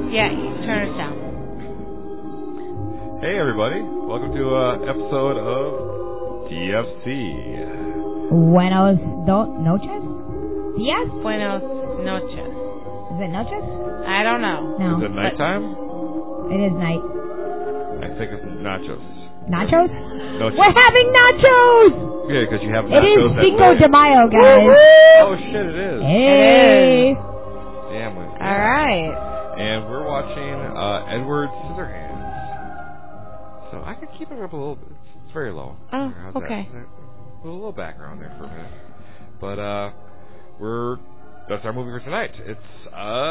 Yeah, turn it down. Hey everybody, welcome to an episode of DFC. Buenos noches? Yes? Buenos noches. Is it noches? I don't know. No. Is it nighttime? It is night. I think it's nachos. Nachos? Noches. We're having nachos! Yeah, because you have It is nachos. Cinco de Mayo, guys. Oh shit, it is. Hey! Damn it. All right. And we're watching Edward Scissorhands. So I can keep it up a little bit. It's very low. Oh, How's okay. that? A little background there for a minute. But that's our movie for tonight. It's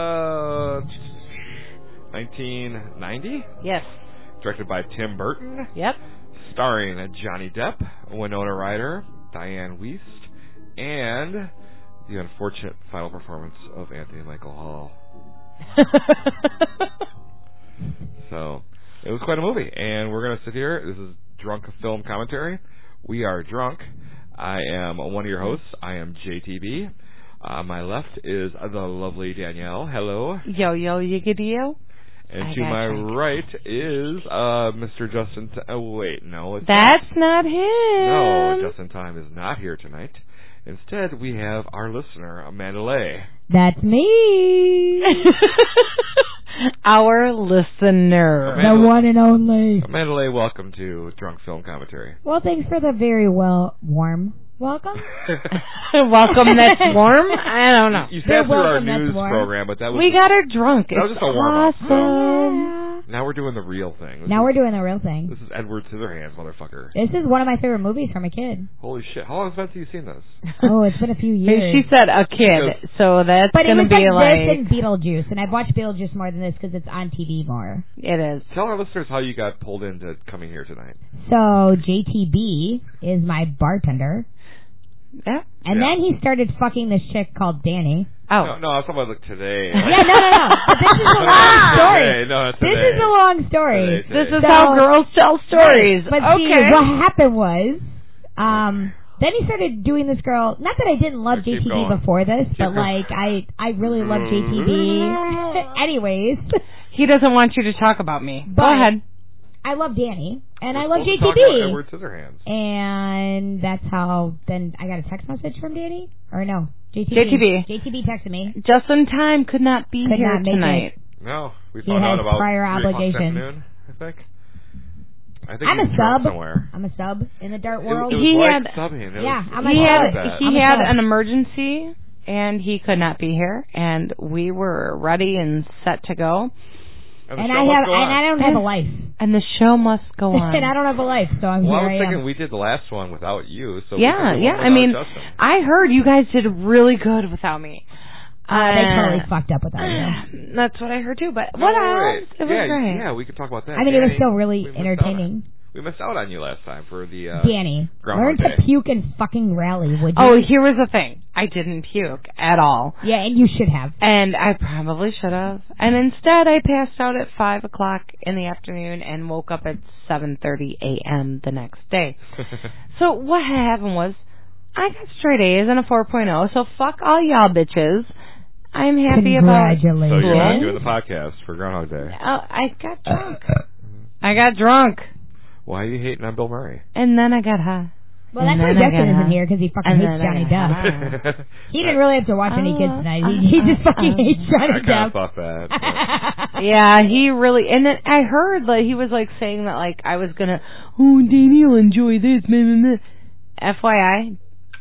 1990. Yes. Directed by Tim Burton. Yep. Starring Johnny Depp, Winona Ryder, Diane Wiest, and the unfortunate final performance of Anthony Michael Hall. So, it was quite a movie, and we're going to sit here. This is Drunk Film Commentary. We are drunk. I am one of your hosts. I am JTB. My left is the lovely Danielle. Hello. Yo, yiggity-yo. And to my right is Mr. Justin. Wait, no, it's That's not him. No, Justin Time is not here tonight. Instead, we have our listener, Amanda Lay. That's me. Our listener. Amanda, The one and only. Amanda Lay, welcome to Drunk Film Commentary. Well, thanks for the very warm welcome. Welcome that's warm? I don't know. You sat through our welcome that's news warm. program, but that was We got her drunk. that was just a warm-up. Awesome. Now we're doing the real thing. Now we're doing the real thing. This is Edward Scissorhands, motherfucker. This is one of my favorite movies from a kid. Holy shit. How long has you seen this? Oh, it's been a few years. She said a kid, so that's But it going to was be like this like... and Beetlejuice, and I've watched Beetlejuice more than this because it's on TV more. It is. Tell our listeners how you got pulled into coming here tonight. So JTB is my bartender, Yeah. and Yeah. then he started fucking this chick called Danny. Oh. No, I was talking about like today. Yeah, no. But this is a long story. Today, no, This is a long story. Today. This is So- how girls tell stories. But okay. see, what happened was, then he started doing this girl. Not that I didn't love Keep JTB going. before this, but going. like I really love JTB. Anyways, He doesn't want you to talk about me. Go But- ahead. I love Danny and I love We're talking about JTB. Edward Scissorhands. And that's how. Then I got a text message from Danny, or no, JTB. JTB texted me. Justin Time could not be Could here not make tonight. No, we He found out has about prior 3 o'clock this obligations. afternoon, I think. I'm he's a drunk sub. somewhere. I'm a sub in the dart world. It was He like had- subbing. It Yeah, was, I'm it a He was had like that. I'm a sub. an emergency and he could not be here, and we were ready and set to go. the And show I must have, go and on. I don't have a life, And the show must go on. and I don't have a life, so I'm Well, I was here. I thinking am. we did the last one without you, so Yeah, we could do yeah. one I mean, without Justin. I heard you guys did really good without me. They totally fucked up without you. That's what I heard too. But No, what right. else? It was great. Yeah, we could talk about that. I mean, it was Danny, still really we missed entertaining. We missed out on you last time for the Danny, Groundhog learn to Day. puke and fucking rally, would you? Oh, here was the thing. I didn't puke at all. Yeah, and you should have. And I probably should have. And instead, I passed out at 5 o'clock in the afternoon and woke up at 7:30 a.m. the next day. So what happened was, I got straight A's and a 4.0, so fuck all y'all bitches. I'm happy about... So Congratulations. you're not doing the podcast for Groundhog Day. I got drunk. I got drunk. Why are you hating on Bill Murray? And then I got high. Well, And that's why then I Justin got isn't high. here, because he fucking And hates then I Johnny got Depp. high. He didn't really have to watch any kids tonight. He just fucking hates Johnny I kind of Depp. thought that. but- Yeah, he really, and then I heard like he was like saying that like I was gonna, oh, Danny will enjoy this, meh, meh, meh. FYI,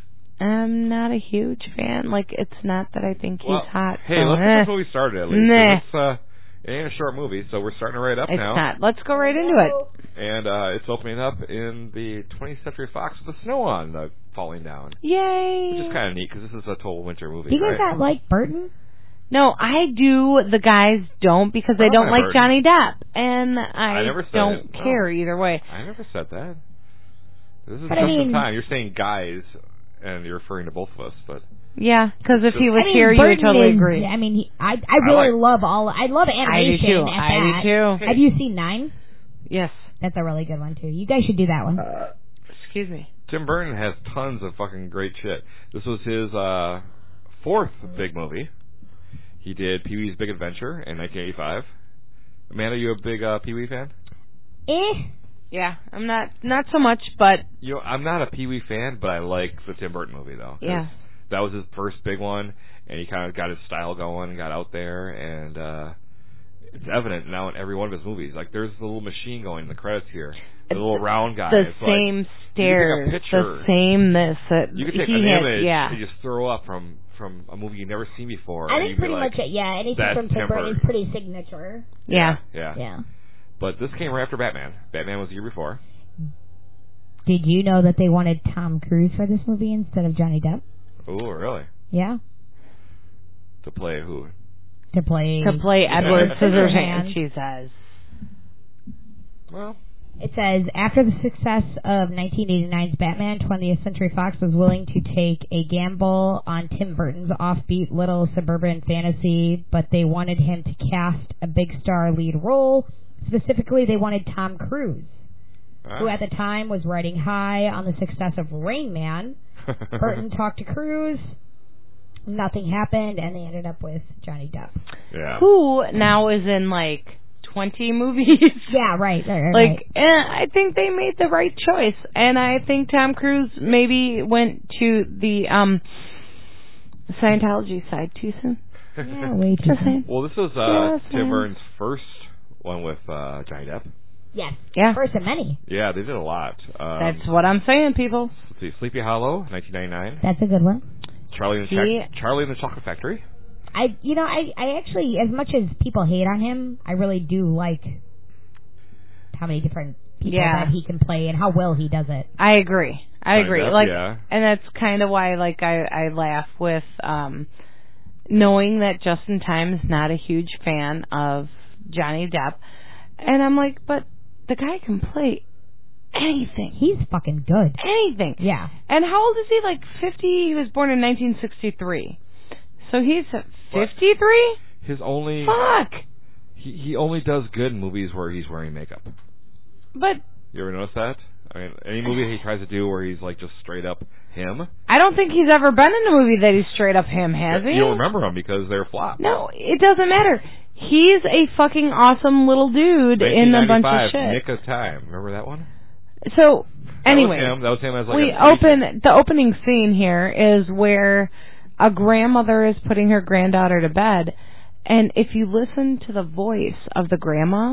I'm not a huge fan. Like, it's not that I think he's Well, hot. Hey, so, let's get this movie started at least. Nah. 'cause it ain't a short movie, so we're starting right up It's now. not. Let's go right into it. And it's opening up in the 20th Century Fox with the snow on falling down. Yay! Which is kind of neat because this is a total winter movie, Do you guys right? not like Burton? No, I do. The guys don't because they I don't don't like like Johnny Depp, and I never said don't it. care either way. I never said that. This is But just I mean- time. You're saying guys, and you're referring to both of us, but Yeah, because if he was I mean, here, you would Burton totally is, agree. I mean, I really love I love I do animation. too. At I that. do too. Have you seen Nine? Yes. That's a really good one too. You guys should do that one. Excuse me. Tim Burton has tons of fucking great shit. This was his fourth big movie. He did Pee-wee's Big Adventure in 1985. Amanda, you a big Pee Wee fan? Yeah, I'm not so much, but I'm not a Pee Wee fan, but I like the Tim Burton movie though. Yeah, that was his first big one, and he kind of got his style going, got out there, and it's evident now in every one of his movies. Like there's the little machine going in the credits here, the little round guy. The it's same like, stairs, the same this. You could take an image and just throw up from a movie you've never seen before. I think pretty much it. Yeah, anything from Tim Burton is pretty signature. Yeah. But this came right after Batman. Batman was the year before. Did you know that they wanted Tom Cruise for this movie instead of Johnny Depp? Oh, really? Yeah. To play who? To play Edward Scissorhands, she says. Well, it says, after the success of 1989's Batman, 20th Century Fox was willing to take a gamble on Tim Burton's offbeat little suburban fantasy, but they wanted him to cast a big star lead role. Specifically, they wanted Tom Cruise, who at the time was riding high on the success of Rain Man. Burton talked to Cruise. Nothing happened, and they ended up with Johnny Depp. Yeah. Who now is in, 20 movies. Yeah, right. I think they made the right choice, and I think Tom Cruise maybe went to the Scientology side too soon. Yeah, way too soon. Well, this was Tim Burton's first one with Johnny Depp. Yes. Yeah. First of many. Yeah, they did a lot. That's what I'm saying, people. Let's see, Sleepy Hollow, 1999. That's a good one. Charlie and the Chocolate Factory. I actually, as much as people hate on him, I really do like how many different people that he can play and how well he does it. I agree. Yeah. And that's kind of why, I laugh with knowing that Justin Time is not a huge fan of Johnny Depp, and I'm like, but the guy can play anything. He's fucking good. Anything. Yeah. And how old is he? 50? He was born in 1963. So he's 53? His only... Fuck! He only does good in movies where he's wearing makeup. But... You ever notice that? I mean, any movie he tries to do where he's just straight up him. I don't think he's ever been in a movie that he's straight up him, has he? You don't remember him because they're flops. No, it doesn't matter. He's a fucking awesome little dude in a bunch of shit. Nick of Time. Remember that one? So, anyway. That was him as the opening scene here is where a grandmother is putting her granddaughter to bed, and if you listen to the voice of the grandma,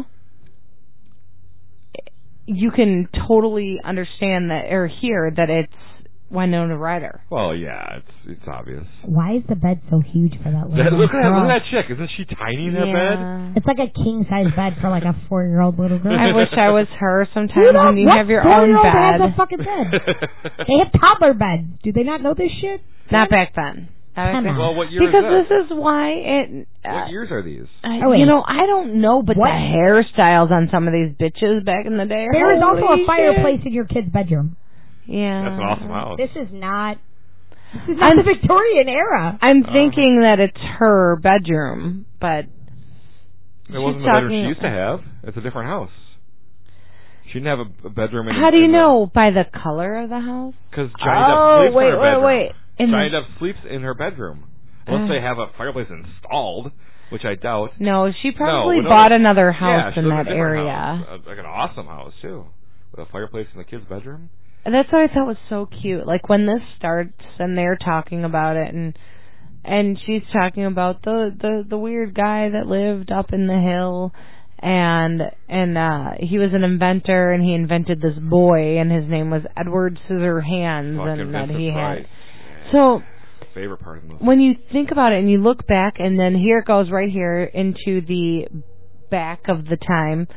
you can totally understand that or hear that it's Winona Ryder. Well, yeah, it's obvious. Why is the bed so huge for that little look at that chick. Isn't she tiny in that bed? It's like a king-size bed for a 4-year-old little girl. I wish I was her sometimes when you have your own bed. Has a fucking bed? They have toddler beds. Do they not know this shit? Not back then. Well, what year because is this is why it... what years are these? I don't know, but the hairstyles on some of these bitches back in the day are There is also a fireplace in your kid's bedroom. Yeah. That's an awesome house. This is not the Victorian era. I'm thinking that it's her bedroom, but... It wasn't the bedroom she used to have. It's a different house. She didn't have a bedroom in How do you know? By the color of the house? Because Johnny Depp sleeps in her bedroom. Wait. Johnny Depp sleeps in her bedroom. Unless they have a fireplace installed, which I doubt. No, she probably bought another house in that area. House. Like an awesome house, too. With a fireplace in the kid's bedroom. That's what I thought was so cute. When this starts and they're talking about it and she's talking about the weird guy that lived up in the hill and he was an inventor and he invented this boy and his name was Edward Scissorhands and that he had. So favorite part of the movie. When you think about it and you look back and then here it goes right here into the back of the time.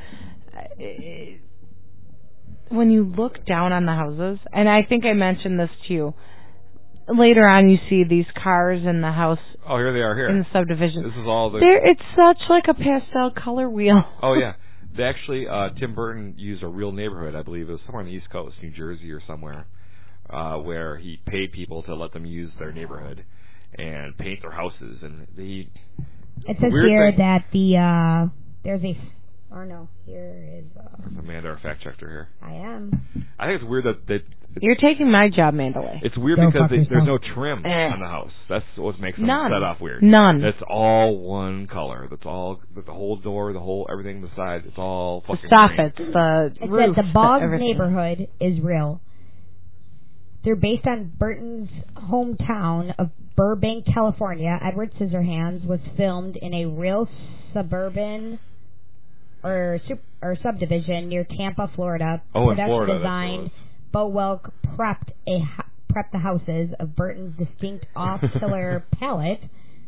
When you look down on the houses, and I think I mentioned this to you, later on you see these cars in the house. Oh, here they are here. In the subdivision. This is all the... It's such a pastel color wheel. Oh, yeah. They actually, Tim Burton used a real neighborhood, I believe. It was somewhere on the East Coast, New Jersey or somewhere, where he paid people to let them use their neighborhood and paint their houses. And it says here that there's a Or no, here is... Amanda, our fact checker here. I am. I think it's weird that You're taking my job, Mandalay. it's weird Go because fuck there's no yourself. trim on the house. That's what makes them None. set off weird. None. It's all one color. That's all. The whole door, the whole everything, the sides. It's all The fucking soffits, green. the It roof, said the Boggs everything. neighborhood is real. They're based on Burton's hometown of Burbank, California. Edward Scissorhands was filmed in a real suburban or subdivision near Tampa, Florida. Oh, in Production Florida, that's design. Bo Welk prepped the houses of Burton's distinct off-killer palette.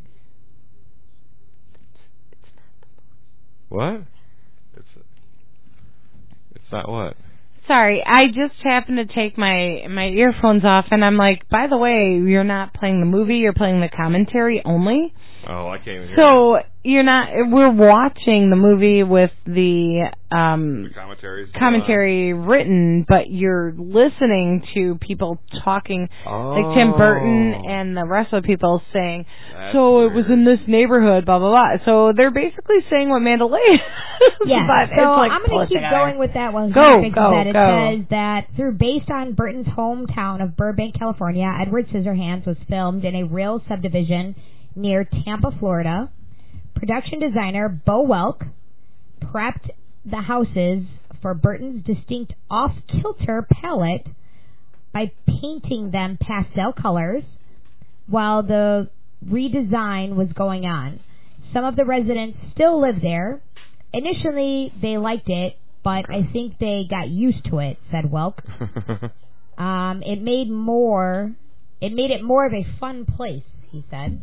What? It's not what? Sorry, I just happened to take my earphones off, and I'm like, by the way, you're not playing the movie, you're playing the commentary only. Oh, I can't even hear. So you're not. We're watching the movie with the the commentary written, but you're listening to people talking, like Tim Burton and the rest of the people saying, That's so it was weird. in this neighborhood, blah, blah, blah. So they're basically saying what Mandalay is. Yeah, but so it's like, I'm going to keep going with that one. Go. It says that based on Burton's hometown of Burbank, California, Edward Scissorhands was filmed in a real subdivision near Tampa, Florida. Production designer Bo Welk prepped the houses for Burton's distinct off-kilter palette by painting them pastel colors while the redesign was going on. Some of the residents still live there. Initially, they liked it, but I think they got used to it, said Welk. It made it more of a fun place, he said.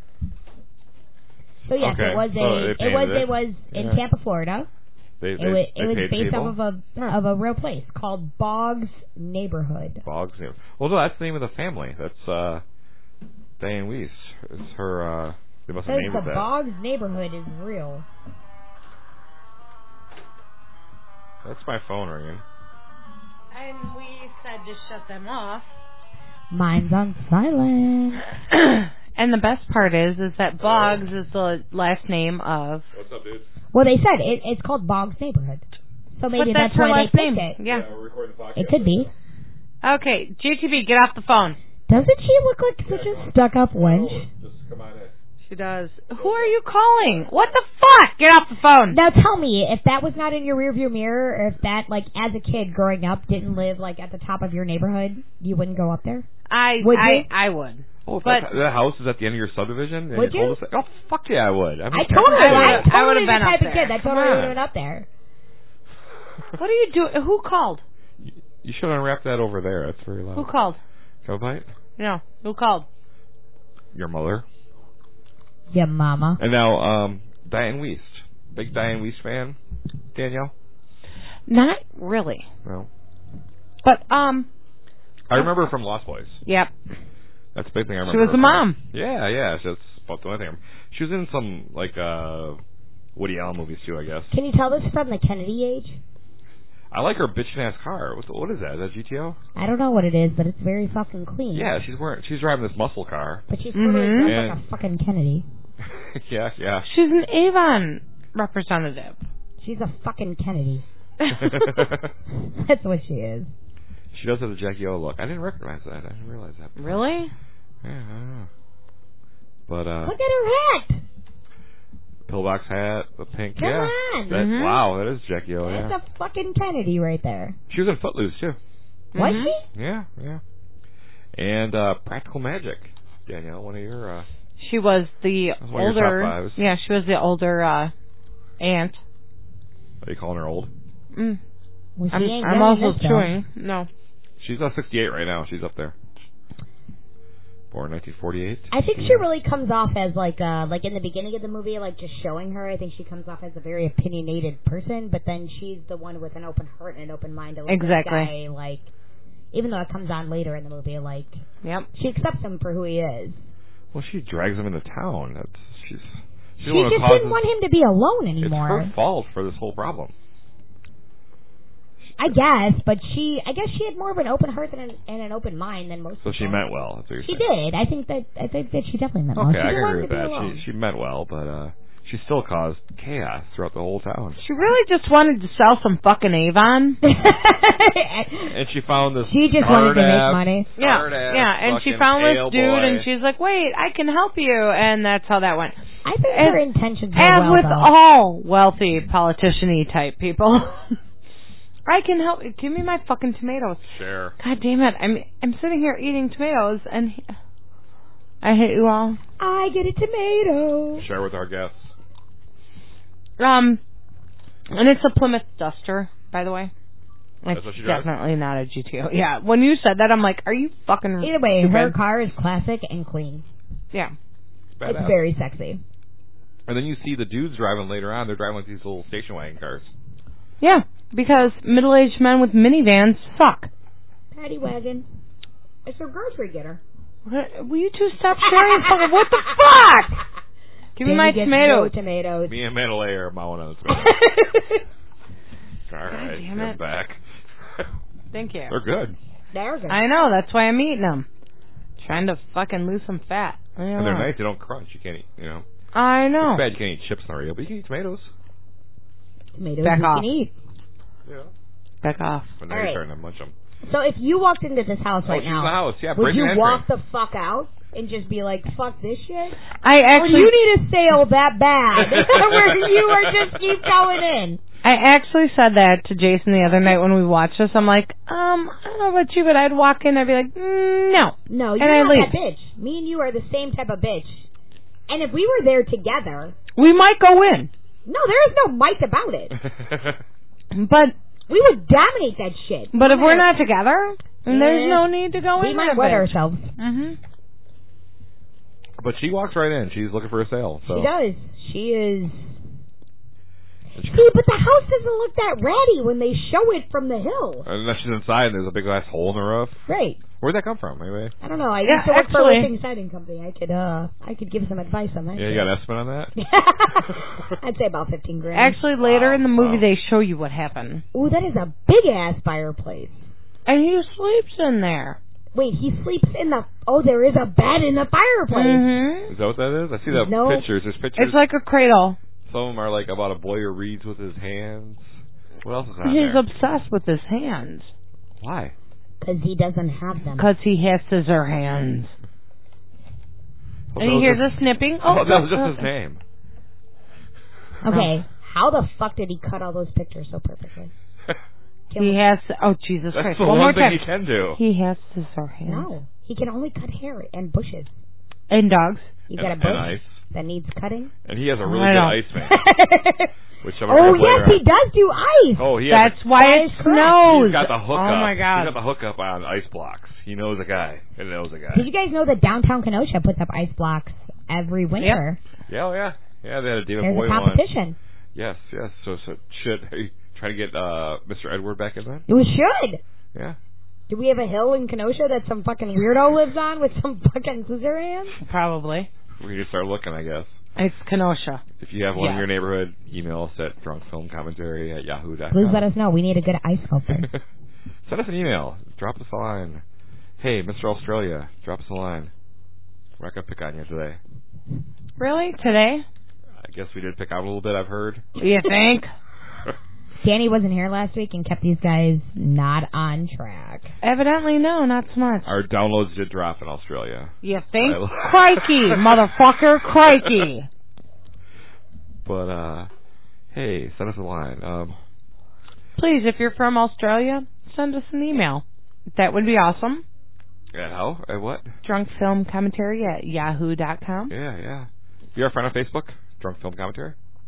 So yes, Okay. it was in Yeah. Tampa, Florida. It was paid based people? off of a real place called Boggs Neighborhood. Boggs. Well, no, that's the name of the family. That's Diane Weiss. It's her. They must have Says named the it that. Boggs Neighborhood is real. That's my phone ringing. And we said to shut them off. Mine's on silent. And the best part is that Boggs is the last name of... What's up, dude? Well, they said it's called Boggs Neighborhood. So maybe But that's her why last they name. picked it. Yeah. We're recording the podcast. It could be. Okay, JTV, get off the phone. Doesn't she look like such a stuck-up wench? Just come on in. She does. Who are you calling? What the fuck? Get off the phone. Now tell me, if that was not in your rearview mirror, or if that, like, as a kid growing up, didn't live, like, at the top of your neighborhood, you wouldn't go up there? Would you? I would. Oh, if But- that house is at the end of your subdivision? And Would you? told us that- Oh, fuck yeah, I would. I totally I would've the been type up of there. kid that Come totally on. would have been up there. What are you doing? Who called? You should unwrap that over there. That's very loud. Who called? Go bite? No. Who called? Your mother. Yeah, mama. And now, Diane Weiss. Big Diane Weiss fan? Danielle? Not really. No. But, I remember her from Lost Boys. yep. That's the big thing I remember. She was her the from. mom. Yeah. That's about the only thing. She was in some, like, Woody Allen movies, too, I guess. Can you tell this from the Kennedy age? I like her bitchin'-ass car. What is that? Is that GTO? I don't know what it is, but it's very fucking clean. Yeah, she's driving this muscle car. But she's totally Mhm. dressed like a fucking Kennedy. yeah. She's an Avon representative. She's a fucking Kennedy. That's what she is. She does have the Jackie O look. I didn't recognize that. I didn't realize that. Really? Yeah, I don't know. But, Look at her hat! pillbox hat, the pink. Come yeah. on. That, Mhm. Wow, that is Jackie O, yeah. That's a fucking Kennedy right there. She was in Footloose, too. Was Mhm. she? Yeah. And Practical Magic. Danielle, one of your... She was the one of your older... top fives. Yeah, she was the older aunt. Are you calling her old? Mm. Well, she ain't I'm young also in this, though. chewing. No. She's 68 right now. She's up there. Born 1948. I think she really comes off as like in the beginning of the movie, like just showing her. I think she comes off as a very opinionated person, but then she's the one with an open heart and an open mind. To let this Exactly. guy, like, even though it comes on later in the movie, like, Yep. she accepts him for who he is. Well, she drags him into town. She's She the one who just causes, didn't want him to be alone it's anymore. her fault for this whole problem. I guess, but I guess she had more of an open heart and an open mind than most So people. she meant well. That's what you're She saying. did. I think that she definitely meant well. Okay, She I didn't can want agree him with to be alone. that. She meant well, but she still caused chaos throughout the whole town. She really just wanted to sell some fucking Avon. And she found this She just wanted to make money. And she found this dude, and she's like, wait, I can help you, and that's how that went. I think her intentions were as well, with though. all wealthy politician-y type people. I can help. Give me my fucking tomatoes. Sure. God damn it! I'm sitting here eating tomatoes, and I hate you all. I get a tomato. Share with our guests. And it's a Plymouth Duster, by the way. That's It's what she drives? definitely not a GTO. Yeah, when you said that, I'm like, are you fucking Either way, stupid? her car is classic and clean. Yeah. It's very sexy. And then you see the dudes driving later on. They're driving like these little station wagon cars. Yeah, because middle-aged men with minivans suck. Paddy wagon. It's a grocery getter. What, will you two stop sharing fucking... What the fuck? Give me my tomatoes. No tomatoes. Me and Mendeley are mowing on the tomatoes. All right, damn I'm it. back. Thank you. They're good. They're good. I know, that's why I'm eating them. Trying to fucking lose some fat. And they're nice. They don't crunch. You can't eat, you know. I know. It's bad you can't eat chips on the radio, but you can eat tomatoes. Tomatoes Back you off. can eat. Yeah. Back off. But now All you're right. starting to munch them. So if you walked into this house right she's now, in the house. Yeah, would break you and walk entering. the fuck out and just be like, fuck this shit? I Or actually... you need a sale that bad where you are just keep going in? I actually said that to Jason the other night when we watched this. I'm like, I don't know about you, but I'd walk in, I'd be like, no. No, And you're I not leave. that bitch. Me and you are the same type of bitch. And if we were there together, We might go in, no, there is no might about it. but We would dominate that shit. if we're not together, then there's no need to go We in. might wet ourselves. Mm-hmm. But she walks right in. She's looking for a sale. So. She does. She is. See, but the house doesn't look that ratty when they show it from the hill. Unless she's inside and there's a big glass hole in the roof. Right. Where'd that come from, anyway? I don't know. I Yeah, used to work for a actually- roofing siding company. I could give some advice on that. Yeah, you got an estimate on that? I'd say about $15,000. Actually, later in the movie, Wow. they show you what happened. Ooh, that is a big ass fireplace. And he sleeps in there. Wait, he sleeps in the. Oh, there is a bed in the fireplace. Mm-hmm. Is that what that is? I see the No. pictures. There's pictures. It's like a cradle. Some of them are like about a boy who reads with his hands. What else is on He's there? obsessed with his hands. Why? Because he doesn't have them. Because he has scissor hands. Oh, And he hears a snipping. Oh, that was just his name. Okay, how the fuck did he cut all those pictures so perfectly? He has... Oh, Jesus That's Christ. the One one more thing time. he can do. He has scissor hands. No, he can only cut hair and bushes. And dogs. You got a And bush ice. that needs cutting. And he has a really I good know. ice man. Which I'm Oh gonna play yes, around. he does do ice. Oh, he has That's why it That is correct. snows. He's got the hookup. Oh, my God. He's got the hookup on ice blocks. He knows a guy. He knows a guy. Did you guys know that downtown Kenosha puts up ice blocks every winter? Yeah, oh, yeah. Yeah, they had a David There's Bowie a competition. one. Yes, yes. So are you trying to get Mr. Edward back in then? We should. Yeah. Do we have a hill in Kenosha that some fucking weirdo lives on with some fucking scissor hands? Probably. We can start looking, I guess. It's Kenosha. If you have one in Yeah. your neighborhood, email us at drunkfilmcommentary@yahoo.com. Please let us know. We need a good ice sculptor. Send us an email. Drop us a line. Hey, Mr. Australia, drop us a line. We're not going to pick on you today. Really? Today? I guess we did pick out a little bit, I've heard. You think? Danny wasn't here last week and kept these guys not on track. Evidently, no, not so much. Our downloads did drop in Australia. You think? I- Crikey, motherfucker, crikey. But, hey, send us a line. Please, if you're from Australia, send us an email. That would be awesome. Yeah, how? At what? drunkfilmcommentary@yahoo.com. Yeah. Be our friend on Facebook, Drunk Film Commentary.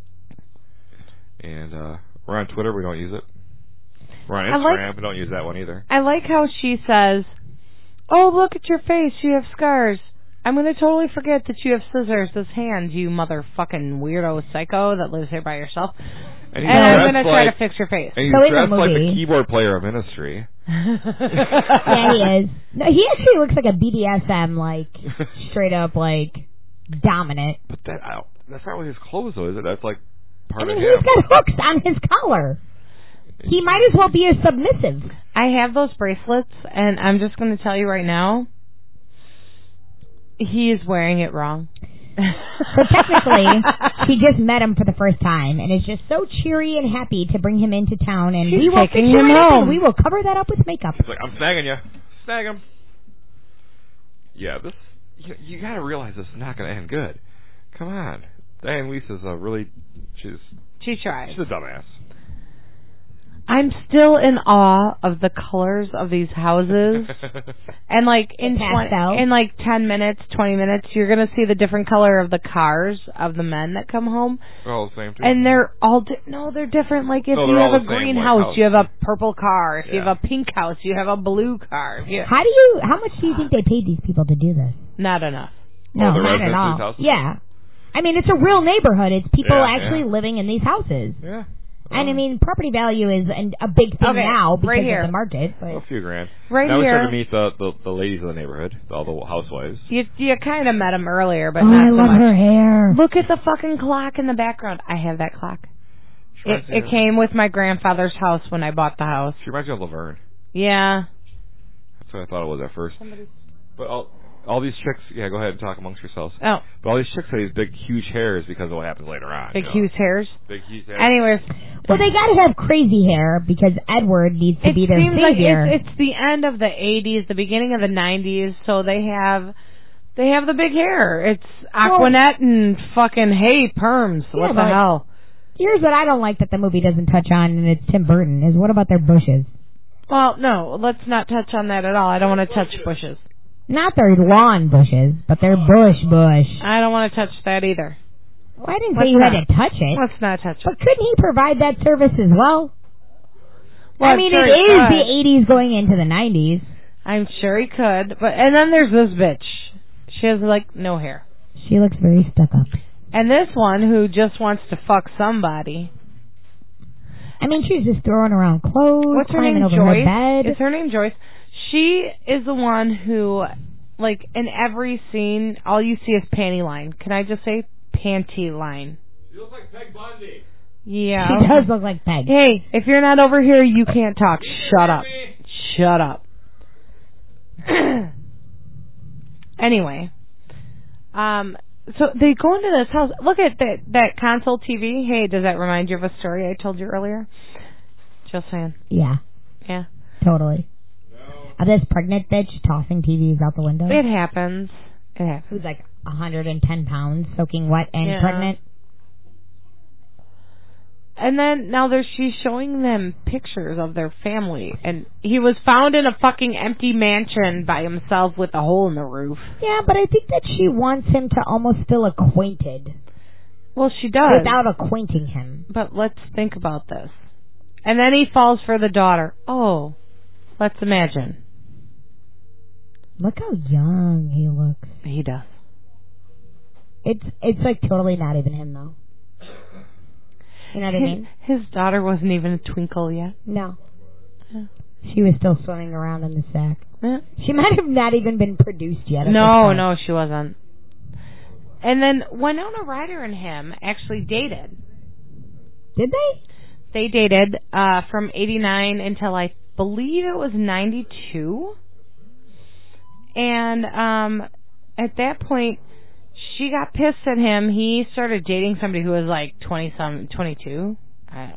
And we're on Twitter, we don't use it. We're on Instagram, we don't use that one either. I like how she says, oh, look at your face, you have scars. I'm going to totally forget that you have scissors as hands, you motherfucking weirdo psycho that lives here by yourself. And I'm going to try to fix your face. And he's So in the dressed like the movie- keyboard player of Ministry. Yeah, he is. No, he actually looks like a BDSM, like, straight up, like, dominant. But that's not really his clothes, though, is it? That's like part I mean, of he's him. got hooks on his collar. He might as well be a submissive. I have those bracelets, and I'm just going to tell you right now, he is wearing it wrong. So technically, she just met him for the first time and is just so cheery and happy to bring him into town. And She's we will taking picture him it up home. and we will cover that up with makeup. He's like, I'm snagging you. Snag him. Yeah, this. You got to realize this is not going to end good. Come on. Diane Weiss is She tried. She's a dumbass. I'm still in awe of the colors of these houses. And like in 10 minutes, 20 minutes, you're going to see the different color of the cars of the men that come home. They're all the same too. And they're all they're different. Like if you have a green house, you have a purple car. If you have a pink house, you have a blue car. How much do you think they paid these people to do this? Not enough. No, not at all. Yeah. I mean, it's a real neighborhood. It's people actually living in these houses. Yeah. And I mean, property value is a big thing now because of the market. But a few grand. Right now here. we start to meet the ladies of the neighborhood, all the housewives. You kind of met them earlier, but not I so love much. her hair. Look at the fucking clock in the background. I have that clock. It came with my grandfather's house when I bought the house. She reminds me of Laverne. Yeah. That's what I thought it was at first. But all these chicks, go ahead and talk amongst yourselves. Oh. But all these chicks have these big, huge hairs because of what happens later on. Big, huge hairs? Big, huge hairs. Anyways. Well, they got to have crazy hair because Edward needs to be their savior. Like it's the end of the 80s, the beginning of the 90s, so they have the big hair. It's Aquanet and fucking perms. What the hell? Here's what I don't like that the movie doesn't touch on, and it's Tim Burton, is what about their bushes? Well, no, let's not touch on that at all. I don't want to touch bushes. Not their lawn bushes, but their bush. I don't want to touch that either. Well, I didn't say you had to touch it. Let's not touch it. But couldn't he provide that service as well? Well, I mean, it is the 80s going into the 90s. I'm sure he could. And then there's this bitch. She has, no hair. She looks very stuck up. And this one who just wants to fuck somebody. I mean, she's just throwing around clothes, What's her name? over Joyce? her bed. Is her name Joyce? She is the one who, in every scene, all you see is panty line. Can I just say panty line? She looks like Peg Bundy. Yeah. She does look like Peg. Hey, if you're not over here, you can't talk. Shut up. Shut up. Anyway. So they go into this house. Look at that console TV. Hey, does that remind you of a story I told you earlier? Just saying. Yeah. Yeah. Totally. Of this pregnant bitch tossing TVs out the window. It happens. Who's 110 pounds, soaking wet and pregnant. And then now she's showing them pictures of their family, and he was found in a fucking empty mansion by himself with a hole in the roof. Yeah, but I think that she wants him to almost feel acquainted. Well, she does. Without acquainting him. But let's think about this. And then he falls for the daughter. Oh, let's imagine. Look how young he looks. He does. It's totally not even him though. You know what I mean? His daughter wasn't even a twinkle yet. No. Yeah. She was still swimming around in the sack. Yeah. She might have not even been produced yet. No, she wasn't. And then Winona Ryder and him actually dated. Did they? They dated from 89 until I believe it was 92. And at that point, she got pissed at him. He started dating somebody who was 22. I don't know.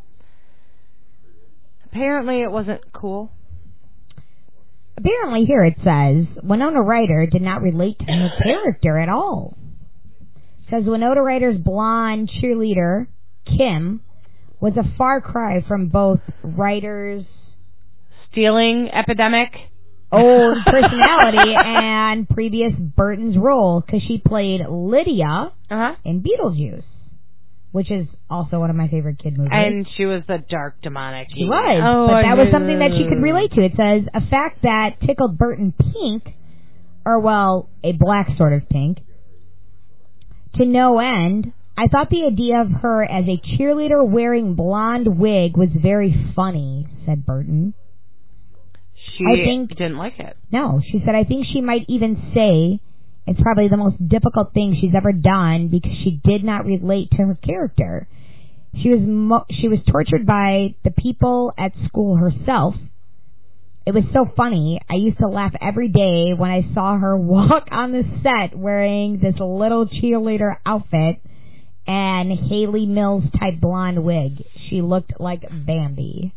Apparently it wasn't cool. Apparently here it says, Winona Ryder did not relate to her character at all. It says Winona Ryder's blonde cheerleader, Kim, was a far cry from both Ryder's stealing epidemic old personality and previous Burton's role, because she played Lydia in Beetlejuice, which is also one of my favorite kid movies. And she was the dark demonic. She was, but that was something that she could relate to. It says, a fact that tickled Burton pink, or a black sort of pink, to no end. I thought the idea of her as a cheerleader wearing blonde wig was very funny, said Burton. She didn't like it. No, she said, I think she might even say it's probably the most difficult thing she's ever done because she did not relate to her character. She was tortured by the people at school herself. it was so funny. I used to laugh every day when I saw her walk on the set wearing this little cheerleader outfit and Haley Mills type blonde wig. She looked like Bambi.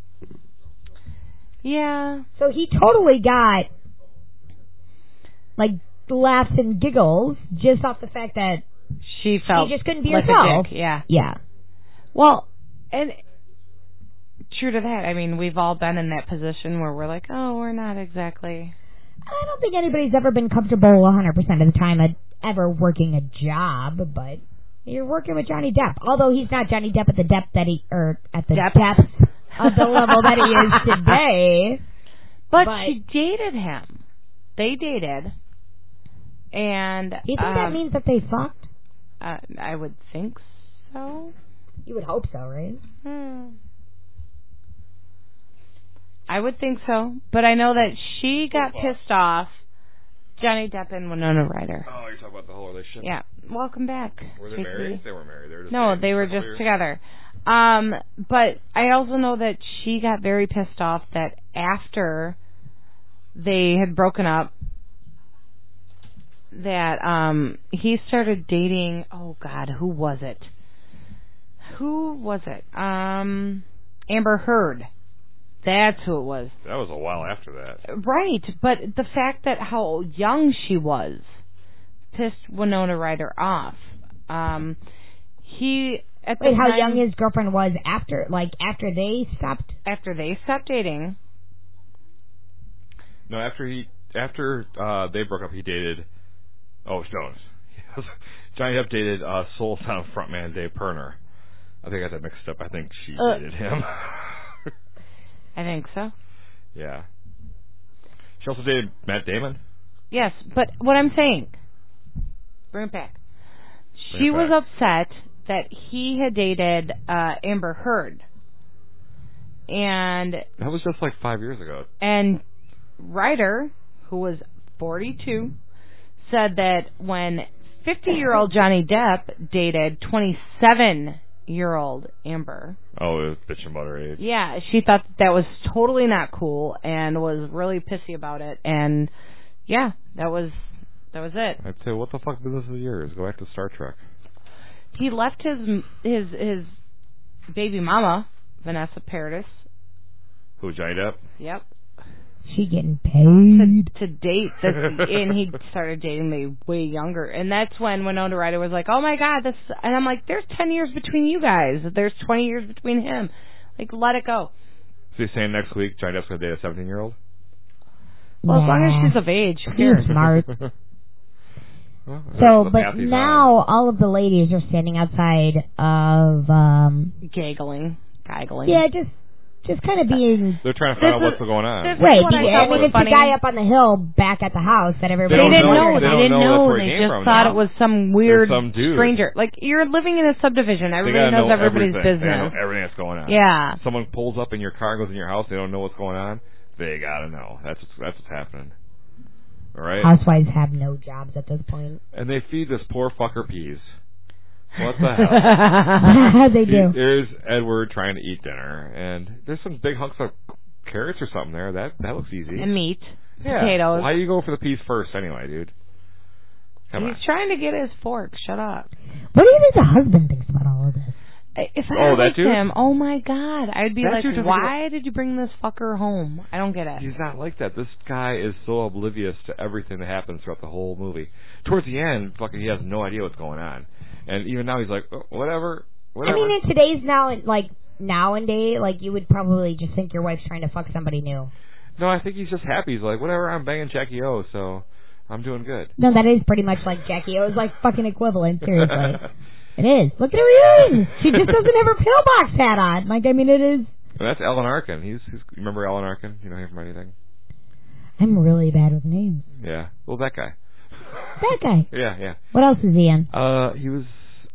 Yeah. So he totally got like laughs and giggles just off the fact that she felt she just couldn't be like herself. A dick. Yeah. Yeah. Well, and true to that, I mean, we've all been in that position where we're like, oh, we're not exactly. I don't think anybody's ever been comfortable 100% of the time at ever working a job, but you're working with Johnny Depp. Although he's not Johnny Depp at the depth that he, or at the depth of the level that he is today. But she dated him. They dated. And do you think that means that they fucked? I would think so. You would hope so, right? I would think so. But I know that she got pissed off. Johnny Depp and Winona Ryder. Oh, you're talking about the whole relationship? Yeah. Welcome back. Were they married? They were married. They were just no, they were just together. But I also know that she got very pissed off that after they had broken up, that he started dating, oh God, who was it? Amber Heard. That's who it was. That was a while after that. Right, but the fact that how young she was pissed Winona Ryder off. He at the Wait, how time, young his girlfriend was after they stopped? After they stopped dating. No, after they broke up, he dated. Oh, Jones. Johnny Depp dated Soul Sound frontman Dave Pirner. I think I got that mixed up. I think she dated him. I think so. Yeah. She also dated Matt Damon. Yes, but what I'm saying, bring it back. She was upset that he had dated Amber Heard. And that was just like 5 years ago. And Ryder, who was 42, said that when 50-year-old Johnny Depp dated 27-year-old Amber. Oh, it was bitching about her age. Yeah, she thought that was totally not cool and was really pissy about it. And yeah, that was it. I'd say, what the fuck business is yours? Go back to Star Trek. He left his baby mama, Vanessa Paradis. Who, Johnny Depp? Yep. She getting paid to date this, and he started dating me way younger, and that's when Winona Ryder was like, "Oh my God, this," and I'm like, "There's 10 years between you guys. There's 20 years between him. Like, let it go." So you're saying next week Johnny Depp's gonna date a 17-year-old? Well, as long as she's of age, who cares? Smart. Well, so, but now all of the ladies are standing outside of giggling. Yeah, just kind of being... They're trying to find out what's going on. Right, I mean, it's the guy up on the hill back at the house that everybody... They didn't know. They just thought it was some weird stranger. Like, you're living in a subdivitation. Everybody knows everybody's business. They know everything that's going on. Yeah. Someone pulls up in your car and goes in your house. They don't know what's going on. They gotta know. That's what's happening. All right? Housewives have no jobs at this point. And they feed this poor fucker peas. What the hell? They do. There's Edward trying to eat dinner, and there's some big hunks of carrots or something there. That looks easy. And meat. Yeah. Potatoes. Why do you go for the peas first anyway, dude? He's trying to get his fork. Shut up. What do you think the husband thinks about all of this? If I liked him, oh my God, I'd be like, why did you bring this fucker home? I don't get it. He's not like that. This guy is so oblivious to everything that happens throughout the whole movie. Towards the end, fucking, he has no idea what's going on. And even now he's like, oh, whatever. I mean, in today's nowadays, like, you would probably just think your wife's trying to fuck somebody new. No, I think he's just happy. He's like, whatever, I'm banging Jackie O, so I'm doing good. No, that is pretty much like Jackie O's like fucking equivalent, seriously. It is. Look at her earrings. She just doesn't have her pillbox hat on. Like, I mean, it is. And that's Alan Arkin. He's remember Alan Arkin? You know him from anything? I'm really bad with names. Yeah. Well, that guy. That guy? Yeah. What else is he in? He was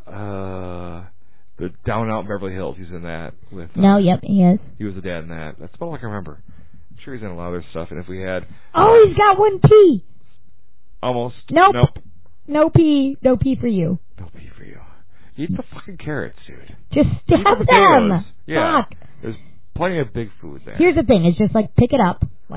the Down and Out in Beverly Hills. He's in that with. Yep, he is. He was the dad in that. That's about all I can remember. I'm sure he's in a lot of other stuff. And if we had. Oh, he's got one P. Almost. Nope. No P. No P for you. No P for you. Eat the fucking carrots, dude. Just stab them. Yeah. Fuck. There's plenty of big food there. Here's the thing. It's just like pick it up. Like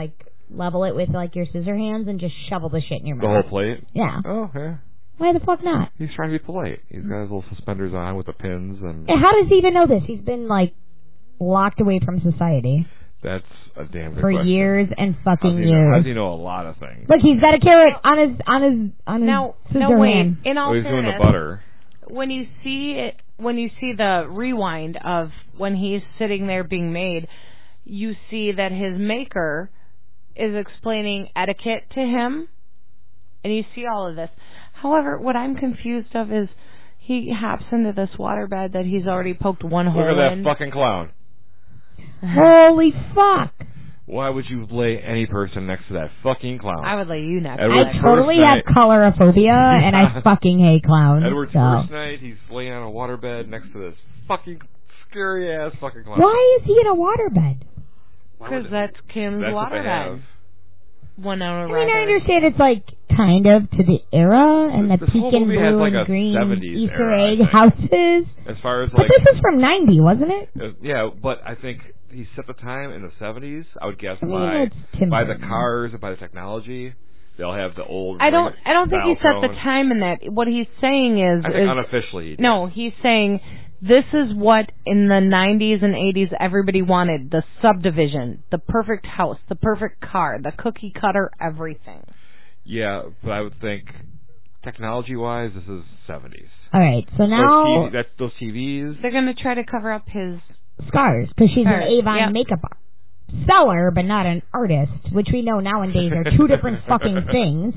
level it with like your scissor hands and just shovel the shit in your The mouth. whole plate? Yeah. Oh, yeah. Why the fuck not? He's trying to be polite. He's got his little suspenders on with the pins, and And how does he even know this? He's been like locked away from society that's a damn good for question. years and fucking How years. does he know a lot of things? Look, he's got a carrot on his Now, scissor wait. hand. In all Oh, he's doing the fairness, butter. when you see the rewind of when he's sitting there being made, you see that his maker is explaining etiquette to him, and you see all of this. However, what I'm confused of is he hops into this waterbed that he's already poked one hole Look at that in. fucking clown. Holy fuck! Why would you lay any person next to that fucking clown? I would lay you next. Edward's I to totally first have night. colorophobia, and I fucking hate clowns. Edward's so. first night, he's laying on a waterbed next to this fucking scary ass fucking clown. Why is he in a waterbed? Because that's Kim's That's what they have. waterbed. Winona I mean, Ryder. I understand it's like kind of to the era and the This whole pink and movie has, blue like, and a green 70s Easter era, I egg think. houses. As far as But like, this is from '90, wasn't it? yeah, but I think he set the time in the 70s. I would guess I mean, it's Tim by the Burton. cars and by the technology, they'll have the old. I don't think he set the Valtron. time in that. What he's saying is, I think unofficially. He did. no, he's saying this is what in the 90s and 80s everybody wanted: the subdivision, the perfect house, the perfect car, the cookie cutter, everything. Yeah, but I would think technology-wise, this is 70s. All right, so now Those TVs. They're going to try to cover up his. scars because she's Scars, an Avon yep. makeup seller, but not an artist, which we know nowadays are two different fucking things.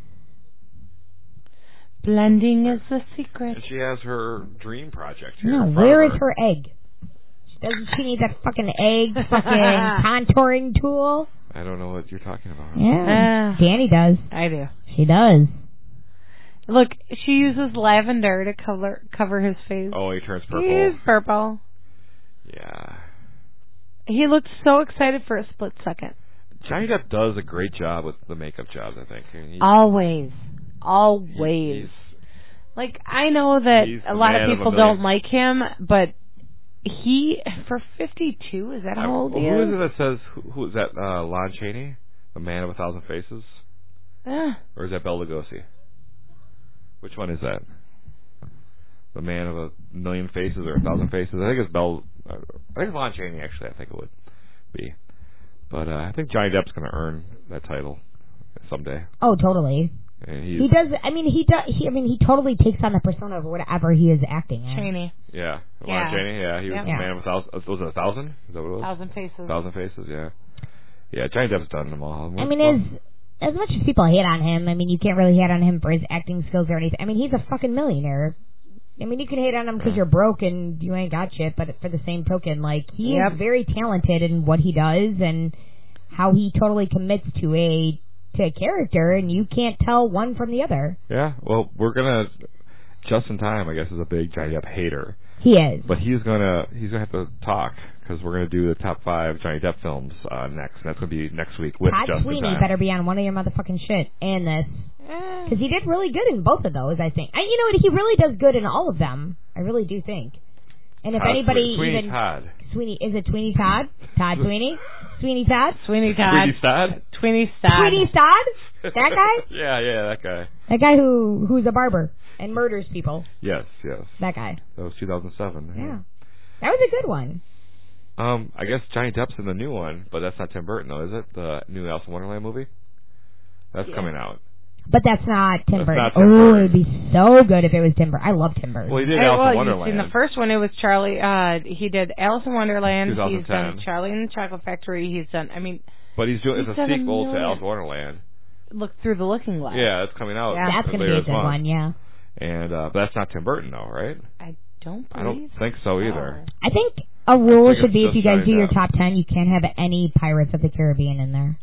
Blending is the secret. And she has her dream project here. No, in front where of is her egg? Doesn't she need that fucking egg fucking contouring tool? I don't know what you're talking about. Yeah, Danny does. I do. She does. Look, she uses lavender to cover his face. Oh, he turns purple. He's purple. Yeah. He looked so excited for a split second. Johnny Depp does a great job with the makeup jobs, I think. Always. He's, Like, I know that He's a the lot man of of people a million. don't like him, but he, for 52, is that how old he who is? is it that says, who is that, Lon Chaney? The Man of a Thousand Faces? Or is that Bela Lugosi? Which one is that? The Man of a Million Faces or a Thousand Faces? I think it's I think it's Lon Chaney, actually, I think it would be. But I think Johnny Depp's going to earn that title someday. Oh, totally. And He does. I mean, he totally takes on the persona of whatever he is acting in. Cheney. Yeah. Lon Yeah. Chaney, yeah. He was Yep. the Man of a Thousand. Was it 1,000? Is that what it was? Thousand Faces. 1,000 Faces, yeah. Yeah, Johnny Depp's done them all. I mean, as much as people hate on him, I mean, you can't really hate on him for his acting skills or anything. I mean, he's a fucking millionaire. I mean, you can hate on him because you're broke and you ain't got shit, but for the same token, like, he is very talented in what he does and how he totally commits to a character, and you can't tell one from the other. Yeah, well, we're going to... Justin Time, I guess, is a big Johnny Depp hater. He is. But he's gonna have to talk, because we're going to do the top 5 Johnny Depp films next, and that's going to be next week with Todd Justin Sweeney Time. better be on one of your motherfucking shit and this. Because he did really good in both of those, I think. You know what? He really does good in all of them. I really do think. And if anybody Sweeney even... Todd. Sweeney, is it Sweeney Todd? Todd Sweeney? Sweeney Todd? Sweeney Todd. Sweeney Todd? Sweeney Todd. Sweeney Todd? That guy? Yeah, that guy. That guy who's a barber and murders people. Yes. That guy. That was 2007. Yeah. That was a good one. I guess Johnny Depp's in the new one, but that's not Tim Burton, though, is it? The new Alice in Wonderland movie? That's coming out. But that's not Tim That's Burton. not Tim Burton. It would be so good if it was Tim Burton. I love Tim Burton. Well, he did Alice in You've Wonderland. seen the first one. It was Charlie. He did Alice in Wonderland. 2010. He's done Charlie and the Chocolate Factory. He's done. I mean, But it's he's a done a sequel to million. Alice in Wonderland. Look through the Looking Glass. Yeah, it's coming out. Yeah. That's going to later be a this good month. one, yeah. And but that's not Tim Burton, though, right? I don't believe. I don't think so either. I think a rule I think should it's be if just you guys Johnny do your Depp. top 10, you can't have any Pirates of the Caribbean in there.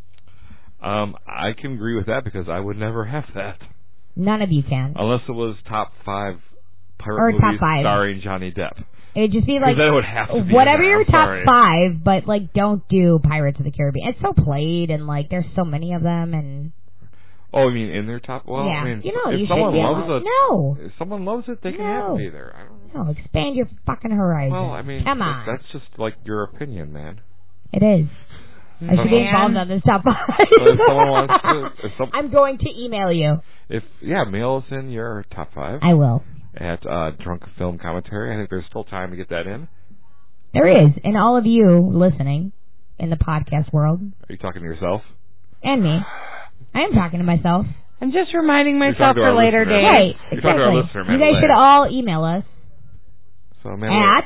I can agree with that because I would never have that None of you can. unless it was top 5 pirate Or movies top 5. starring Johnny Depp. It would just be like, Because then it would have to be whatever in there. your I'm top sorry. 5, but like don't do Pirates of the Caribbean. It's so played and like there's so many of them and Oh, you mean in their top? Well, yeah. I mean, You know, if you someone should be loves it, No. if someone loves it, they can have No. it either. I don't know. No, expand your fucking horizon. Well, I mean, Come on. that's just like your opinion, man. It is. I should be involved on this top 5. So if someone wants to, I'm going to email you. mail us in your top 5. I will. At Drunk Film Commentary. I think there's still time to get that in. There is. And all of you listening in the podcast world. Are you talking to yourself? And me. I am talking to myself. I'm just reminding You're myself talking to for our later listener. days. Right. You're talking to our listener, You guys should all email us. So, At?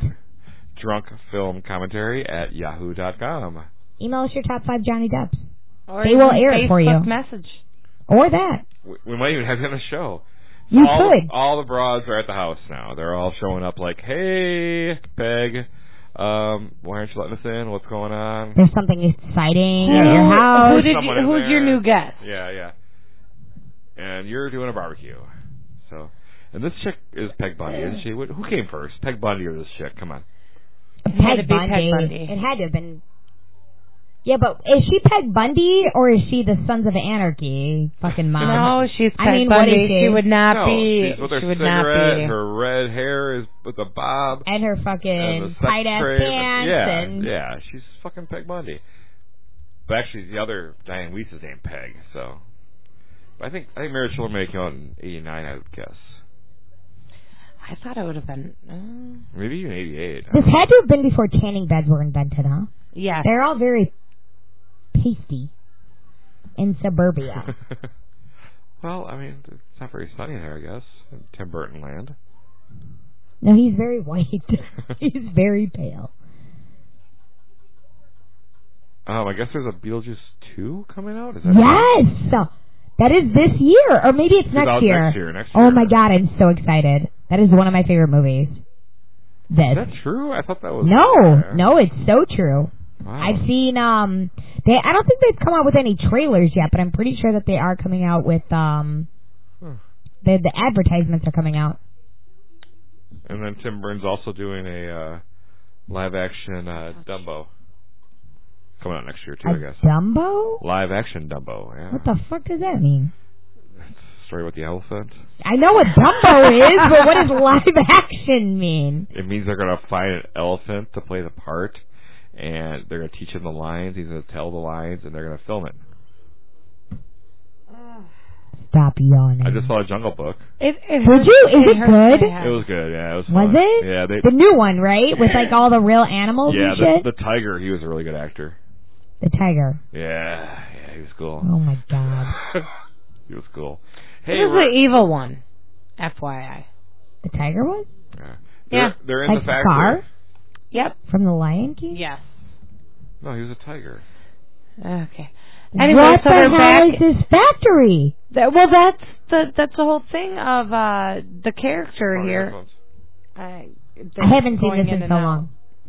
drunkfilmcommentary@yahoo.com. Email us your top 5 Johnny Depps. Or They will air it for you. Facebook message. Or that. We might even have you on the show. You could. All the broads are at the house now. They're all showing up like, hey, Peg, why aren't you letting us in? What's going on? There's something exciting Yeah. at your house. Who's your new guest? Yeah. And you're doing a barbecue. So, and this chick is Peg Bundy, isn't she? Who came first, Peg Bundy or this chick? Come on. It had to be Peg Peg Bundy. Bundy. It had to have been. Yeah, but is she Peg Bundy or is she the Sons of Anarchy fucking mom? No, she's Peg I mean, Bundy. what is she? She would not No, be. she's with her she would cigarette, not be. her red hair is with a bob. And her And the fucking sex tight ass trade. pants. Yeah, she's fucking Peg Bundy. But actually, the other Diane Weiss is named Peg. So, but I think Marriage Children May came out in '89. I would guess. I thought it would have been. Maybe even '88. This had to have been before tanning beds were invented, huh? Yes. They're all very pasty in suburbia. Well, I mean, it's not very sunny there, I guess, in Tim Burton land. No, he's very white. He's very pale. I guess there's a Beetlejuice 2 coming out? Is that Yes! That is this year. Or maybe it's next year. Next year. Oh my god, I'm so excited. That is one of my favorite movies. Is that true? I thought that was... No, it's so true. Wow. I've seen, I don't think they've come out with any trailers yet, but I'm pretty sure that they are coming out with, the advertisements are coming out. And then Tim Burton's also doing a live-action Dumbo. Coming out next year, too, I guess. Dumbo? Live-action Dumbo, yeah. What the fuck does that mean? It's a story about the elephant. I know what Dumbo is, but what does live action mean? It means they're going to find an elephant to play the part, and they're going to teach him the lines, he's going to tell the lines, and they're going to film it. Stop yawning. I just saw a Jungle Book. Did you? Is it good? It was good, yeah. It was Was fun. it? Yeah. The new one, right? With like all the real animals yeah, and shit? the tiger, he was a really good actor. The tiger. Yeah, he was cool. Oh my god. He was cool. Hey, this is the evil one, FYI. The tiger one? Yeah. They're in like the factory. Scar? Yep. From The Lion King? Yes. No, he was a tiger. Okay. Anyway, what so the they're hell back. is this factory? Well, that's the whole thing of the character here. I haven't seen this in so long.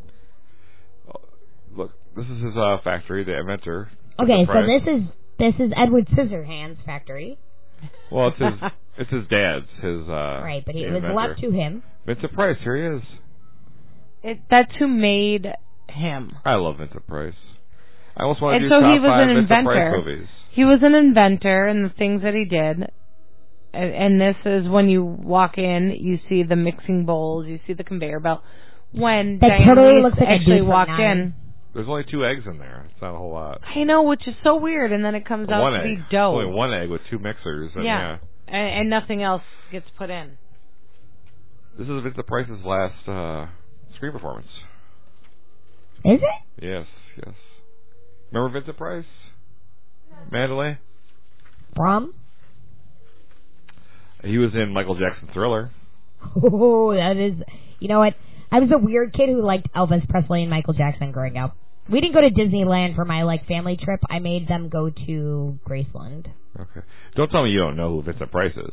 Look, this is his factory, the inventor. Okay, so this is Edward Scissorhands' factory. Well, it's his dad's. Right, but it was inventor. left to him. Vincent Price, here he is. That's who made him. I love Vincent Price. I almost want to do so top he was 5 an Vincent inventor. Price movies. He was an inventor in the things that he did. And this is when you walk in, you see the mixing bowls, you see the conveyor belt. When That Diane totally Weiss looks like a actually dude from walked Nine. in. There's only 2 eggs in there. It's not a whole lot. I know, which is so weird, and then it comes out One to egg. be dough. Only 1 egg with 2 mixers. And Yeah. And nothing else gets put in. This is Vincent Price's last screen performance. Is it? Yes. Remember Vincent Price? Mandalay? From? He was in Michael Jackson's Thriller. Oh, that is... You know what? I was a weird kid who liked Elvis Presley and Michael Jackson growing up. We didn't go to Disneyland for my family trip. I made them go to Graceland. Okay. Don't tell me you don't know who Vincent Price is.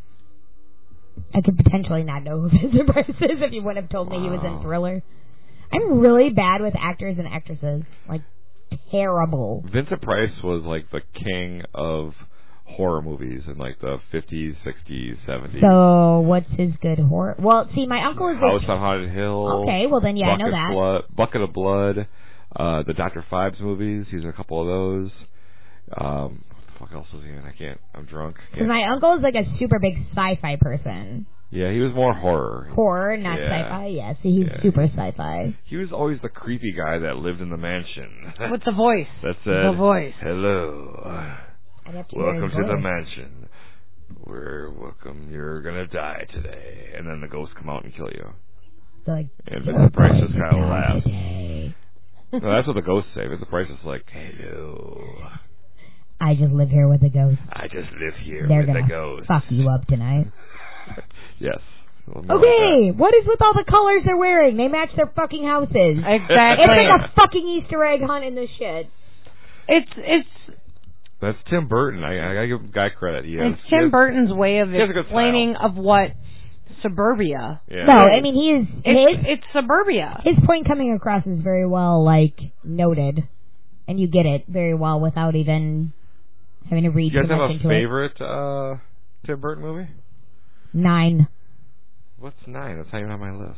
I could potentially not know who Vincent Price is if you wouldn't have told me he was in Thriller. I'm really bad with actors and actresses. Terrible. Vincent Price was the king of horror movies in the 50s, 60s, 70s. So, what's his good horror? Well, see, my uncle is... House on Haunted Hill. Okay, well then, yeah, I know that. Bucket of Blood. The Dr. Phibes movies. He's in a couple of those. What the fuck else was he in? I'm drunk. Because my uncle is a super big sci-fi person. Yeah, he was more horror. Horror, not sci-fi. Yes, he's super sci-fi. He was always the creepy guy that lived in the mansion. With the voice. That said, the voice. Hello. I'd have to hear Welcome his to the voice. mansion. Welcome. You're gonna die today. And then the ghosts come out and kill you. So, like, And Vincent Price just kind of laughs. today. No, that's what the ghosts say. Vincent Price is like, hello. I just live here with the ghosts. I just live here They're with gonna the ghosts. fuck you up tonight. Yes. Well, more Okay, what is with all the colors they're wearing? They match their fucking houses. Exactly. It's like a fucking Easter egg hunt in this shit. It's That's Tim Burton. I gotta give the guy credit. it's Tim Burton's way of he has a good explaining of what suburbia. Yeah. No, I mean It's suburbia. his point coming across is very well noted, and you get it very well without even having to read You too guys much have a into favorite Tim Burton movie? it. 9. What's 9? That's not even on my list.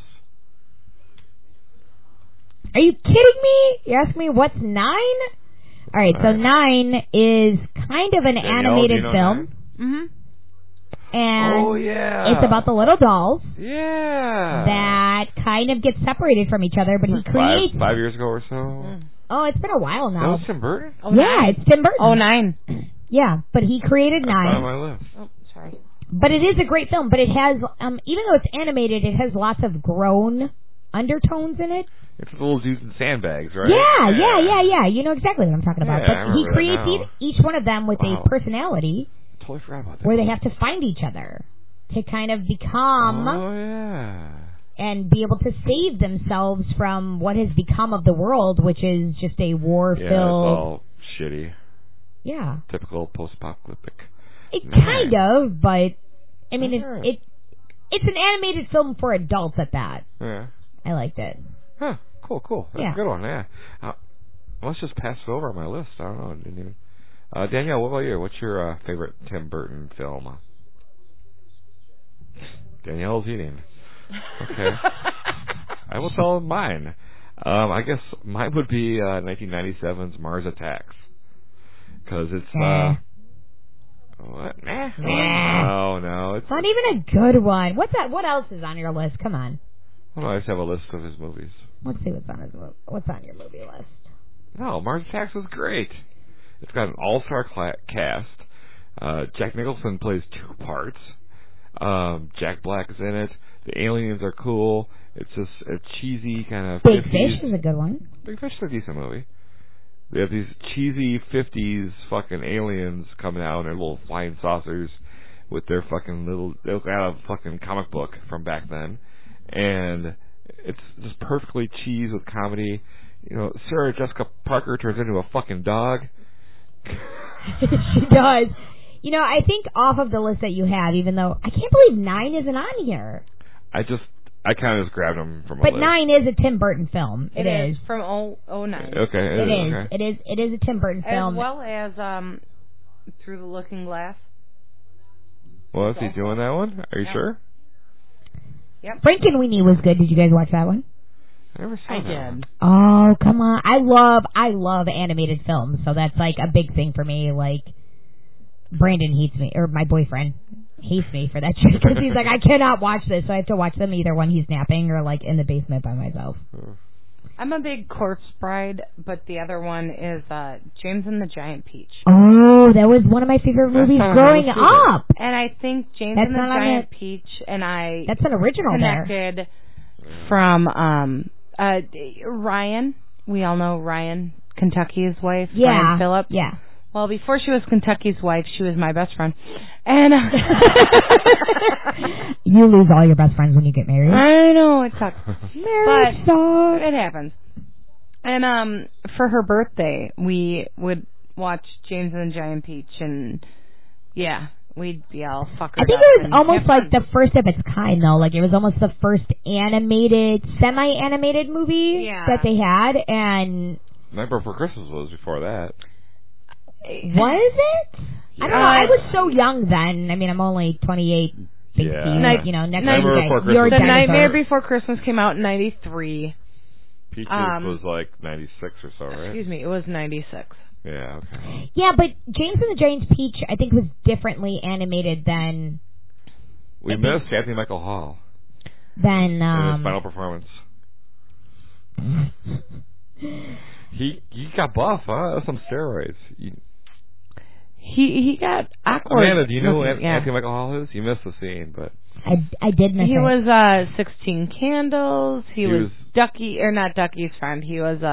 Are you kidding me? You're asking me what's 9? All right, so 9 is kind of an Danielle, animated do you know film, Mhm. and Oh yeah. it's about the little dolls Yeah. that kind of get separated from each other, but he creates. 5 years ago or so. Oh, it's been a while That now. was Tim Burton. Yeah, it's Tim Burton. Oh, 9. Yeah, but he created That's not on 9. my list. Oh, sorry. But it is a great film. But it has, even though it's animated, it has lots of grown undertones in it. It's the little dudes in sandbags, right? Yeah. You know exactly what I'm talking about. Yeah, I But he remember that creates now. each one of them with Wow. a personality Totally forgot about that. where they have to find each other to kind of become Oh yeah. and be able to save themselves from what has become of the world, which is just a Yeah, it's war-filled. all shitty. Yeah, Typical post-apocalyptic. it Nice. kind of, but I mean, Alright. it's an animated film for adults at that. Yeah. I liked it. Huh. Cool. That's Yeah. a good one. Yeah. Let's just pass it over on my list. I don't know. I didn't even. Danielle, what about you? What's your favorite Tim Burton film? Danielle's eating. Okay. I will tell mine. I guess mine would be 1997's Mars Attacks. Because it's, what? No. It's Not even a good one. What's that? What else is on your list? Come on. I just have a list of his movies. Let's see what's on your movie list. No, Mars Attacks was great. It's got an all-star cast. Jack Nicholson plays 2 parts. Jack Black is in it. The aliens are cool. It's just a cheesy kind of Big 50s. Fish is a good one. Big Fish is a decent movie. They have these cheesy 50s fucking aliens coming out in their little flying saucers with their fucking little... They look out of a fucking comic book from back then. And it's just perfectly cheese with comedy. You know, Sarah Jessica Parker turns into a fucking dog. She does. You know, I think off of the list that you have, even though I can't believe 9 isn't on here. I kind of just grabbed them from a But list. 9 is a Tim Burton film. It is. From 09. Okay. It is. Okay. It is a Tim Burton film. As well as Through the Looking Glass. Well, is he doing that one? Are you sure? Yep. Frankenweenie was good. Did you guys watch that one? I never saw I that one. did. Oh, come on. I love animated films, so that's like a big thing for me. Like, Brandon hates me, or my boyfriend hates me for that shit, because he's like, I cannot watch this, so I have to watch them either when he's napping or like in the basement by myself. I'm a big Corpse Bride, but the other one is James and the Giant Peach. Oh, that was one of my favorite movies growing Let's do up. And I think James That's and the not on Giant it. Peach and I That's an original there. connected from Ryan. We all know Ryan, Kentucky's wife, Ryan Phillips. Yeah. Well, before she was Kentucky's wife, she was my best friend. And You lose all your best friends when you get married. I know, it sucks. Marriage sucks. It happens. And for her birthday, we would watch James and the Giant Peach, and yeah, we'd be all fuckers. I think it was almost like the first of its kind, though. Like, it was almost the first animated, semi-animated movie that they had, and... Nightmare Before Christmas was before that. Was it? I don't know. I was so young then. I mean, I'm only 28. Yeah. You know, next Nightmare year, Before guys, you're Christmas. The dinosaur. Nightmare Before Christmas came out in 93. Peaches was like 96 or so, right? Excuse me, it was 96. Yeah, okay. Yeah, but James and the Giant Peach, I think, was differently animated than We missed Anthony Michael Hall Then, in his final performance. He got buff, huh? That's some steroids. He got awkward. Amanda, do you know who Yeah. Anthony Michael Hall is? You missed the scene, but I did miss He it. was 16 Candles. He was was Ducky, or not Ducky's friend. He was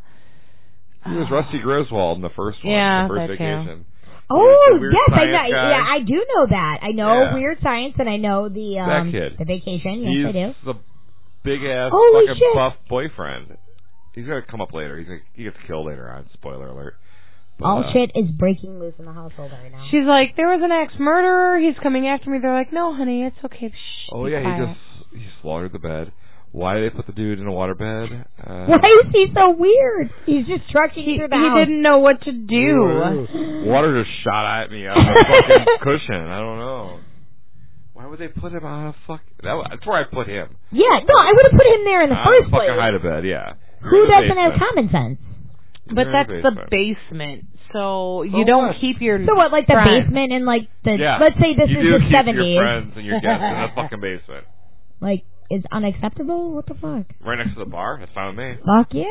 Rusty Griswold in the first one, Yeah, the first that too. vacation. Oh, Weird yes, I Science know. guy. Yeah, I do know that. I know Yeah. Weird Science, and I know That kid. the Vacation. Yes, He's I do. the big ass Holy fucking shit. buff boyfriend. He's gonna come up later. He gets killed later on. Spoiler alert. But, All shit is breaking loose in the household right now. She's like, there was an axe murderer. He's coming after me. They're like, no, honey, it's okay. Shh, Oh be yeah, quiet. he slaughtered the bed. Why did they put the dude in a water bed? Why is he so weird? He's just trucking through the He house. didn't know what to do. Water just shot at me out of the fucking cushion. I don't know. Why would they put him on a That's where I put him. Yeah, no, I would have put him there in the first place. Fucking hide a bed, yeah. Who doesn't have common sense? But You're in that's the the basement. So you So don't what? keep your So what, like the friends. basement and like the, Yeah. let's say this you is do the keep 70s. your friends and your guests in the fucking basement. Like, is unacceptable? What the fuck? Right next to the bar? That's fine with me. Fuck yeah.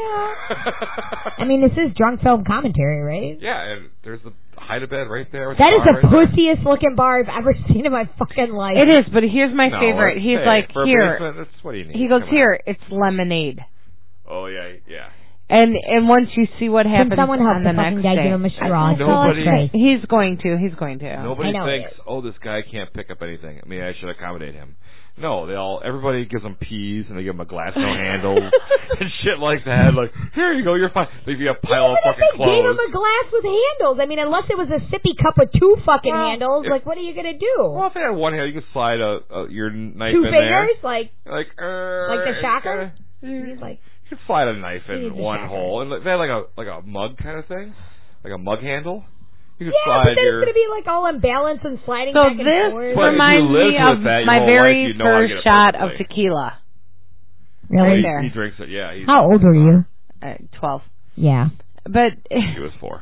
I mean, this is drunk film commentary, right? Yeah, and there's the hide a bed right there. With That the is bar the right pussiest looking bar I've ever seen in my fucking life. It is, but here's my there. favorite. He's hey, like, for a here. basement, that's what do you need? He goes, Come on. here, it's lemonade. Oh, yeah, yeah. And once you see what happens Can someone help on the the fucking next guy day, give him a straw? Nobody- Jesus Christ. he's going to. He's going to. Nobody I know thinks, it is. oh, this guy can't pick up anything. I mean, I should accommodate him. No, everybody gives him peas and they give him a glass no handles and shit like that. Like, here you go, you're fine. They give you a pile of Even if fucking they gave him clothes. a glass with handles. I mean, unless it was a sippy cup with two fucking Well, handles, if- like, what are you going to do? Well, if they had one hand, you could slide your knife Two in fingers? Like there. Like the it's shocker? kinda- He's like, You could slide a knife He's in a one shocker. hole, and they had like a mug kind of thing, like a mug handle. You could yeah, but slide then your. it's going to be like all unbalanced and sliding So back and this forth. But if you reminds me lived of with that your my whole very life, you'd know how to get first it shot of perfectly. tequila. Really? there. He drinks it. Yeah, How old were you? 12. Yeah. But he was 4.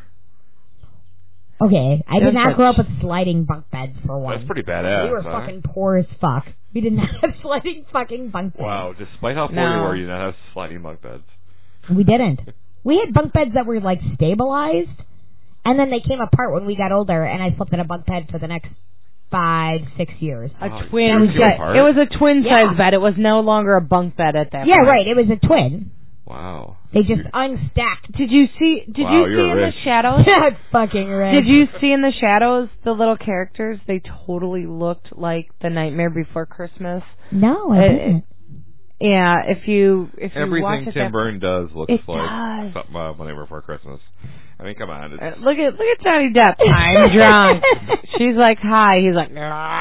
Okay, I Don't did not touch. grow up with sliding bunk beds for one. That's pretty badass. We were huh? fucking poor as fuck. We did not have sliding fucking bunk beds. Wow, despite how poor No. you were, you did not have sliding bunk beds. We didn't. We had bunk beds that were like stabilized, and then they came apart when we got older, and I slept in a bunk bed for the next 5-6 years. a Oh, twin you came bed. apart? It was a twin Yeah. size bed. It was no longer a bunk bed at that Yeah, point. right. It was a twin. Wow. They just unstacked. Did you see? Did Wow, you see you're in rich. the shadows? That's fucking rich. Did you see in the shadows the little characters? They totally looked like the Nightmare Before Christmas. No, I didn't. Yeah, if you watch Everything it, Tim Burton does looks It like does. something Monday Before Christmas. I mean, come on. It's, look at Johnny Depp. I'm drunk. She's like, hi. He's like,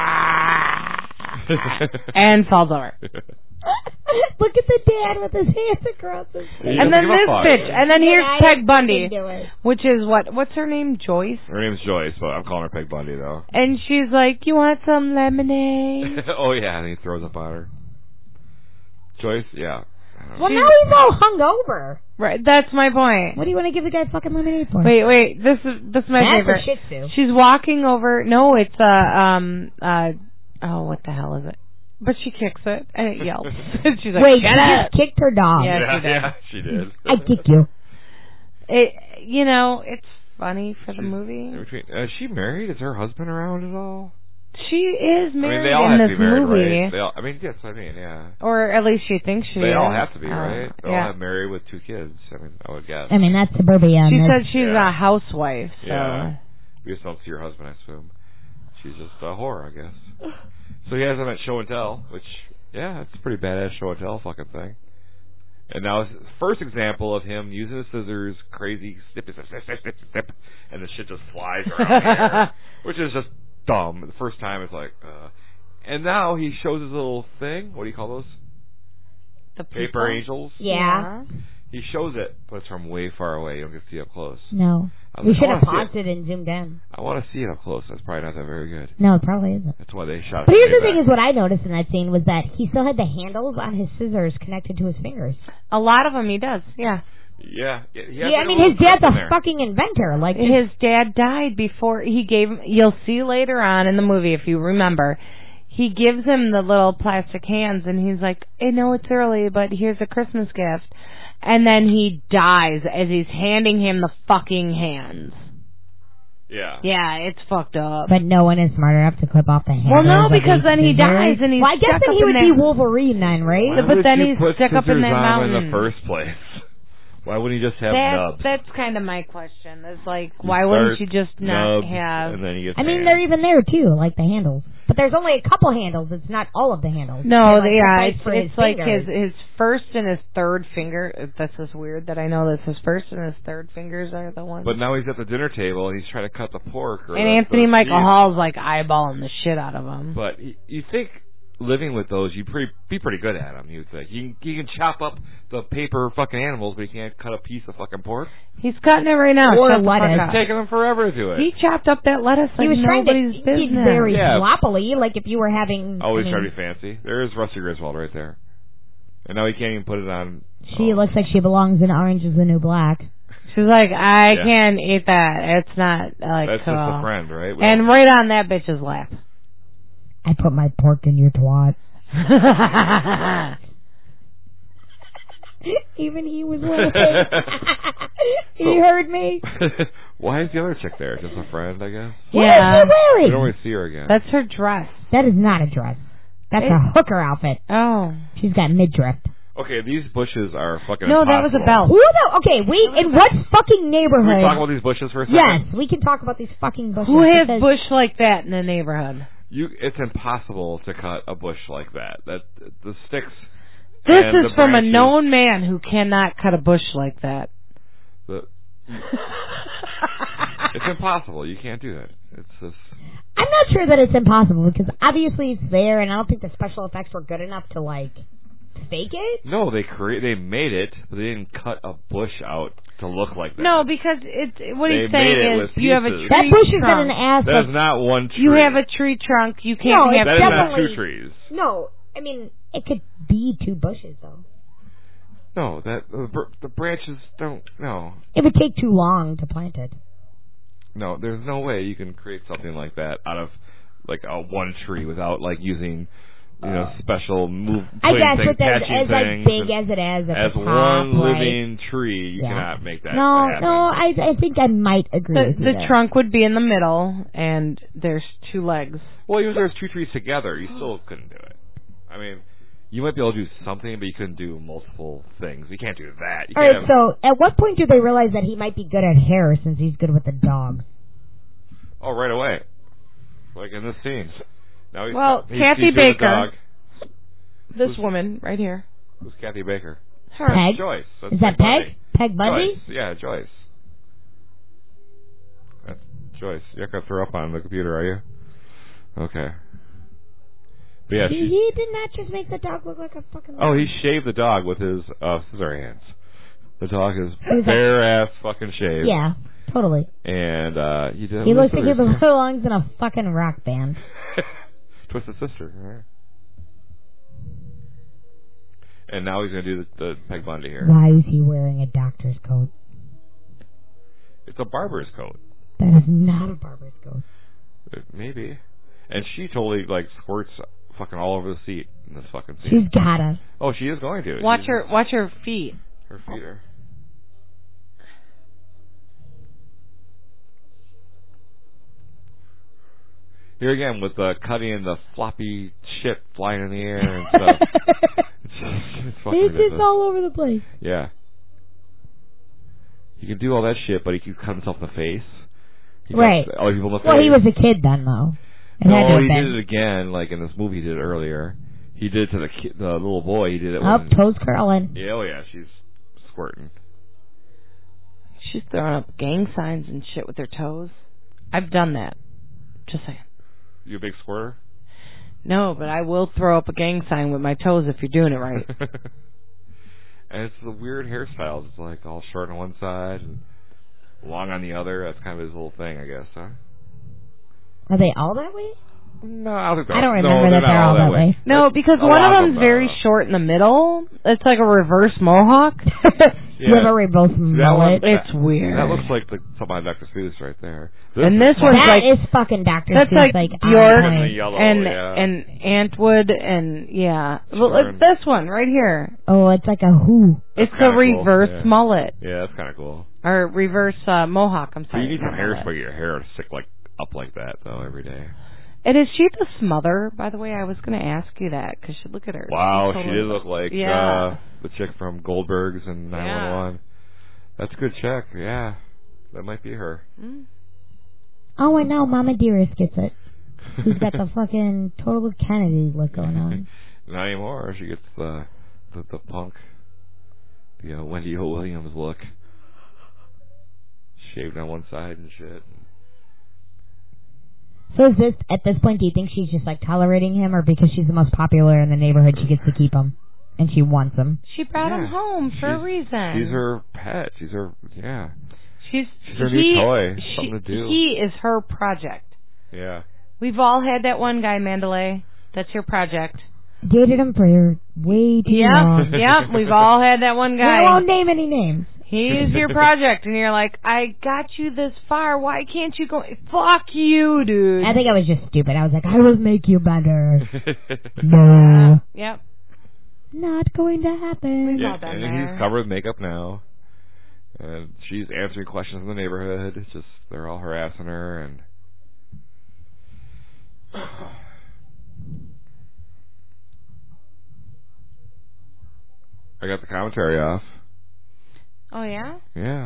and falls over. Look at the dad with his hands across his face. He And doesn't then give a this fuck. bitch. And then here's I Peg didn't Bundy, do it. which is what's her name? Joyce. Her name's Joyce, but I'm calling her Peg Bundy, though. And she's like, you want some lemonade? Oh, yeah, and he throws up on her. Joyce, yeah. I don't know. Well, now he's all hungover. Right, that's my point. What do you want to give the guy fucking lemonade for? Wait, this is my That's favorite. a shih tzu. She's walking over. No, it's oh, what the hell is it? But she kicks it and it yelps. She's like, Wait, shut she up. just kicked her dog. Yeah. She did. I kick you. It's funny for the movie. Is she married? Is her husband around at all? She is I mean, married they all in have this to be married, movie, right? They all, I mean, yes, I mean, yeah. or at least she thinks she is. They all have to be, right? They all yeah. have married with 2 kids. I mean, I would guess. I mean, that's suburbia. She and said that's- she's Yeah. a housewife, so. Yeah. You just don't see your husband, I assume. She's just a whore, I guess. So he has them at Show and Tell, which, yeah, it's a pretty badass Show and Tell fucking thing. And now, his first example of him using the scissors, crazy snip, and the shit just flies around the air, which is just dumb. The first time it's like, and now he shows his little thing. What do you call those? The Paper people. angels. Yeah. He shows it, but it's from way far away. You don't get to see it up close. No. I was We like, should I have wanna see paused it and zoomed in. I want to see it up close. That's probably not that very good. No, it probably isn't. That's why they shot it. But here's way the thing back. is what I noticed in that scene was that he still had the handles on his scissors connected to his fingers. A lot of them he does, yeah. Yeah. He has Yeah, like I a mean, little his dad's clip in a there. fucking inventor. Like, His dad died before he gave him, you'll see later on in the movie if you remember, he gives him the little plastic hands, and he's like, I know it's early, but here's a Christmas gift. And then he dies as he's handing him the fucking hands. Yeah. Yeah, it's fucked up. But no one is smart enough to clip off the hands. Well, no, because then he dies and he's Well, I guess stuck then up he would in be Wolverine then, right? Why But would then you he's put stuck up in scissors that on him mountain. in the first place? Why wouldn't he just have nubs? That's kind of my question. It's like, You why wouldn't start you just not nubs, have... And then he gets I mean, hands. they're even there too, like the handles. But there's only a couple handles. It's not all of the handles. No, They're, like, for it's like fingers. his first and his third finger. That's just weird that I know that his first and his third fingers are the ones. But now he's at the dinner table and he's trying to cut the pork. Or and the Anthony Michael beef. Hall's like eyeballing the shit out of him. But you think living with those, you'd be pretty good at them, you'd think. You can chop up the paper fucking animals, but you can't cut a piece of fucking pork. He's cutting it right now. Or Shut the fuck lettuce. up. It's taking him forever to do it. He chopped up that lettuce He like was trying nobody's to business. eat very Yeah. sloppily, like if you were having... Always I try mean, to be fancy. There is Rusty Griswold right there. And now he can't even put it on. She looks like she belongs in Orange is the New Black. She's like, I Yeah. can't eat that. It's not like That's just cool. a friend, right? And right on that bitch's lap. I put my pork in your twat. Even he was laughing. He heard me. Why is the other chick there? Just a friend, I guess? What Yeah. is she wearing? We don't really see her again. That's her dress. That is not a dress. That's a hooker outfit. Oh. She's got midriff. Okay, these bushes are fucking No, that was a impossible. belt. Who the? Okay, in what fucking Can we neighborhood? talk about these bushes for a second? Yes, we can talk about these fucking bushes. Who has because- bush like that in the neighborhood? It's impossible to cut a bush like that. That the sticks. This and is the from branches, a known man who cannot cut a bush like that. It's impossible. You can't do that. It's just. I'm not sure that it's impossible because obviously it's there, and I don't think the special effects were good enough to like fake it. No, they made it, but they didn't cut a bush out to look like that. No, because what They he's saying made it is with you have a pieces. tree That bush is trunk. in an ass. That is not one tree. You have a tree trunk. You can't No, have That is not definitely- two trees. No, I mean it could be two bushes though. No, that the branches don't. No, It would take too long to plant it. no. There's no way you can create something like that out of like a one tree without like using special I guess things, with as patching like things, big and as it is at as the top, one right? living tree, you Yeah. cannot make that No, happen. I think I might agree with you the there. trunk would be in the middle, and there's two legs. Well, even if there's two trees together, you still couldn't do it. I mean, you might be able to do something, but you couldn't do multiple things. You can't do that. You All can't right, so at what point do they realize that he might be good at hair since he's good with the dogs? Oh, right away. Like in this scene. Now he's Kathy he's with the Baker. dog. This woman right here. Who's Kathy Baker? Her. Peg? Joyce. That's Is that Bundy. Peg? Peg Bundy? Joyce. Yeah, Joyce. That's Joyce. You're not going to throw up on the computer, are you? Okay. But yeah, He did not just make the dog look like a fucking... Oh, he shaved the dog with his scissor hands. The dog is He was bare ass fucking shaved. Yeah, totally. And he did. He looks like he belongs in a fucking rock band. Twisted Sister. Right. And now he's going to do the Peg Bundy here. Why is he wearing a doctor's coat? It's a barber's coat. That is not a barber's coat. Maybe. And she totally like squirts fucking all over the seat in this fucking scene. She's gotta. Oh, she is going to. Watch her feet. Her feet are. Here again with the cutting and the floppy shit flying in the air and stuff. it's fucking It's just ridiculous. all over the place. Yeah. He can do all that shit, but he can cut himself in the face. He Right. cuts other people in the Well, face. he was a kid then, though. It had to No, have he been. did it again, like in this movie he did it earlier. He did it to the little boy. He did it Up, when... toes curling. Yeah, oh yeah, she's squirting. She's throwing up gang signs and shit with her toes. I've done that. Just saying. You a big squirter? No, but I will throw up a gang sign with my toes if you're doing it right. And it's the weird hairstyles. It's like all short on one side and long on the other. That's kind of his little thing, I guess, huh? Are they all that way? No, I don't think they're I don't no, remember they're that not they're all that way. No, That's- because a one lot of them's very short in the middle. It's like a reverse mohawk. You have a reverse mullet. It's weird. That looks like something on Dr. Seuss right there. And this one's that like is fucking Dr. that's Seuss, like on Bjork point. And the yellow, and Antwood and Sure. Look, this one right here. Oh, it's like a who. That's It's a kinda cool. reverse Yeah. mullet Yeah, that's kind of cool. or reverse mohawk. I'm But sorry. you need some not hairspray mullet. to get your hair to stick up like that though every day. And is she the Smother? By the way, I was going to ask you that because she look at her. Wow, She she totally did look like the chick from Goldberg's and 911. That's a good check. Yeah, that might be her. Mm. Oh, I know. Mama Dearest gets it. She's got the fucking total Kennedy look going on. Not anymore. She gets the punk, the Wendy O. Williams look, shaved on one side and shit. So is this, at this point, do you think she's just like tolerating him, or because she's the most popular in the neighborhood, she gets to keep him? And she wants him? She brought him home for a reason. She's her pet. She's her, She's her new toy. Something to do. He is her project. Yeah. We've all had that one guy, Mandalay. That's your project. Dated him for way too long. Yep, we've all had that one guy. I won't name any names. He's your project, and you're like, I got you this far. Why can't you go? Fuck you, dude. I think I was just stupid. I was like, I will make you better. No. Yep. Not going to happen. Yeah, all been and there. he's covered with makeup now. And she's answering questions in the neighborhood. It's just, they're all harassing her, and I got the commentary off. Oh, yeah? Yeah.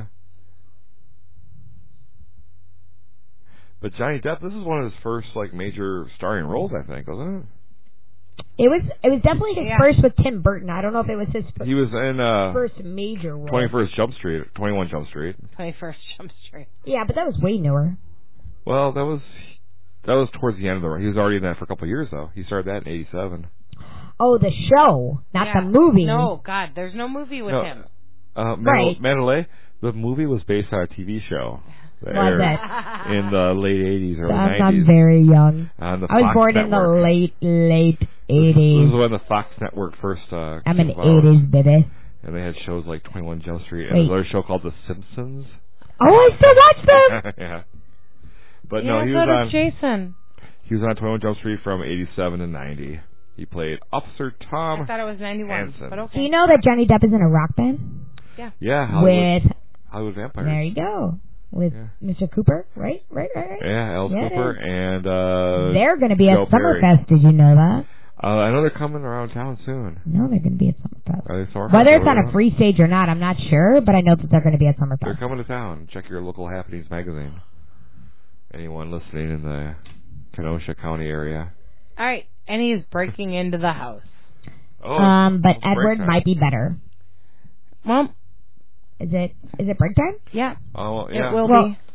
But Johnny Depp, this is one of his first major starring roles, I think, wasn't it? It was definitely his first with Tim Burton. I don't know if it was his He was in first major role. 21 Jump Street. 21st Jump Street. Yeah, but that was way newer. Well, that was towards the end of the run. He was already in that for a couple of years, though. He started that in '87. Oh, the show, not the movie. No, God, there's no movie with him. Right. Mandalay, the movie was based on a TV show that Was aired it? in the late 80s, early 90s. I'm very young. On the I was Fox born Network. in the late This 80s. is when the Fox Network first I'm an came out. 80s baby. And they had shows like 21 Jump Street and Wait. another show called The Simpsons. Oh, I still watch them. Yeah. But Yeah, no, he so was did on Jason. He was on 21 Jump Street from 87 to 90. He played Officer Tom I thought it was 91, Hansen. but okay. Do you know that Johnny Depp is in a rock band? Yeah, Hollywood, With, Hollywood Vampires. there you go, with Mr. Cooper, right? Yeah, Alice Yeah, Cooper and They're going to be Joe at Perry. Summerfest, did you know that? I know they're coming around town soon. No, they're going to be at Summerfest. Are they Summerfest? Whether it's on a free stage or not, I'm not sure, but I know that they're going to be at They're Summerfest. coming to town. Check your local happenings magazine. Anyone listening in the Kenosha County area. All right, and he's breaking into the house. Oh, But it's Edward break time. might be better. Well, Is it break time? yeah, Oh, well, yeah. it will Well- be.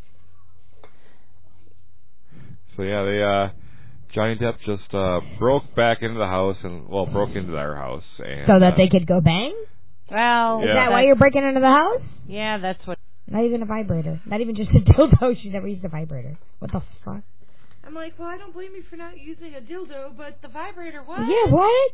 So yeah, they Johnny Depp just broke back into the house broke into their house and So that they could go bang? Well, Is Yeah. that why you're breaking into the house? Yeah, that's what. Not even a vibrator. Not even just a dildo. She never used a vibrator. What the fuck? I'm like, well, I don't blame you for not using a dildo, but the vibrator, what? Yeah, what?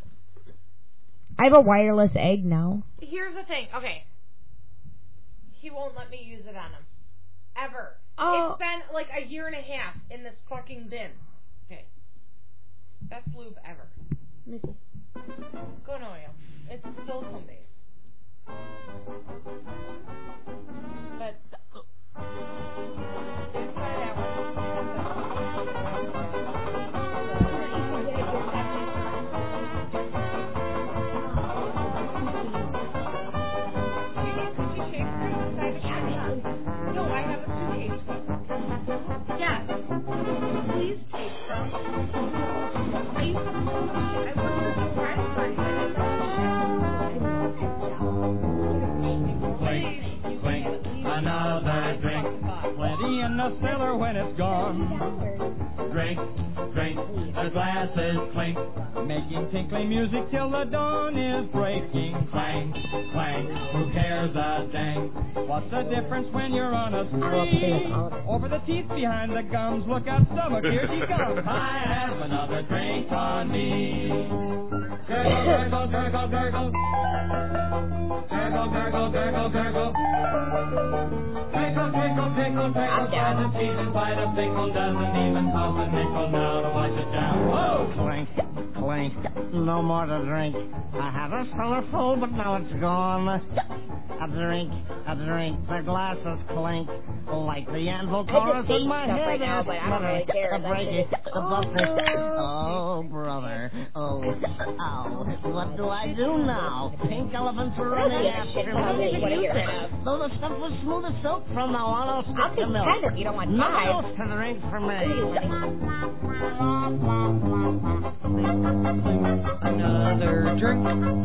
I have a wireless egg now. Here's the thing. Okay. He won't let me use it on him. Ever. Oh. It's been like a year and a half in this fucking bin. Okay. Best lube ever. Go no oil. It's silicone based. But try that No, I have a suitcase full. Yes. Please take some. I worked with Friday for 30 minutes. Clink, another drink. Plenty in the cellar when it's gone. Drink, the glasses clink. Making tinkling music till the dawn is breaking. Clang, clang, who cares a dang? What's the difference when you're on a spree? Over the teeth, behind the gums, look out stomach, here she comes. I have another drink on me. Gurgle, gurgle, gurgle, gurgle. Gurgle, gurgle, gurgle, gurgle, gurgle. Trickle, trickle, trickle, trickle. By the cheese and by the pickle. Doesn't even cost a nickel now to wash it down. Whoa! Clink, clink, no more to drink. I had a cellar full, but now it's gone. A drink, the glasses clink. Like the anvil chorus in my head. Right now, but I don't really care. The break, the buffet. Oh, brother. Oh, ow. What do I do now? Pink elephants were running after me. Though the stuff was smooth as silk, from now on I'll stick to milk. If you don't want No five. else to drink for me. Another drink.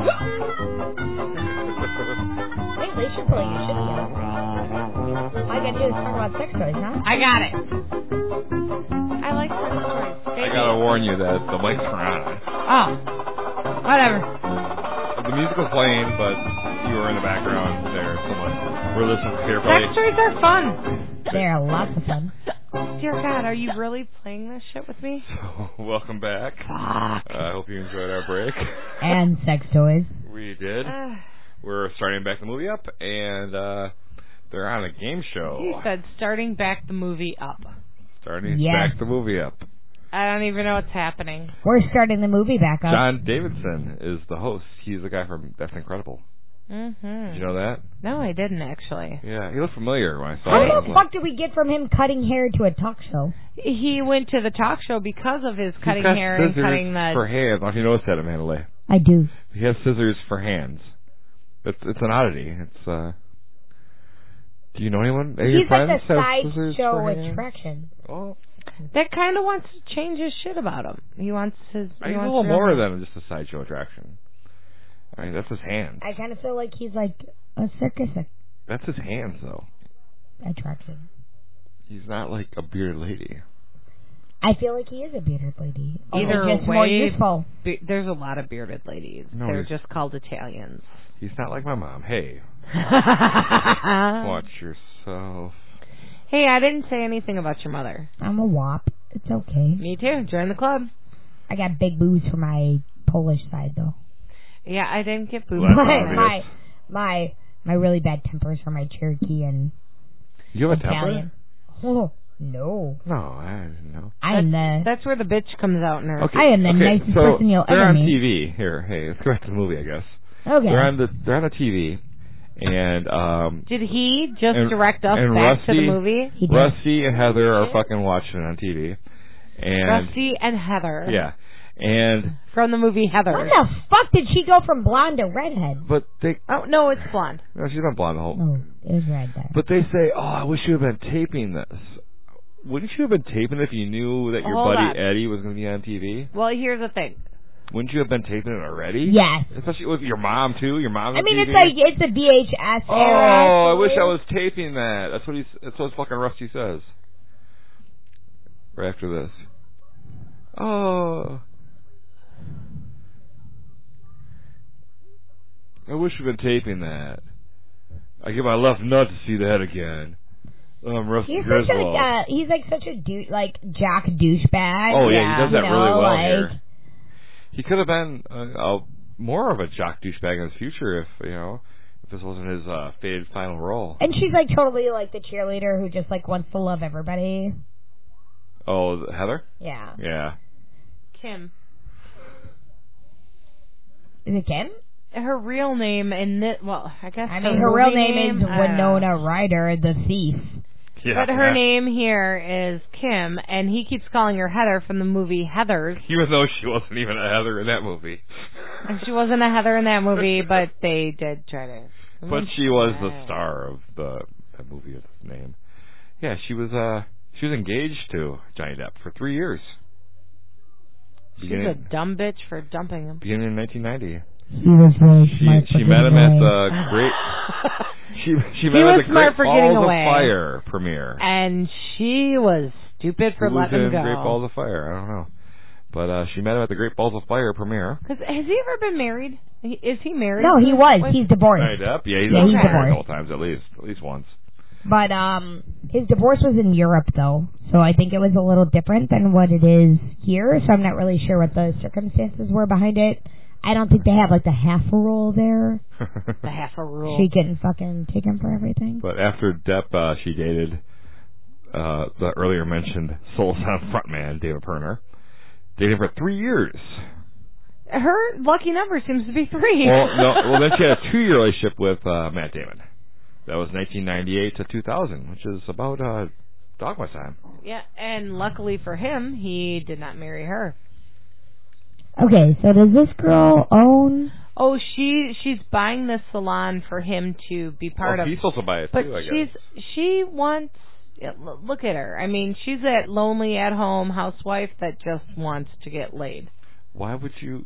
Hey, they should play your shit again. All I gotta do is talk about sex toys, huh? I got it. I like sex toys. I gotta warn you that the mics are on. Oh, whatever. The music was playing, but you were in the background there. Someone we're listening carefully. Sex toys are fun. They're lots of fun. Dear God, are you really playing this shit with me? So, welcome back. Fuck. I hope you enjoyed our break. And sex toys. We did. We're starting back the movie up, and they're on a game show. He said starting back the movie up. Starting Yes. back the movie up. I don't even know what's happening. We're starting the movie back up. John Davidson is the host. He's the guy from That's Incredible. Mm-hmm. Did you know that? No, I didn't actually. Yeah, he looked familiar when I saw How him. the fuck did we get from him cutting hair to a talk show? He went to the talk show because of his cutting He's got hair and scissors cutting the... for hands. I don't know if you noticed that, Amanda. I do. He has scissors for hands. It's an oddity. It's Do you know anyone? Any He's like friends a have scissors sideshow for hands? attraction. Oh, That kind of wants to change his shit about him. He wants his... he's a little more than just a sideshow attraction. I mean, that's his hands. I kind of feel like he's like a circus That's his hands, though. attraction. He's not like a bearded lady. I feel like he is a bearded lady. Either Only just way, more useful. There's a lot of bearded ladies. No, They're he's- just called Italians. He's not like my mom. Hey, watch yourself. Hey, I didn't say anything about your mother. I'm a wop. It's okay. Me too. Join the club. I got big boobs for my Polish side, though. Yeah, I didn't get boobs. Well, that's obvious. My really bad tempers for my Cherokee and You have a temper? Italian. Oh, no. No, I didn't know. That's where the bitch comes out in her. Okay, I am the nicest so person you'll they're ever on meet. TV. Here, hey, let's go back to the movie, I guess. Okay. They're on the TV, and Did he just and- direct us and back to the Rusty- movie? He did. Rusty and Heather are fucking watching on TV. And Rusty and Heather. yeah, and From the movie Heather. What the fuck did she go from blonde to redhead? but they Oh, no, it's blonde. no, she's not blonde the whole. Oh, it was red there. But they say, oh, I wish you had been taping this. Wouldn't you have been taping it if you knew that your Hold buddy on. Eddie was going to be on TV? Well, here's the thing. Wouldn't you have been taping it already? Yes. Especially with your mom too. Your mom's I on mean, TV. it's a VHS Oh, era. I wish I was taping that. That's what fucking Rusty says. Right after this. Oh. I wish we'd been taping that. I give my left nut to see the head again. I'm Rusty He's Griswold. he's like such a jock douchebag. Oh yeah, he does that you really know, well like, here. He could have been more of a jock douchebag in his future if this wasn't his faded final role. And she's like totally like the cheerleader who just like wants to love everybody. Oh, Heather? Yeah. Yeah. Kim. Is it Kim? Her real name in this, well, I guess I mean, her real name is I don't know. Winona Ryder, the thief. Yeah. But her name here is Kim, and he keeps calling her Heather from the movie Heathers. Even though she wasn't even a Heather in that movie. And she wasn't a Heather in that movie, but they did try to. But she was the star of that movie with his name. Yeah, she was engaged to Johnny Depp for 3 years. She's a dumb bitch for dumping him. Beginning in 1990. He was really smart. She met him at the great. She met him at the smart Great for getting Balls of away. Fire premiere. And she was stupid for Who was letting him in go. Great Balls of Fire? I don't know. But she met him at the Great Balls of Fire premiere. Has he ever been married? Is he married? No, he was. He's divorced. Johnny Depp? Yeah, he's Yeah, been he's married a divorced. couple times at least once. But his divorce was in Europe though, so I think it was a little different than what it is here. So I'm not really sure what the circumstances were behind it. I don't think they have like the half a rule there. The half a rule. She getting fucking taken for everything. But after Depp, she dated the earlier mentioned Soul Sound frontman, David Perner. Dated for 3 years. Her lucky number seems to be 3. Well, then she had a 2-year relationship with Matt Damon. That was 1998 to 2000, which is about Dogma time. Yeah, and luckily for him, he did not marry her. Okay, so does this girl own? Oh, she's buying this salon for him to be part of. He's supposed to buy it but too, I guess. she wants. Look at her. I mean, she's that lonely at-home housewife that just wants to get laid. Why would you?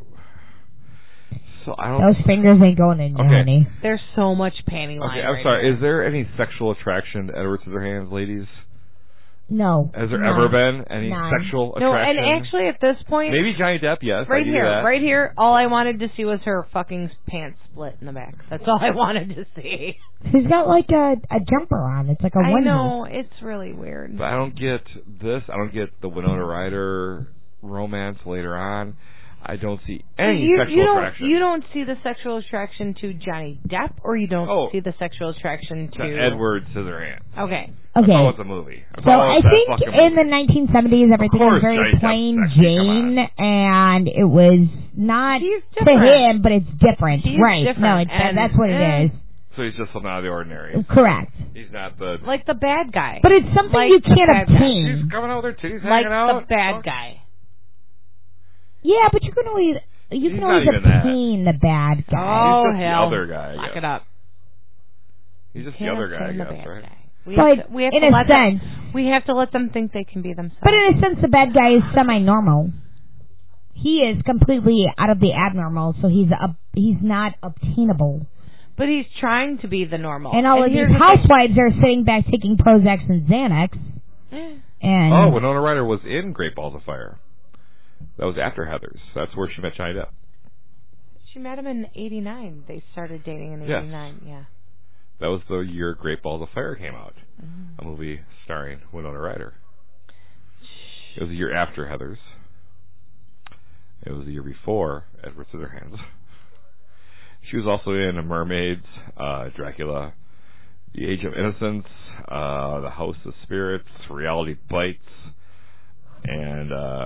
So I don't. Those fingers ain't going in, honey. There's so much panty line. Okay, I'm sorry. Is there any sexual attraction to Edward Scissorhands, ladies? No. Has there ever been any sexual attraction? No, and actually at this point... Maybe Johnny Depp, yes. Right here, all I wanted to see was her fucking pants split in the back. That's all I wanted to see. She's got like a jumper on. It's like a onesie. I know, it's really weird. But I don't get this. I don't get the Winona Ryder romance later on. I don't see any sexual attraction. You don't see the sexual attraction to Johnny Depp, or you don't see the sexual attraction to Edward Scissorhands. Okay. Oh, it's a movie. So I think in the 1970s everything was very plain Jane, and it was not to him, but it's different. He's right. different. No, that's what it is. So he's just something out of the ordinary. Correct. He's not the... Like the bad guy. But it's something you can't obtain. She's coming out with her titties like hanging out. Like the bad guy. Yeah, but you can always obtain the bad guy. Oh, he's just hell. the other guy. Lock it up. He's just the other guy, I guess, right? We have to let them think they can be themselves. But in a sense, the bad guy is semi-normal. He is completely out of the abnormal, so he's not obtainable. But he's trying to be the normal. And all of these housewives are sitting back taking Prozac and Xanax. And Winona Ryder was in Great Balls of Fire. That was after Heathers. That's where she met Johnny Depp. She met him in 89. They started dating in 89, yeah. That was the year Great Balls of Fire came out. A movie starring Winona Ryder. It was the year after Heathers. It was the year before Edward Scissorhands. She was also in Mermaids, Dracula, The Age of Innocence, The House of Spirits, Reality Bites, and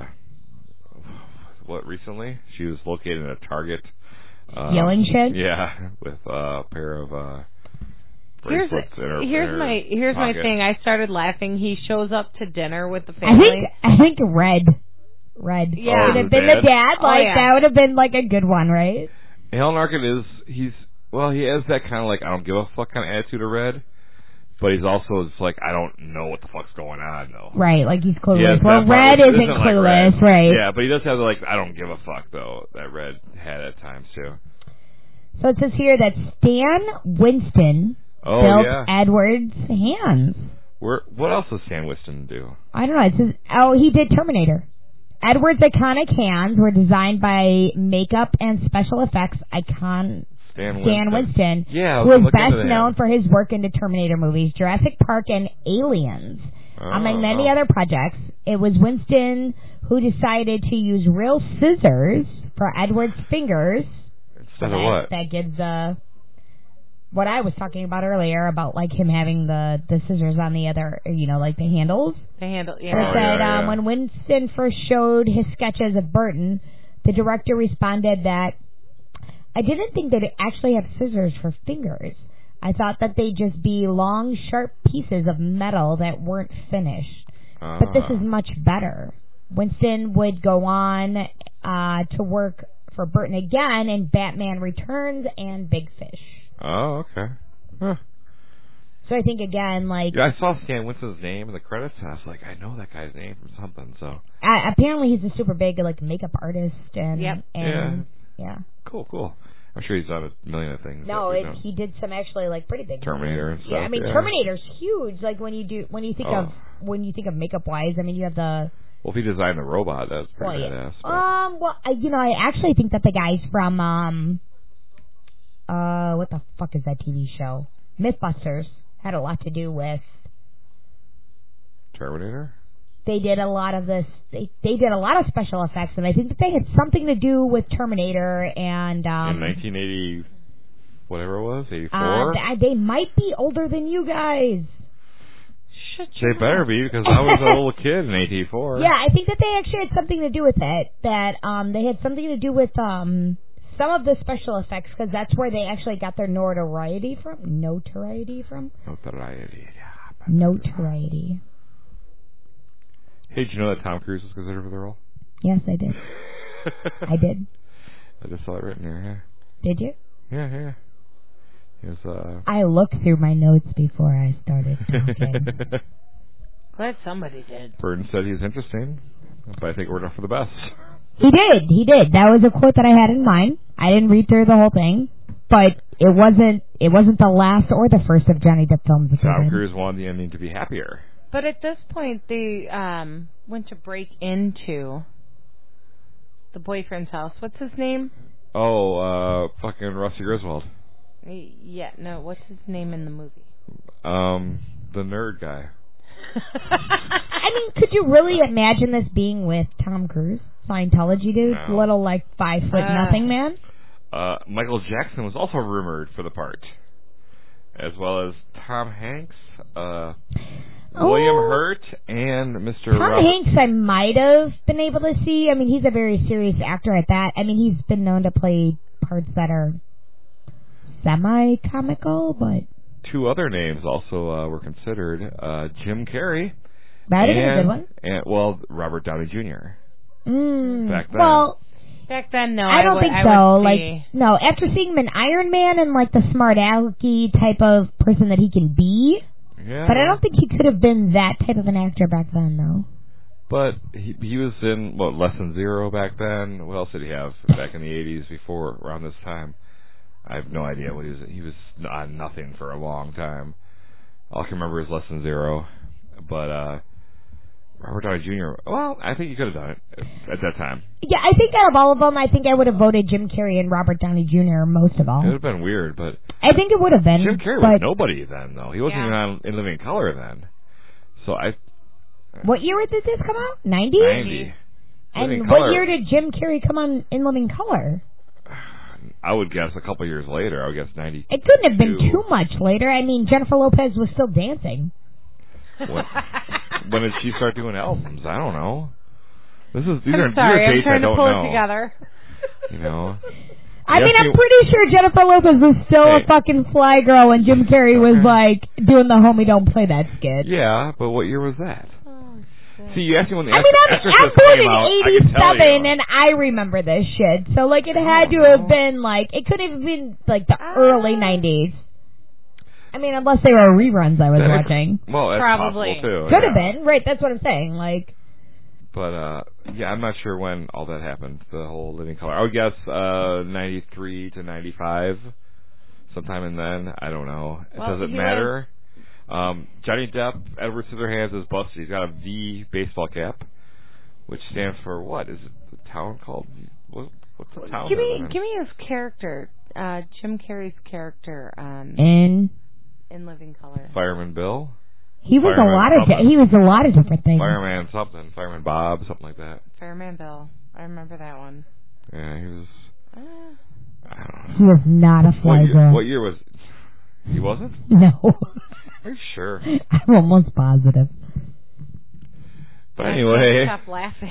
recently? She was located in a Target. Yelling shit? Yeah, with a pair of bracelets in her Here's my thing. I started laughing. He shows up to dinner with the family. I think Red. Yeah. Would have been the dad. That would have been like a good one, right? Alan Arkin he has that kind of like, I don't give a fuck kind of attitude of Red. But he's also just like, I don't know what the fuck's going on, though. Right, like he's clueless. Well, Red isn't clueless, like right? Yeah, but he does have the, like, I don't give a fuck, though, that Red had at times, too. So it says here that Stan Winston built Edward's hands. What else does Stan Winston do? I don't know. It says, he did Terminator. Edward's iconic hands were designed by makeup and special effects icon Stan Winston, who is best known for his work in the Terminator movies, Jurassic Park, and Aliens. Among many other projects, it was Winston who decided to use real scissors for Edward's fingers. Instead of what? That gives what I was talking about earlier about like him having the scissors on the other, like the handles. The handle, yeah. It said when Winston first showed his sketches of Burton, the director responded that, I didn't think they'd actually have scissors for fingers. I thought that they'd just be long, sharp pieces of metal that weren't finished. But this is much better. Winston would go on to work for Burton again in Batman Returns and Big Fish. Oh, okay. Huh. So I think, again, like... Yeah, I saw Stan Winston's name in the credits, and I was like, I know that guy's name from something, so... apparently he's a super big, like, makeup artist, and... Yep. Yeah. Cool. I'm sure he's done a million of things. No, he did some actually like pretty big Terminator and stuff. Yeah, I mean Terminator's huge. Like when you think of makeup wise, I mean you have the. Well, if he designed the robot, that's pretty badass. I actually think that the guys from what the fuck is that TV show? Mythbusters had a lot to do with Terminator. they did a lot of this. They did a lot of special effects, and I think that they had something to do with Terminator and in 1980, whatever it was, 84. They might be older than you guys. They better be, because I was a little kid in 84. Yeah, I think that they actually had something to do with it. That they had something to do with some of the special effects, because that's where they actually got their notoriety from. Notoriety. Hey, did you know that Tom Cruise was considered for the role? Yes, I did. I did. I just saw it written here. Yeah. Did you? Yeah. He was, I looked through my notes before I started talking. Glad somebody did. Burton said he's interesting, but I think it worked out for the best. He did. That was a quote that I had in mind. I didn't read through the whole thing, but it wasn't the last or the first of Johnny Depp films. Tom Cruise wanted the ending to be happier. But at this point, they went to break into the boyfriend's house. What's his name? Oh, fucking Rusty Griswold. Yeah, no, what's his name in the movie? The nerd guy. I mean, could you really imagine this being with Tom Cruise? Scientology dude? No. Little, 5'0" man? Michael Jackson was also rumored for the part, as well as Tom Hanks, William Hurt, and Mr. Tom Hanks I might have been able to see. I mean, he's a very serious actor at that. I mean, he's been known to play parts that are semi-comical, but... Two other names also were considered, Jim Carrey. That is a good one. And, Robert Downey Jr. Back then. Well... Back then, no. I don't think so. No, after seeing him in Iron Man and, the smart alecky type of person that he can be... Yeah. But I don't think he could have been that type of an actor back then, though. But he was in, Less Than Zero back then? What else did he have back in the 80s before, around this time? I have no idea what he was. He was on nothing for a long time. All I can remember is Less Than Zero. But Robert Downey Jr., well, I think he could have done it at that time. Yeah, I think out of all of them, I think I would have voted Jim Carrey and Robert Downey Jr. most of all. It would have been weird, but... I think it would have been. Jim Carrey was nobody then, though. He wasn't even on In Living Color then. So What year did this come out? 90? 90. And what year did Jim Carrey come on In Living Color? I would guess a couple years later. I would guess 92. It couldn't have been too much later. I mean, Jennifer Lopez was still dancing. When did she start doing albums? I don't know. These are dates I don't know. I'm trying to pull it together. You know. I mean, I'm pretty sure Jennifer Lopez was still a fucking fly girl and Jim Carrey was doing the Homie Don't Play That skit. Yeah, but what year was that? Oh, shit. See, you asked me when the I'm born in 87 and I remember this shit. So it had to have been it could have been the early 90s. I mean, unless they were reruns I was watching. Well, that's probably possible too. Could have been, right? That's what I'm saying. But I'm not sure when all that happened. The whole Living Color. I would guess 93 to 95, sometime in then. I don't know. Does it matter? Johnny Depp, Edward Scissorhands is busted. He's got a V baseball cap, which stands for what? Is it the town called? What's the town? Give me his character. Jim Carrey's character. In Living Color. Fireman Bill? He was a lot of different things. Fireman something. Fireman Bob, something like that. Fireman Bill. I remember that one. Yeah, he was... I don't know. He was not a fly girl. What year was... He wasn't? No. Are you sure? I'm almost positive. But anyway... Stop laughing.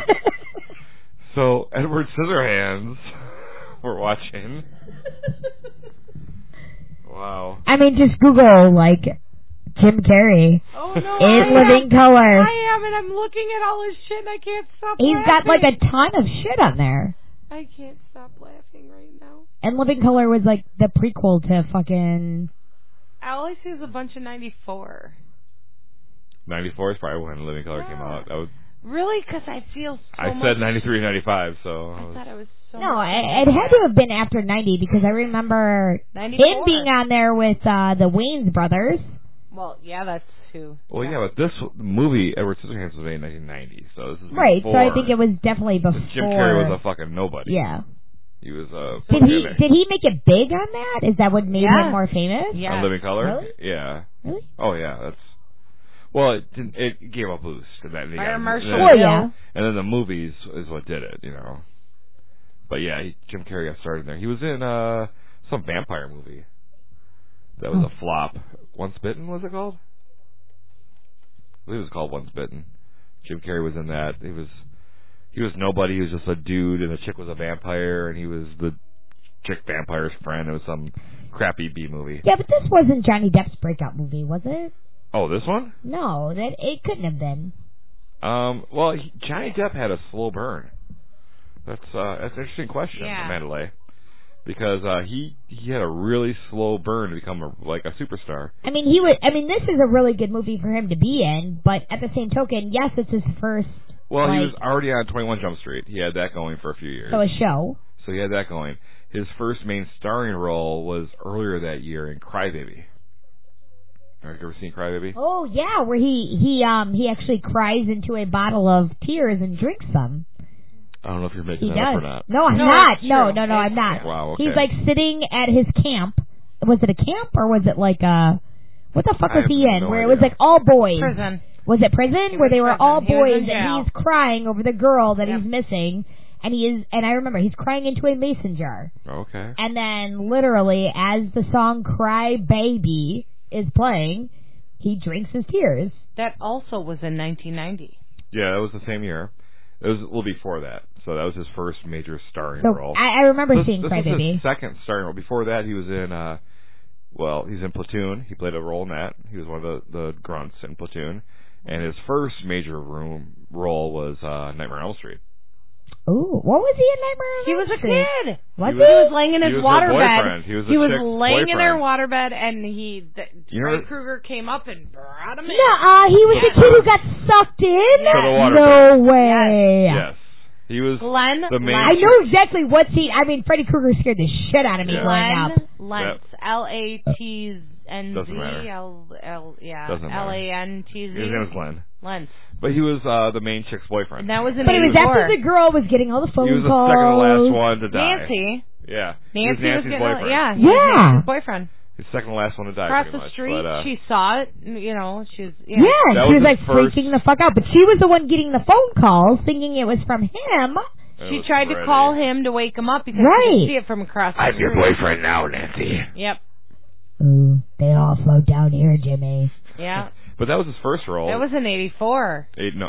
So, Edward Scissorhands, we're watching... Wow. I mean, just Google, Jim Carrey. Oh, no. In Living Color. I am, and I'm looking at all his shit, and I can't stop He's laughing. got, a ton of shit on there. I can't stop laughing right now. And Living Color was, the prequel to fucking... All I see is a bunch of 94. 94 is probably when Living Color came out. That was... Really? Because I feel so I said 93 95, so... I thought it was so No, it had to have been after 90 because I remember 94. him being on there with the Wayans brothers. Well, yeah, that's who. Well, yeah, but this movie, Edward Scissorhands, was made in 1990, so this is right. before. So I think it was definitely before. Jim Carrey was a fucking nobody. Yeah. He was Did he make it big on that? Is that what made him more famous? Yeah. On Living Color? Really? Yeah. Really? Oh yeah, that's. Well, it didn't. It gave a boost. And then Fire Marshal Well, yeah. And then the movies is what did it, But yeah, Jim Carrey got started there. He was in some vampire movie that was a flop. Once Bitten, was it called? I believe it was called Once Bitten. Jim Carrey was in that. He was nobody. He was just a dude, and the chick was a vampire, and he was the chick vampire's friend. It was some crappy B movie. Yeah, but this wasn't Johnny Depp's breakout movie, was it? Oh, this one? No, it couldn't have been. Well, Johnny Depp had a slow burn. That's an interesting question, Amanda Leigh. Because he had a really slow burn to become a superstar. I mean, this is a really good movie for him to be in, but at the same token, yes, it's his first. Well, he was already on 21 Jump Street. He had that going for a few years. So a show. So he had that going. His first main starring role was earlier that year in Crybaby. Have you ever seen Crybaby? Oh yeah, where he actually cries into a bottle of tears and drinks some. I don't know if you're making that up or not. No, I'm not. No, I'm not. Wow, okay. He's like sitting at his camp. Was it a camp or was it like a? What the fuck was he in? No where idea. it was like all boys. Prison. Was it prison? Where they were all He was boys in jail. and he's crying over the girl that Yep. he's missing. And I remember he's crying into a mason jar. Okay. And then literally as the song Cry Baby is playing, he drinks his tears. That also was in 1990. Yeah, that was the same year. It was a little before that. So that was his first major starring So role. I remember seeing This Cry was Baby. his second starring role. Before that, he was in, he's in Platoon. He played a role in that. He was one of the grunts in Platoon. And his first major role was Nightmare on Elm Street. Ooh, what was he in Nightmare on He Elm was a Street? kid. Was He was laying in He his was her waterbed. boyfriend. He was the He was chick's laying in her boyfriend. waterbed, and Freddy know- Krueger came up and brought him in. Nuh-uh, he was the kid who got sucked in? To the water No way. Yes. He was Glenn the main. I know exactly what scene. I mean, Freddy Krueger scared the shit out of me Yeah. growing up. Lentz. L-A-T-N-Z. Doesn't matter. Doesn't matter. L-A-N-T-Z. His name was Glenn. Lentz. But he was the main chick's boyfriend. And that was in But it was 84. after the girl was getting all the phone He was the calls. second to last one to die. Nancy. Yeah. Nancy he was Nancy's getting boyfriend. Yeah. He was Yeah. Nancy's boyfriend. His second to last one to die. Across pretty the much. street, But, she saw it. You know, she's Yeah, That she was was like his first- freaking the fuck out. But she was the one getting the phone calls, thinking it was from him. it She was tried to Freddy. call him to wake him up because Right. she could see it from across the I'm street. your boyfriend now, Nancy. Yep. Ooh, they all float down here, Jimmy. Yeah. But that was his first role. That was in 84.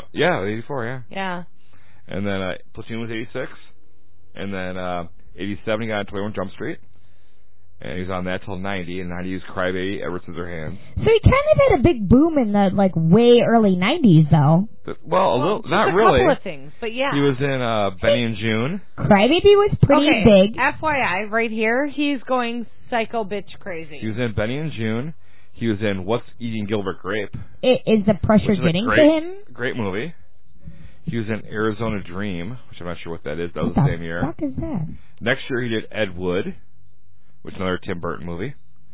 84, yeah. Yeah. And then Platoon was 86. And then 87 he got on 21 Jump Street. And he was on that till 90. And 90 he was Crybaby, Edward Scissorhands. So he kind of had a big boom in the like way early 90s, though. Well, a little, Just not a really. couple of things, but yeah. He was in Benny and June. Crybaby was pretty okay, big. FYI, right here, he's going psycho bitch crazy. He was in Benny and June. He was in What's Eating Gilbert Grape, Is the pressure which is getting a to him? great movie. He was in Arizona Dream, which I'm not sure what that is. That was What the same year. fuck is that? Next year he did Ed Wood, which is another Tim Burton movie.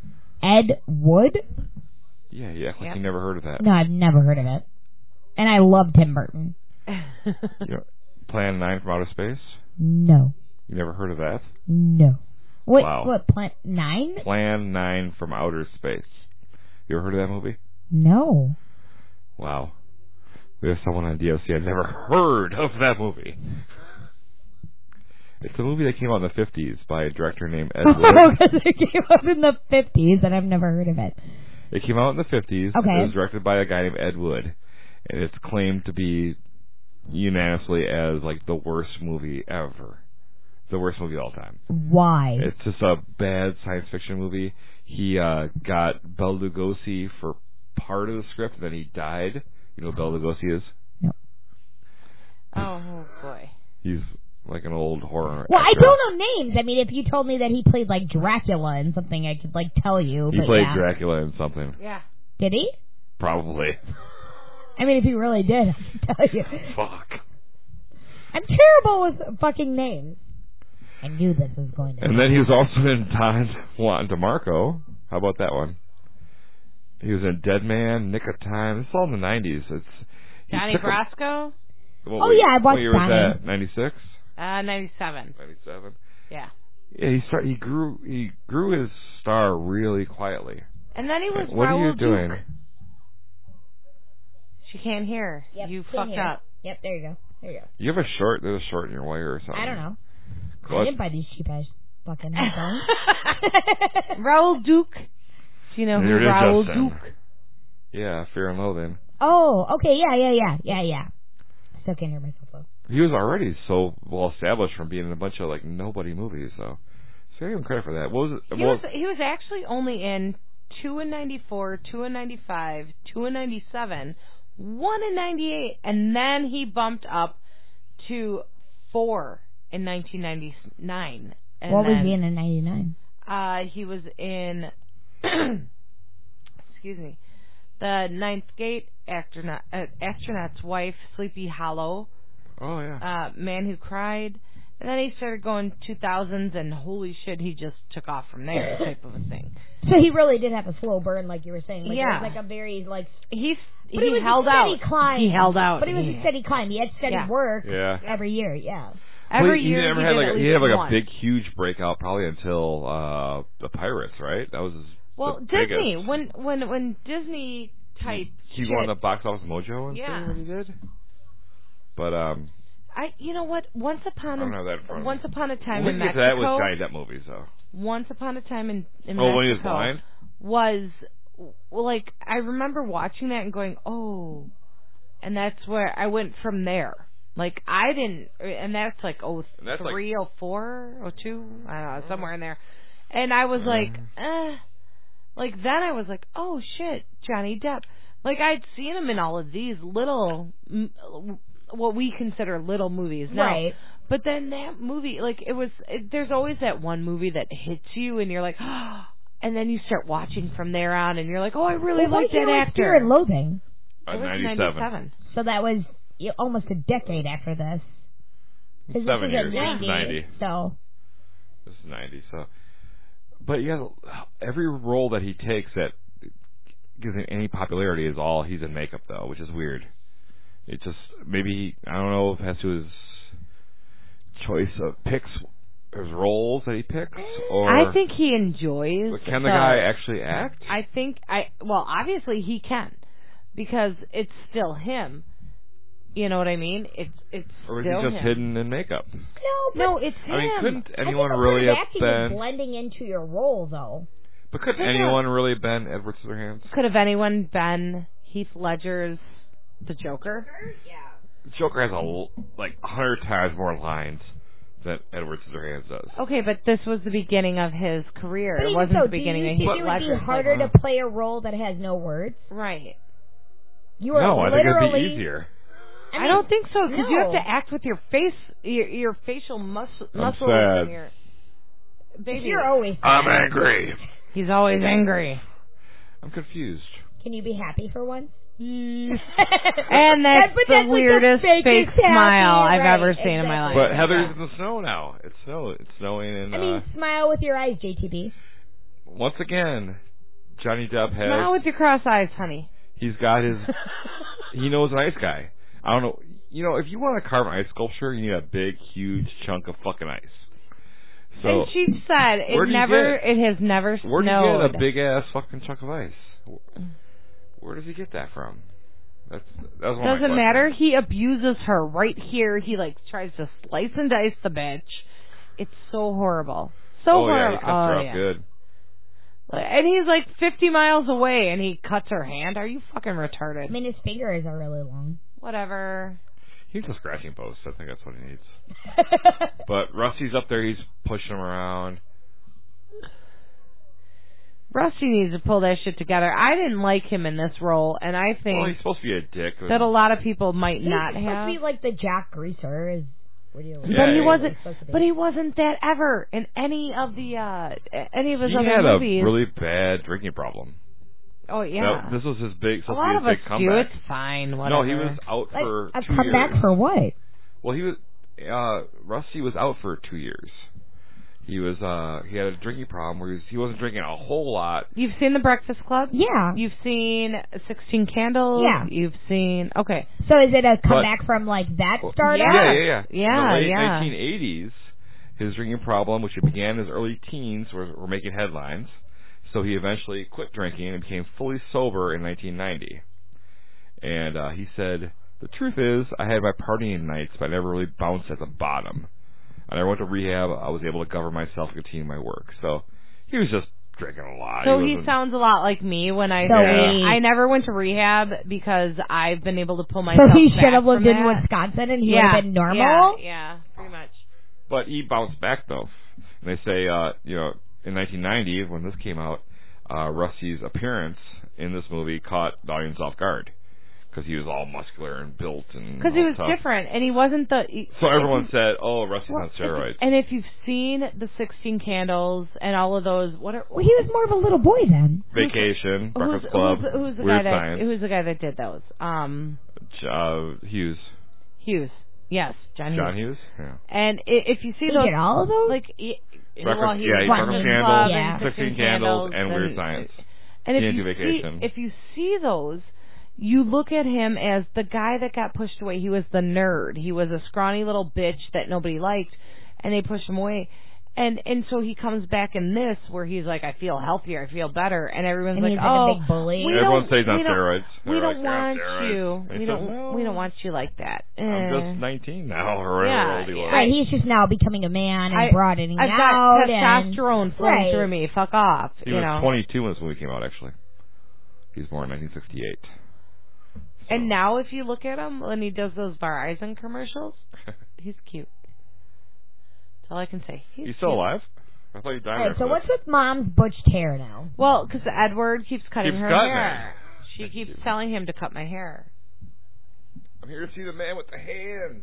Ed Wood? Yeah, you act like Yep. you never heard of that. No, I've never heard of it. And I love Tim Burton. You know, Plan 9 from Outer Space? No. You never heard of that? No. What? Wow. What? Plant 9? Plan 9 from Outer Space. You ever heard of that movie? No. Wow. We have someone on DOC I'd never heard of that movie. It's a movie that came out in the 50s by a director named Ed Wood. Because it came up in the 50s and I've never heard of it. It came out in the 50s. Okay. It was directed by a guy named Ed Wood. And it's claimed to be unanimously as like the worst movie ever. The worst movie of all time. Why? It's just a bad science fiction movie. He got Bela Lugosi for part of the script, and then he died. You know who Bela Lugosi is? No. Oh, boy. He's like an old horror Well, I actor. don't know names. I mean, if you told me that he played like Dracula and something, I could like tell you. He but played yeah. Dracula in something. Yeah. Did he? Probably. I mean, if he really did, I can tell you. Fuck. I'm terrible with fucking names. I knew this was going to And then he was also in Don Juan DeMarco. How about that one? He was in Dead Man, Nick of Time. It's all in the 90s. Donnie Brasco? Oh, yeah, I watched What year was Donnie. that? 96? 97. 97? Yeah. Yeah, he grew his star really quietly. And then he was What are Raoul you doing? Duke. She can't hear. Yep, You can't fucked hear. up. Yep, there you go. There you go. You have a short. There's a short in your wire or something. I don't know. Well, I didn't buy these cheap ass fucking headphones. Raoul Duke. Do you know who Neither did Raoul Justin. Duke? Yeah, Fear and Loathing. Oh, okay, yeah. Still can't hear myself though. He was already so well established from being in a bunch of like nobody movies, so I give him credit for that. What was it? He was actually only in 2 in 94, 2 in 95, 2 in 97, 1 in 98, and then he bumped up to 4 in 1999. And what was he in 99? He was in, excuse me, The Ninth Gate, Astronaut's Wife, Sleepy Hollow, Oh yeah. Man Who Cried, and then he started going 2000s, and holy shit, he just took off from there, type of a thing. So he really did have a slow burn, like you were saying. Like, Yeah. It was like a very, like... He But it was held a out. steady climb. He held out. But it was a steady climb. He had steady Yeah. work Yeah. every year, yeah. Every he year never he had did like at he least had like one. a big huge breakout probably until the Pirates, right? That was his Well, the Disney, biggest. when Disney type He shit, won the box office mojo and Yeah. thing when he did. But you know what? Once I upon don't have that in front of me. once upon a time we in can get to Mexico, that with Johnny Depp movies though. Once upon a time in Oh, when he was Mexico blind? was like I remember watching that and going, oh, and that's where I went from there. Like I didn't, and that's like That's like- 03, 04, 02, I don't know, somewhere in there. And I was like, like then I was like, oh shit, Johnny Depp. Like I'd seen him in all of these little, what we consider little movies now. Right. But then that movie, like there's always that one movie that hits you and you're like, oh, and then you start watching from there on and you're like, oh, I really like that actor. Fear and Loathing. It was 97. So that was almost a decade after this. 'Cause 7 this years. is at 90, 90. So, This is 90. So, but yeah, every role that he takes that gives him any popularity is all he's in makeup though, which is weird. It just maybe I don't know if it has to do with his choice of picks, his roles that he picks, or I think he enjoys. But can the guy actually act? I think well, obviously he can, because it's still him. You know what I mean? It's Or is still he just him. hidden in makeup? No, it's him. I mean, couldn't I anyone think a really part of have acting is been? blending into your role, though. But couldn't Yeah. anyone really been Edward Scissorhands? Could have anyone been Heath Ledger's the Joker? Joker has like 100 times more lines than Edward Scissorhands does. Okay, but this was the beginning of his career. But It even wasn't so, the beginning do of you Heath think it would Ledger's. be harder to play a role that has no words? Right. You are No, I think it'd literally... be easier. I don't think so, because you have no. to act with your face, your facial muscles sad. and your... Baby, You're always... I'm angry. he's always angry. I'm confused. Can you be happy for once? And that's But the like weirdest the fake fakest smile happy, I've right, ever seen in my life. But Heather's in the snow now. It's snowing, and I mean, smile with your eyes, JTB. once again, Johnny Depp has. Smile with your cross eyes, honey. He's got his. He knows an ice guy. I don't know. You know, if you want to carve an ice sculpture, you need a big, huge chunk of fucking ice. So And she said it where do you has never where do snowed. you get a big ass fucking chunk of ice? Where does he get that from? That was one of my Doesn't matter. questions. He abuses her right here. He like tries to slice and dice the bitch. It's so horrible. So Oh yeah, horrible. he cuts her Oh, up yeah. good. And he's like 50 miles away and he cuts her hand. Are you fucking retarded? I mean, his fingers are really long. Whatever. He's a scratching post. I think that's what he needs. But Rusty's up there. He's pushing him around. Rusty needs to pull that shit together. I didn't like him in this role, and I think Well, he's supposed to be a dick. that a lot of people might He's not supposed have. to be like the Jack Greaser. But Yeah, he he wasn't. supposed to be. But he wasn't that ever in any of his he other had movies. a really bad drinking problem. Oh yeah. This was his big. A Supposed lot to of be us his big do. comeback. It's fine. Whatever. No, he was out Like, for a 2 comeback years. for what? Well, he was. Rusty was out for 2 years. He was. He had a drinking problem where he wasn't drinking a whole lot. You've seen The Breakfast Club? Yeah. You've seen 16 Candles? Yeah. You've seen... Okay. So is it a comeback from like that start? Yeah. Yeah. Yeah, In the late yeah. 1980s, his drinking problem, which began in his early teens, were making headlines. So he eventually quit drinking and became fully sober in 1990. And he said, the truth is, I had my partying nights, but I never really bounced at the bottom. I never went to rehab. I was able to govern myself and continue my work. So he was just drinking a lot. So he sounds a lot like me when I say I never went to rehab because I've been able to pull myself So he back should have lived from in that. Wisconsin and he would have been normal? Yeah, pretty much. But he bounced back, though. And they say, in 1990, when this came out, Rusty's appearance in this movie caught the audience off guard. Because he was all muscular and built and because he was tough. different, and he wasn't the... So everyone said, oh, Rusty's on steroids. And if you've seen the 16 Candles and all of those... Well, he was more of a little boy then. Vacation, Breakfast Club, who's the Weird guy Science. Who's the guy that did those? Hughes. Hughes. Yes, John Hughes. John Hughes? Yeah. And if you see He those... did all of those? Breakfast Candles, 16 Candles, and Weird Science. And Vacation. if you see those... You look at him as the guy that got pushed away. He was the nerd. He was a scrawny little bitch that nobody liked, and they pushed him away. And so he comes back in this where he's like, I feel healthier, I feel better, and everyone's like, he's oh, a big bully. Everyone says on steroids. We don't want you. We don't want you like that. I'm just 19 now, or whatever old he was. Right, he's just now becoming a man and broadening I've out. I've got testosterone flowing through me. Fuck off. He was 22 when this movie came out, actually. He was born in 1968. And now if you look at him when he does those Verizon commercials, he's cute. That's all I can say. He's still alive? I thought he died. Right, so what's with Mom's butched hair now? Well, because Edward keeps cutting her hair. She keeps telling him to cut my hair. I'm here to see the man with the hands.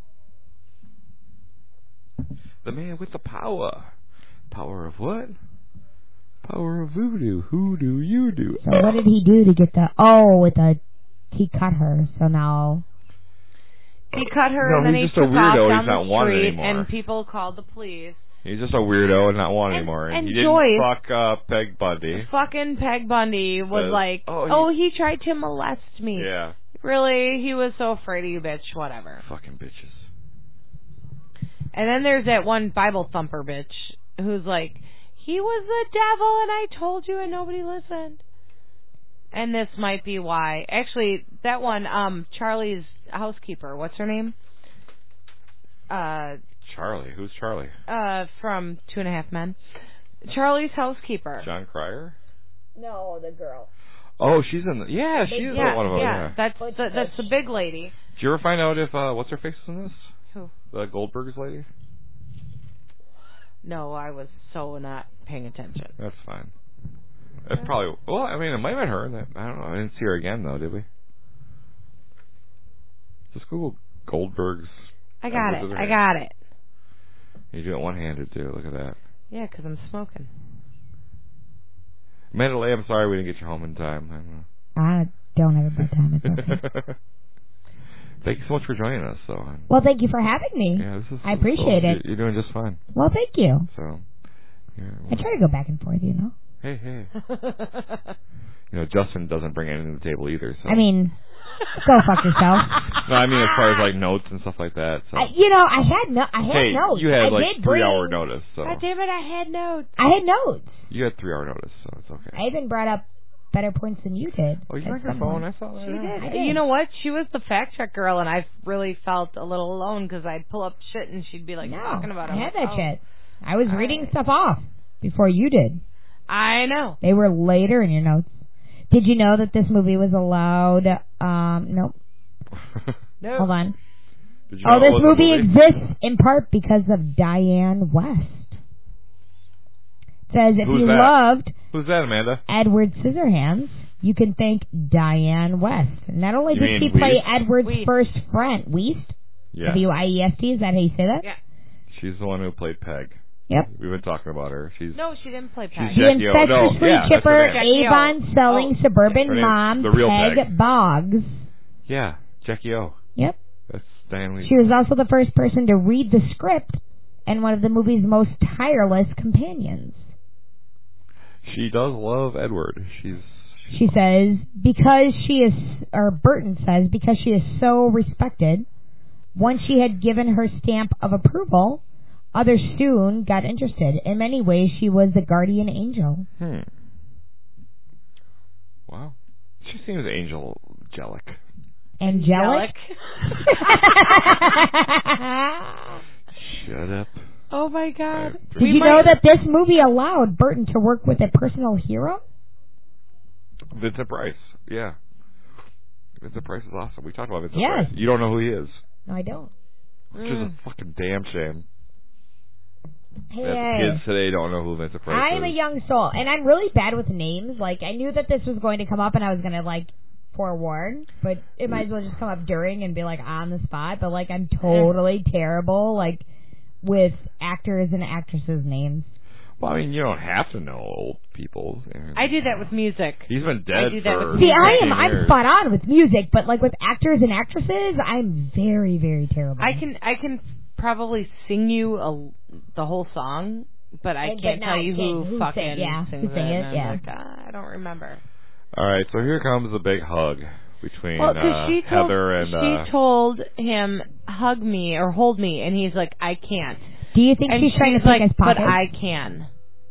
The man with the power. Power of what? Power of voodoo. Who do you do? So what did he do to get he cut her, so now... He cut her, and then he took off down the street, and people called the police. He's just a weirdo and not wanted anymore. And he didn't Joyce, fuck Peg Bundy. Fucking Peg Bundy was like, he tried to molest me. Yeah. Really? He was so afraid of you, bitch. Whatever. Fucking bitches. And then there's that one Bible thumper bitch who's like, he was the devil, and I told you, and nobody listened. And this might be why. Actually, that one, Charlie's housekeeper, what's her name? Charlie? Who's Charlie? From 2.5 Men. Charlie's housekeeper. John Cryer? No, the girl. Oh, she's in the... Yeah, she's one of them. Yeah, that's the big lady. Did you ever find out if... what's her face was in this? Who? The Goldberg's lady? No, I was so not paying attention. That's fine. It's probably... Well, I mean, it might have been her. I don't know. I didn't see her again, though, did we? Just Google Goldberg's... I got it. You do it one-handed, too. Look at that. Yeah, because I'm smoking. Mandalay, I'm sorry we didn't get you home in time. I don't have a bad time. It's okay. Thank you so much for joining us. Well, thank you for having me. Yeah, I appreciate it. You're doing just fine. Well, thank you. So, I try to go back and forth, you know. Hey. Justin doesn't bring anything to the table either. So. I mean, go fuck yourself. No, I mean as far as like notes and stuff like that. So. I had notes. You had like 3-hour notice. So. God damn it, I had notes. You had 3-hour notice, so it's okay. I even brought up better points than you did. Oh, you brought your phone? I saw that. She did. I did. You know what? She was the fact check girl, and I really felt a little alone because I'd pull up shit and she'd be like talking about it. I had that shit. I was reading stuff off before you did. I know. They were later in your notes. Did you know that this movie was allowed? Nope. No. Hold on. Did you know this movie exists in part because of Diane West. It says Who's you that? loved Who's that, Amanda? Edward Scissorhands, you can thank Diane West. Not only did she play Edward's first friend, Wiest? Yeah. W-I-E-S-T, is that how you say that? Yeah. She's the one who played Peg. Yep. We've been talking about her. No, she didn't play Peg. The incestuously chipper, Avon-selling suburban mom, Peg Boggs. Yeah, Jackie O. Yep. That's Diane Lee. She was also the first person to read the script and one of the movie's most tireless companions. She does love Edward. She says, Burton says, because she is so respected, once she had given her stamp of approval, others soon got interested. In many ways, she was the guardian angel. Wow. She seems angelic. Angelic. Shut up. Oh my God! Did you know that this movie allowed Burton to work with a personal hero? Vincent Price. Yeah. Vincent Price is awesome. We talked about Vincent Yes. Price. You don't know who he is. No, I don't. Which is a fucking damn shame. Hey, That kids today don't know who Vincent Price is. I'm a young soul, and I'm really bad with names. Like, I knew that this was going to come up, and I was going to, like, forewarn, but it might as well just come up during and be, like, on the spot. But, like, I'm totally terrible, like, with actors and actresses' names. Well, I mean, you don't have to know old people. I do that with music. He's been dead for See, 15 I'm years. spot on with music, but, like, with actors and actresses, I'm very, very terrible. I can probably sing you the whole song, but I can't tell you who fucking sings it. And I'm like, I don't remember. All right, so here comes the big hug between Heather and... She told him, hug me or hold me, and he's like, I can't. Do you think she's trying to take his pocket? But I can.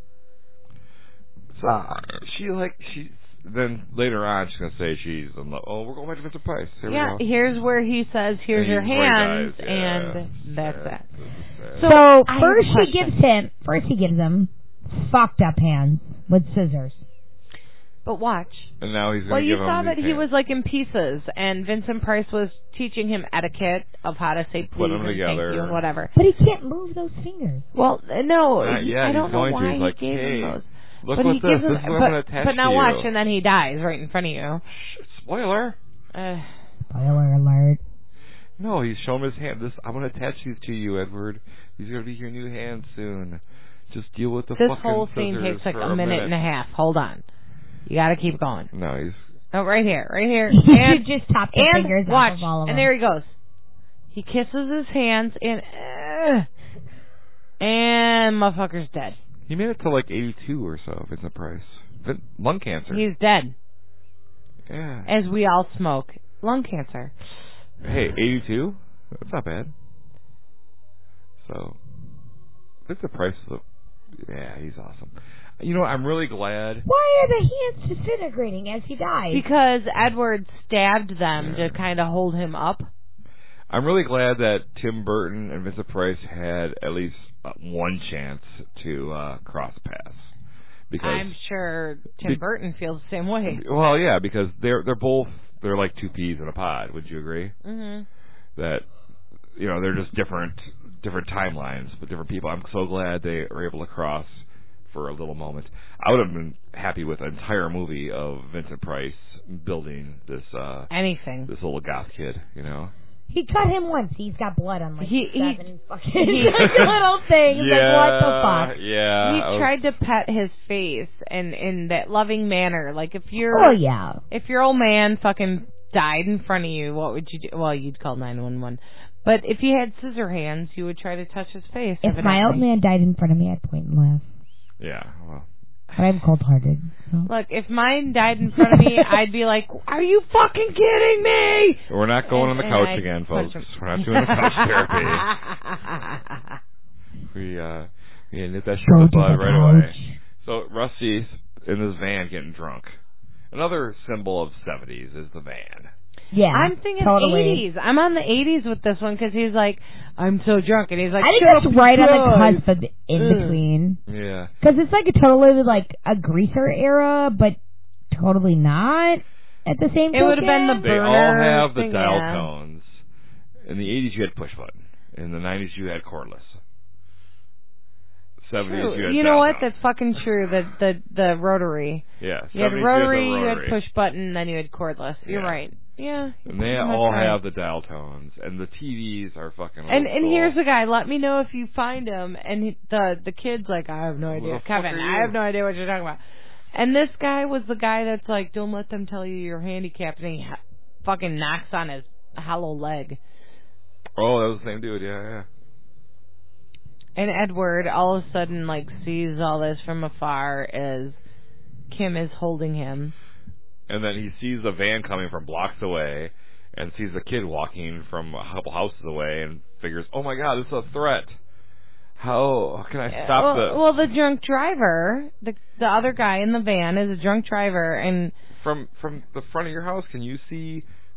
So then later on she's gonna say she's in love. Oh, we're going back to Vincent Price. Here we go. Here's where he says, "Here's your hands," and that's that. So first he gives him fucked up hands with scissors. But watch. And now he's gonna well, you give him saw that these he hands. was like in pieces, and Vincent Price was teaching him etiquette of how to say please and thank you and whatever. But he can't move those fingers. Well, no, I don't know he's why like, he gave him those. Look but what he this. gives This him, is what I'm going to attach but now to watch, you. and then he dies right in front of you. Spoiler. Spoiler alert. No, he's showing his hand. I'm going to attach these to you, Edward. These are going to be your new hands soon. Just deal with the this fucking whole scene scissors takes like for a minute and a half. Hold on. You got to keep going. No, he's... Oh, right here. You And should just top the fingers watch, off of all of them. and there he goes. He kisses his hands, and motherfucker's dead. He made it to like 82 or so, Vincent Price. Lung cancer. He's dead. Yeah. As we all smoke. Lung cancer. Hey, 82? That's not bad. So, Vincent Price, yeah, he's awesome. You know, I'm really glad. Why are the hands disintegrating as he dies? Because Edward stabbed them to kind of hold him up. I'm really glad that Tim Burton and Vincent Price had at least one chance to cross paths. Because I'm sure Tim Burton feels the same way. Well, yeah, because they're like two peas in a pod. Would you agree? Mm-hmm. That they're just different timelines, but different people. I'm so glad they were able to cross for a little moment. I would have been happy with an entire movie of Vincent Price building this this little goth kid. He cut him once. He's got blood on like seven fucking little things. Yeah, like, what the fuck? Yeah. He tried to pet his face and in that loving manner. Like if your old man fucking died in front of you, what would you do? Well, you'd call 911. But if you had scissor hands, you would try to touch his face. If my old man died in front of me, I'd point and laugh. Yeah, well. But I'm cold-hearted. So. Look, if mine died in front of me, I'd be like, are you fucking kidding me? We're not going on the couch again, folks. We're not doing the couch therapy. We nip that shit with blood right away. So Rusty's in his van getting drunk. Another symbol of 70s is the van. Yeah, I'm thinking totally. 80s. I'm on the 80s with this one because he's like, I'm so drunk, and he's like, I think that's right on the cusp of the in-between. Yeah. Because it's like a totally, like, a greaser era, but totally not at the same time. It would have been the burner. They all have the thing, dial yeah. tones. In the 80s, you had push button. In the 90s, you had cordless. 70s, True. you had You know what? dial That's fucking true. The rotary. Yeah. You had rotary, you had push button, then you had cordless. You're right. Yeah. And they all have the dial tones, and the TVs are fucking old And school. here's the guy. Let me know if you find him. And the kid's like, I have no idea. Kevin, I have no idea what you're talking about. And this guy was the guy that's like, don't let them tell you you're handicapped, and he fucking knocks on his hollow leg. Oh, that was the same dude. Yeah. And Edward all of a sudden like sees all this from afar as Kim is holding him. And then he sees the van coming from blocks away and sees the kid walking from a couple houses away and figures, oh my God, this is a threat. How can I stop this? Well, the drunk driver, the other guy in the van is a drunk driver, and from the front of your house, can you see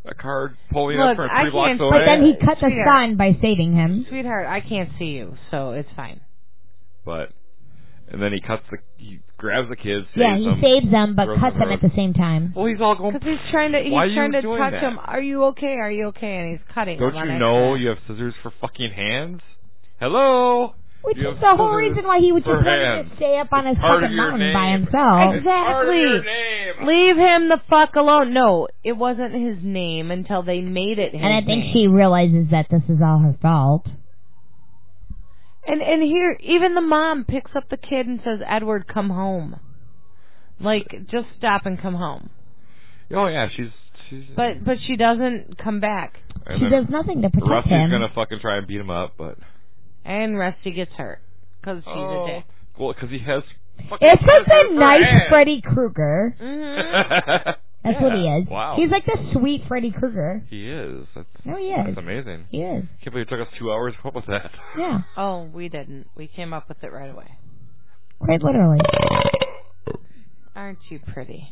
a car pulling Look, up from I 3 blocks can't- away. But then he cut the Sweetheart. sun by saving him. Sweetheart, I can't see you, so it's fine. And then he grabs the kids, saves Yeah, he them. saves them, but throws cuts them road. at the same time. Well, he's all going. Because he's trying to Why are you doing touch that? him. Are you okay? Are you okay? And he's cutting Don't him on you accident. know you have scissors for fucking hands? Hello? Which You is have the whole scissors reason why he would for just wanted hands. to stay up on his Part of fucking your mountain by name. himself. It's part of your Exactly. name. Leave him the fuck alone. No, it wasn't his name until they made it his And I think name. she realizes that this is all her fault. And here, even the mom picks up the kid and says, "Edward, come home." Like, just stop and come home. Oh yeah, she's. But she doesn't come back. And She then does nothing to protect Rusty's him. gonna fucking try and beat him up, but And Rusty gets hurt because she's a dick. Well, because he has. Fucking It's just scissors a for nice hands. Freddy Krueger. Mm-hmm. That's what he is. Wow. He's like the sweet Freddy Krueger. He is. No, he is. That's amazing. He is. Can't believe it took us 2 hours to come up with that. Yeah, Oh, we didn't. We came up with it right away. quite literally. Aren't you pretty?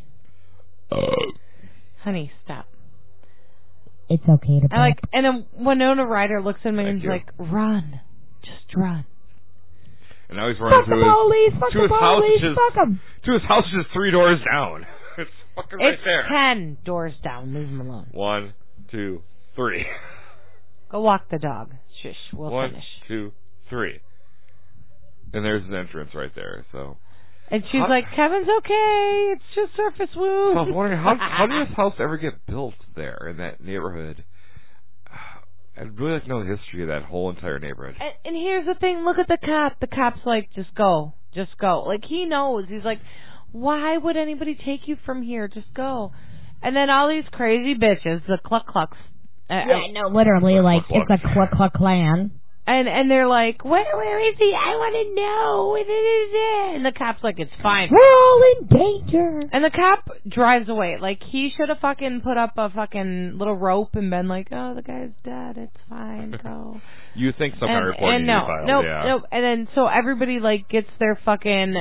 Honey, stop. It's okay to. And then Winona Ryder looks at me Thank and is you. like, "Run, just run." And now he's running Fuck the police! Fuck to the his house, police! which is- Fuck him! to his house, just 3 doors down. It's fucking right It's there. 10 doors down. Leave him alone. 1, 2, 3. Go walk the dog. Shush. We'll 1, finish. 2, 3. And there's his entrance right there. So And she's How- like, "Kevin's okay. It's just surface wounds." I was wondering how did this house ever get built there in that neighborhood? I'd really like to know the history of that whole entire neighborhood. And here's the thing. Look at the cop. The cop's like, "Just go. Just go." Like, he knows. He's like, "Why would anybody take you from here? Just go." And then all these crazy bitches, the Cluck Clucks. Yeah, no, literally, like, it's a Cluck Cluck clan. And they're like, where is he? I want to know. And the cop's like, "It's fine." We're all in danger. And the cop drives away. Like, he should have fucking put up a fucking little rope and been like, "Oh, the guy's dead. It's fine. Go." You think some kind of report and needs to no, be filed, nope, yeah. nope. And then so everybody like gets their fucking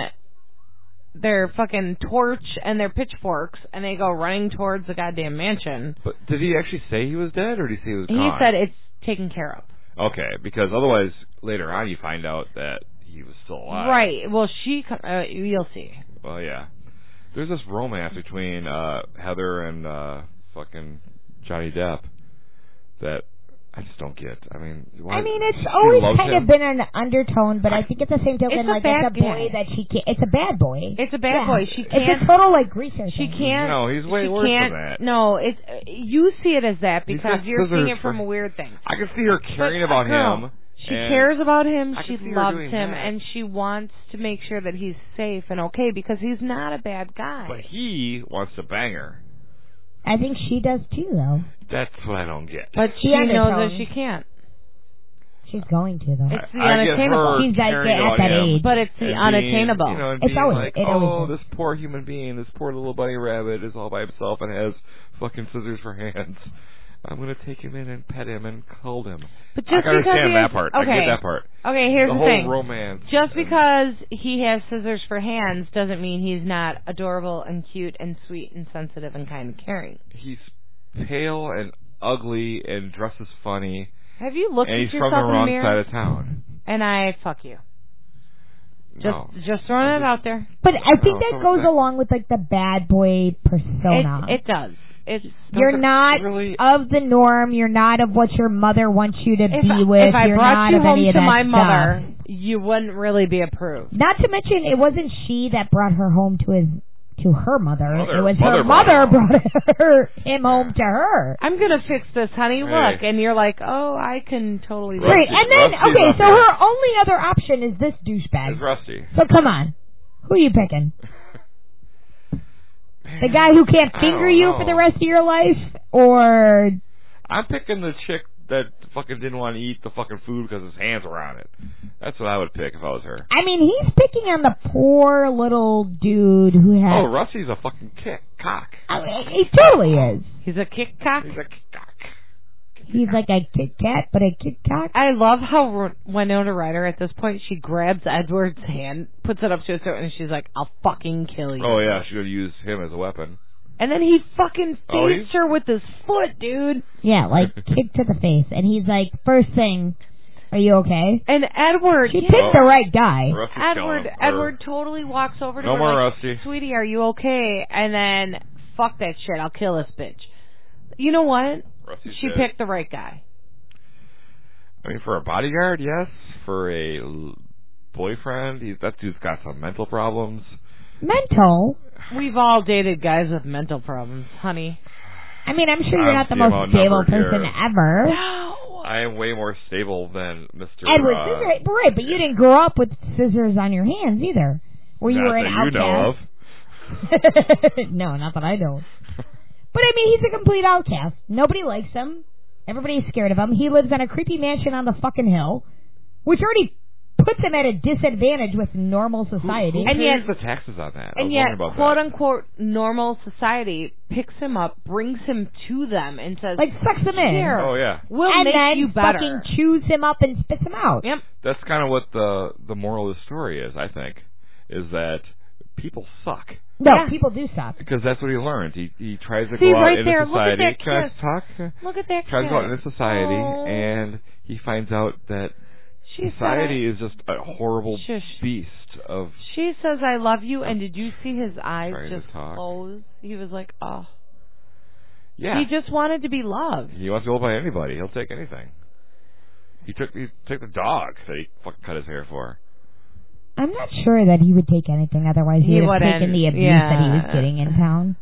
torch and their pitchforks, and they go running towards the goddamn mansion. But did he actually say he was dead, or did he say he was He gone? said it's taken care of. Okay, because otherwise, later on, you find out that he was still alive. Right. Well, you'll see. Well, yeah. There's this romance between Heather and fucking Johnny Depp that I just don't get. I mean, why, It's she always loves kind him. of been an undertone, but I think at the same token, It's a like, bad it's a boy guy. that she can't. It's a bad boy. It's a bad Yeah. boy. She can't. It's a total, like, greaser She thing. can't. No, he's way she worse can't, than that. No, it's you see it as that He's because got you're seeing scissors it from for- a weird thing. I can see her caring But, about girl, him. She and cares about him. I She can see her loves doing him, that. and she wants to make sure that he's safe and okay because he's not a bad guy. But he wants to bang her. I think she does too, though. That's what I don't get. But she The knows that undertone. she can't. She's going to, though. It's the I get unattainable. her She's like caring at about that him age. But it's the and unattainable. Being, and It's being always- like, it always oh, is. this poor human being, this poor little bunny rabbit is all by himself and has fucking scissors for hands. I'm going to take him in and pet him and hold him. But I just can because understand he that has, part. Okay. I get that part. Okay, here's the the whole thing. romance. Just and- because he has scissors for hands doesn't mean he's not adorable and cute and sweet and sensitive and kind and caring. He's pale and ugly and dresses funny, Have you looked and at he's from yourself the in the wrong mirror? side of town. And I fuck you. No. Just throwing it out there. But I think No, that so goes that- along with, like, the bad boy persona. It does. It's You're doesn't not really- of the norm. You're not of what your mother wants you to if be with. if I You're brought not you of home any of to that my stuff. mother, you wouldn't really be approved. Not to mention, it wasn't she that brought her home to her mother. It was her Mother mother brought him home to her. I'm gonna fix this, honey. Hey. Look, and you're like, oh, I can totally. Rusty- Great. And then, Rusty's okay, up so there. her only other option is this douchebag. It's Rusty. So come on. Who are you picking? The guy who can't I finger don't you know. for the rest of your life? Or I'm picking the chick that fucking didn't want to eat the fucking food because his hands were on it. That's what I would pick if I was her. I mean, he's picking on the poor little dude who Oh, has... Rusty's a fucking cock. I mean, he totally is. He's a kick cock. He's a cock. He's like a Kit Kat, but a Kit Kat. I love how Winona Ryder at this point she grabs Edward's hand, puts it up to his throat, and she's like, "I'll fucking kill you." Oh yeah, she would use him as a weapon. And then he fucking Oh, faced her with his foot, dude. Yeah, like kick to the face. And he's like, first thing, are you okay? And Edward, She picked the right guy. Rusty's killing him. Edward totally walks over to No her more like, Rusty. sweetie, are you okay? And then, fuck that shit, I'll kill this bitch. You know what? Rusty's She dead. picked the right guy. I mean, for a bodyguard, yes. For a boyfriend, that dude's got some mental problems. Mental? We've all dated guys with mental problems, honey. I mean, I'm sure you're not the most I'm stable outnumbered person here. ever. No. I am way more stable than Mr. Edward Scissors, right? But you didn't grow up with scissors on your hands either. Where you not were an that you know of. outcast. No, not that I know. But I mean, he's a complete outcast. Nobody likes him. Everybody's scared of him. He lives in a creepy mansion on the fucking hill, which already puts him at a disadvantage with normal society. Who And pays yet- the taxes on that? I And was yet, wondering about quote that. unquote, normal society picks him up, brings him to them, and says, Like, sucks him in. "Here, Oh yeah, we'll and make then you better." fucking chews him up and spits him out. Yep. that's kind of what the moral of the story is. I think is that people suck No, Yeah. people do suck. because that's what he learned. He tries to See, go out right into there, look at society. that Can I kiss. talk? Look at that Tries to go out kid. into society, Oh. and he finds out that She society is just a horrible Shush. beast of. She says, "I love you," and did you see his eyes Trying to just talk. close? He was like, "Oh." Yeah, He just wanted to be loved. he wants to go by anybody. He'll take anything. He took the dog that he fucking cut his hair for. I'm not sure that he would take anything, otherwise he He would have wouldn't, taken the abuse yeah. that he was getting in town.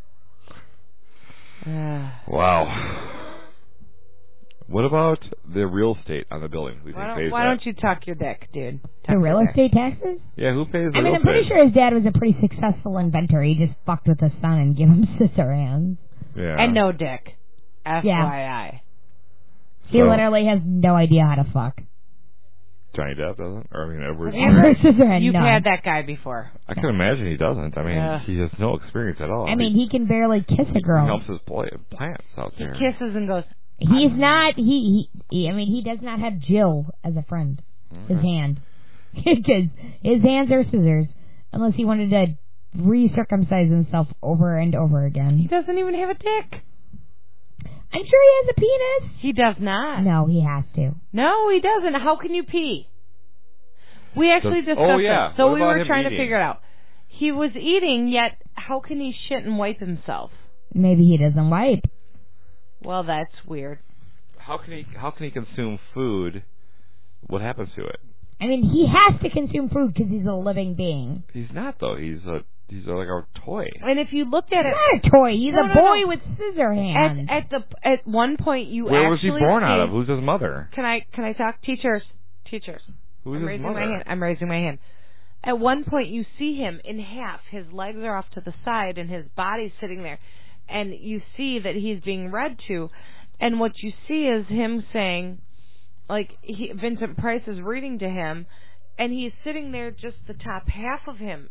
Wow. What about the real estate on the building? Who do you think pays Why that? don't you tuck your dick, dude? Tuck The your real dick. estate taxes? Yeah, who pays the I mean, real I'm pretty estate? sure his dad was a pretty successful inventor. He just fucked with his son and gave him scissor hands. Yeah. And no dick. FYI. He So- literally has no idea how to fuck. Johnny Depp doesn't? Or, I mean, Edward. Scissor hand, You've none. had that guy before. I can imagine he doesn't. I mean, Yeah. he has no experience at all. I mean, he can barely kiss a He girl. helps his plants out He there. kisses and goes, He's not, he, I mean, he does not have Jill as a friend. His Okay. hand. Because his hands are scissors. Unless he wanted to recircumcise himself over and over he again. doesn't even have a dick. I'm sure he has a penis. He does not. No, he has to. No, he doesn't. How can you pee? We actually discussed oh, yeah. this. So What we about were him trying to eating? figure it out. He was eating, yet how can he shit and wipe himself? Maybe he doesn't wipe. Well, that's weird. How can he consume food? What happens to it? I mean, he has to consume food because he's a living being. He's not though. He's like a toy. And if you looked at it, He's not a toy. He's No, a no, boy no. with scissor hands. at one point you Where was he actually born out see- of? Who's his mother? Can I talk? Teachers. Who's I'm his raising mother? my hand. I'm raising my hand. At one point, you see him in half. His legs are off to the side, and his body's sitting there. And you see that he's being read to. And what you see is him saying, like, Vincent Price is reading to him, and he's sitting there just the top half of him.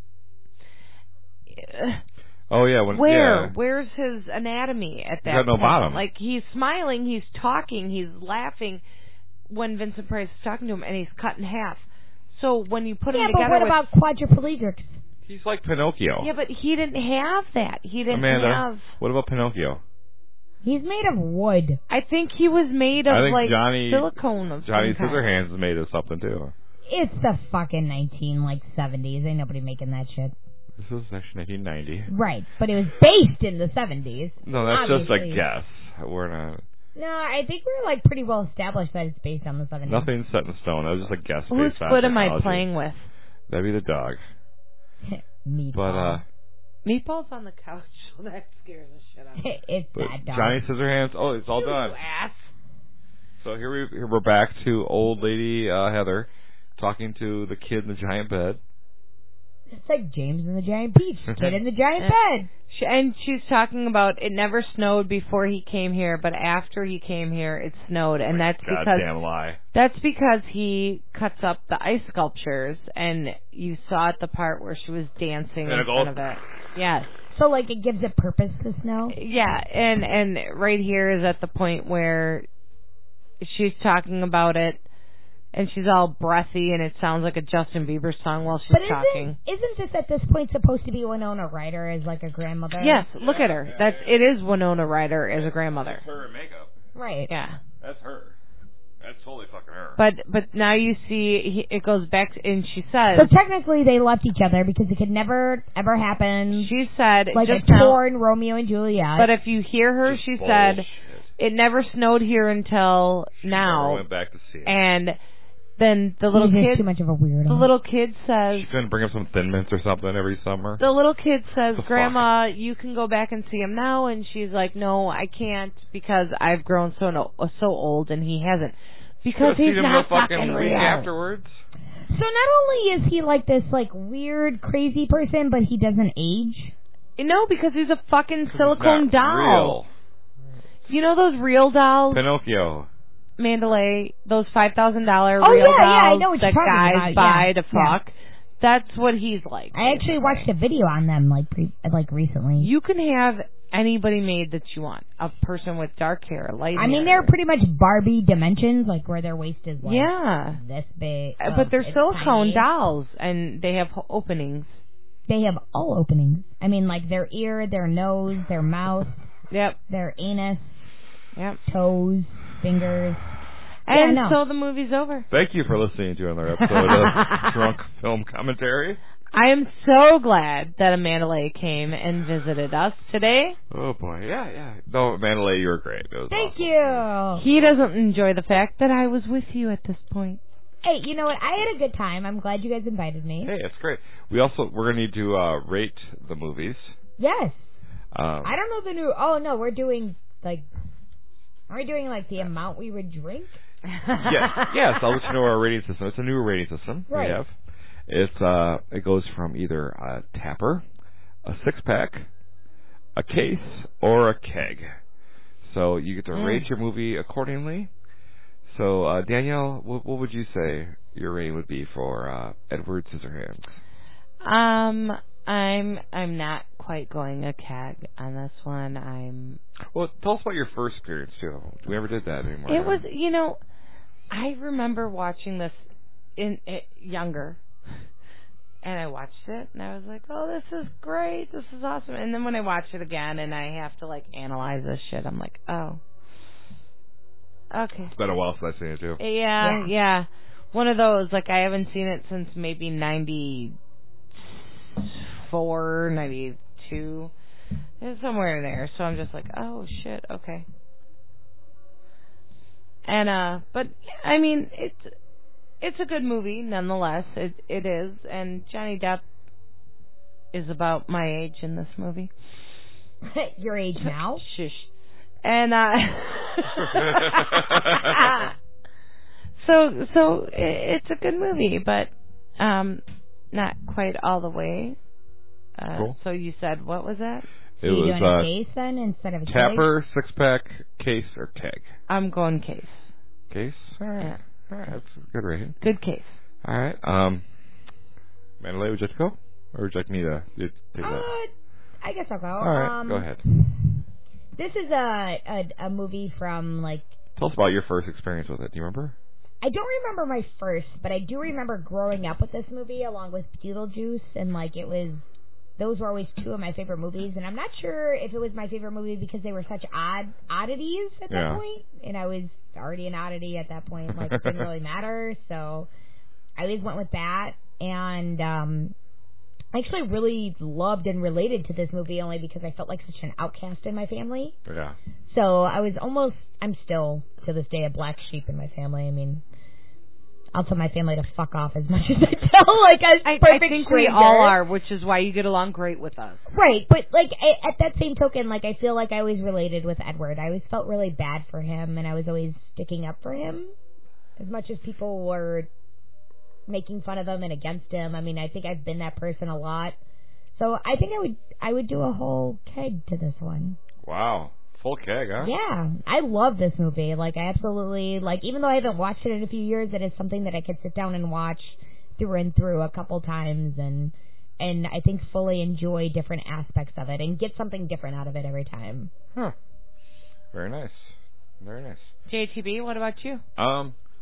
Oh yeah. Yeah. Where's his anatomy at that got no point? bottom. Like, he's smiling, he's talking, he's laughing when Vincent Price is talking to him, and he's cut in half. So when you put him Yeah, but together what about quadriplegics? He's like Pinocchio. Yeah, but he didn't have that. He didn't Amanda, have... what about Pinocchio? He's made of wood. I think he was made of, I think like, Johnny- silicone of Johnny some kind. Scissorhands is made of something too. It's the fucking 70s. Ain't nobody making that shit. This is actually 1990. Right, but it was based in the 70s. No, that's just Obviously. a guess. We're not. No, I think we're like pretty well established that it's based on the 70s. Nothing's set in stone. That was just a guess. Whose based on foot am I technology. playing with? That'd be the dog. Meatball. But Meatball's on the couch, so that scares the shit out of me. It's but that dog. Johnny Scissorhands. Oh, it's all You done. ass. So here we're back to old lady Heather talking to the kid in the giant bed. It's like James and the Giant Peach. Kid in the giant bed. And she's talking about it never snowed before he came here, but after he came here, it snowed, and that's Goddamn lie. because he cuts up the ice sculptures, and you saw at the part where she was dancing And in it goes- front of it. Yes, So, like, it gives it purpose to snow? yeah, and right here is at the point where she's talking about it, and she's all breathy, and it sounds like a Justin Bieber song while she's But talking. isn't this at this point supposed to be Winona Ryder as like a grandmother? Yes, look at her. It is Winona Ryder as a grandmother. That's her in makeup. Right. Yeah. That's her. That's totally fucking her. But now you see it goes back to, and she says. So technically they left each other because it could never ever happen. She said like just a now, torn Romeo and Juliet. But if you hear her, she said it never snowed here until now. Never went back to see it. And then the little kid, too much of a weirdo. the little kid says, She couldn't bring him some Thin Mints or something every summer. the little kid says, The Grandma, you can go back and see him now. And she's like, no, I can't because I've grown so old and he hasn't. Because he's not fucking week real. afterwards. So not only is he like this like weird crazy person, but he doesn't age. No, because he's a fucking silicone It's not doll. real. You know those real dolls? Pinocchio. Mandalay, those $5,000 real yeah, I dolls know what that you're talking guys about. buy Yeah, to fuck. That's what he's like. I actually watched a video on them like recently. You can have anybody made that you want. A person with dark hair, light I mean, hair. they're pretty much Barbie dimensions, like where their waist is like this big. But they're it's silicone tiny. dolls, and they have openings. They have all openings. I mean, like their ear, their nose, their mouth, Yep. their anus, Yep. toes, fingers. And no. so the movie's over. Thank you for listening to another episode of Drunk Film Commentary. I am so glad that Amanda Lay came and visited us today. Oh, boy. Yeah. No, Mandalay, you were great. It was Thank awesome. you. He doesn't enjoy the fact that I was with you at this point. Hey, you know what? I had a good time. I'm glad you guys invited me. Hey, it's great. We're going to need to rate the movies. Yes. I I don't know the new. Oh no, we're doing like. Are we doing like the amount we would drink? Yes, I'll let you know our rating system. It's a new rating system we have. It goes from either a tapper, a 6-pack, a case, or a keg. So you get to rate your movie accordingly. So Danielle, what would you say your rating would be for Edward Scissorhands? I'm not quite going a keg on this one. Well, tell us about your first experience too. We never did that anymore. It was, I remember watching this younger, and I watched it, and I was like, "Oh, this is great, this is awesome." And then when I watch it again, and I have to like analyze this shit, I'm like, "Oh, okay." It's been a while since I've seen it too. Yeah. One of those, like I haven't seen it since maybe 94, 92. It's somewhere in there. So I'm just like, oh shit, okay. And but I mean, it's a good movie nonetheless. It is, and Johnny Depp is about my age in this movie. Your age now? Shush. And so it's a good movie, but not quite all the way. Cool. So you said, what was that? It you was doing a case then instead of a tapper, 6-pack, case, or keg. I'm going case. Case? All right. Yeah. All right. That's a good rating. Good case. All right. Mandalay, would you like to go? Or would you like me to take that? I guess I'll go. All right. Go ahead. This is a movie from like. Tell us about your first experience with it. Do you remember? I don't remember my first, but I do remember growing up with this movie along with Beetlejuice, and like those were always two of my favorite movies, and I'm not sure if it was my favorite movie because they were such oddities at that point, and I was already an oddity at that point, like it didn't really matter, so I always went with that, and I actually really loved and related to this movie only because I felt like such an outcast in my family. Yeah. So I'm still to this day a black sheep in my family. I mean, I'll tell my family to fuck off as much as I tell like a perfect I think stranger. we all are, which is why you get along great with us. Right, but like at that same token, like I feel like I always related with Edward. I always felt really bad for him, and I was always sticking up for him as much as people were making fun of him and against him. I mean, I think I've been that person a lot. So I think I would do a whole keg to this one. Wow. Full keg, huh? Yeah, I love this movie. Like, I absolutely, like, even though I haven't watched it in a few years, it is something that I could sit down and watch through and through a couple times and I think fully enjoy different aspects of it and get something different out of it every time. Huh. Very nice. Very nice. JTB, what about you?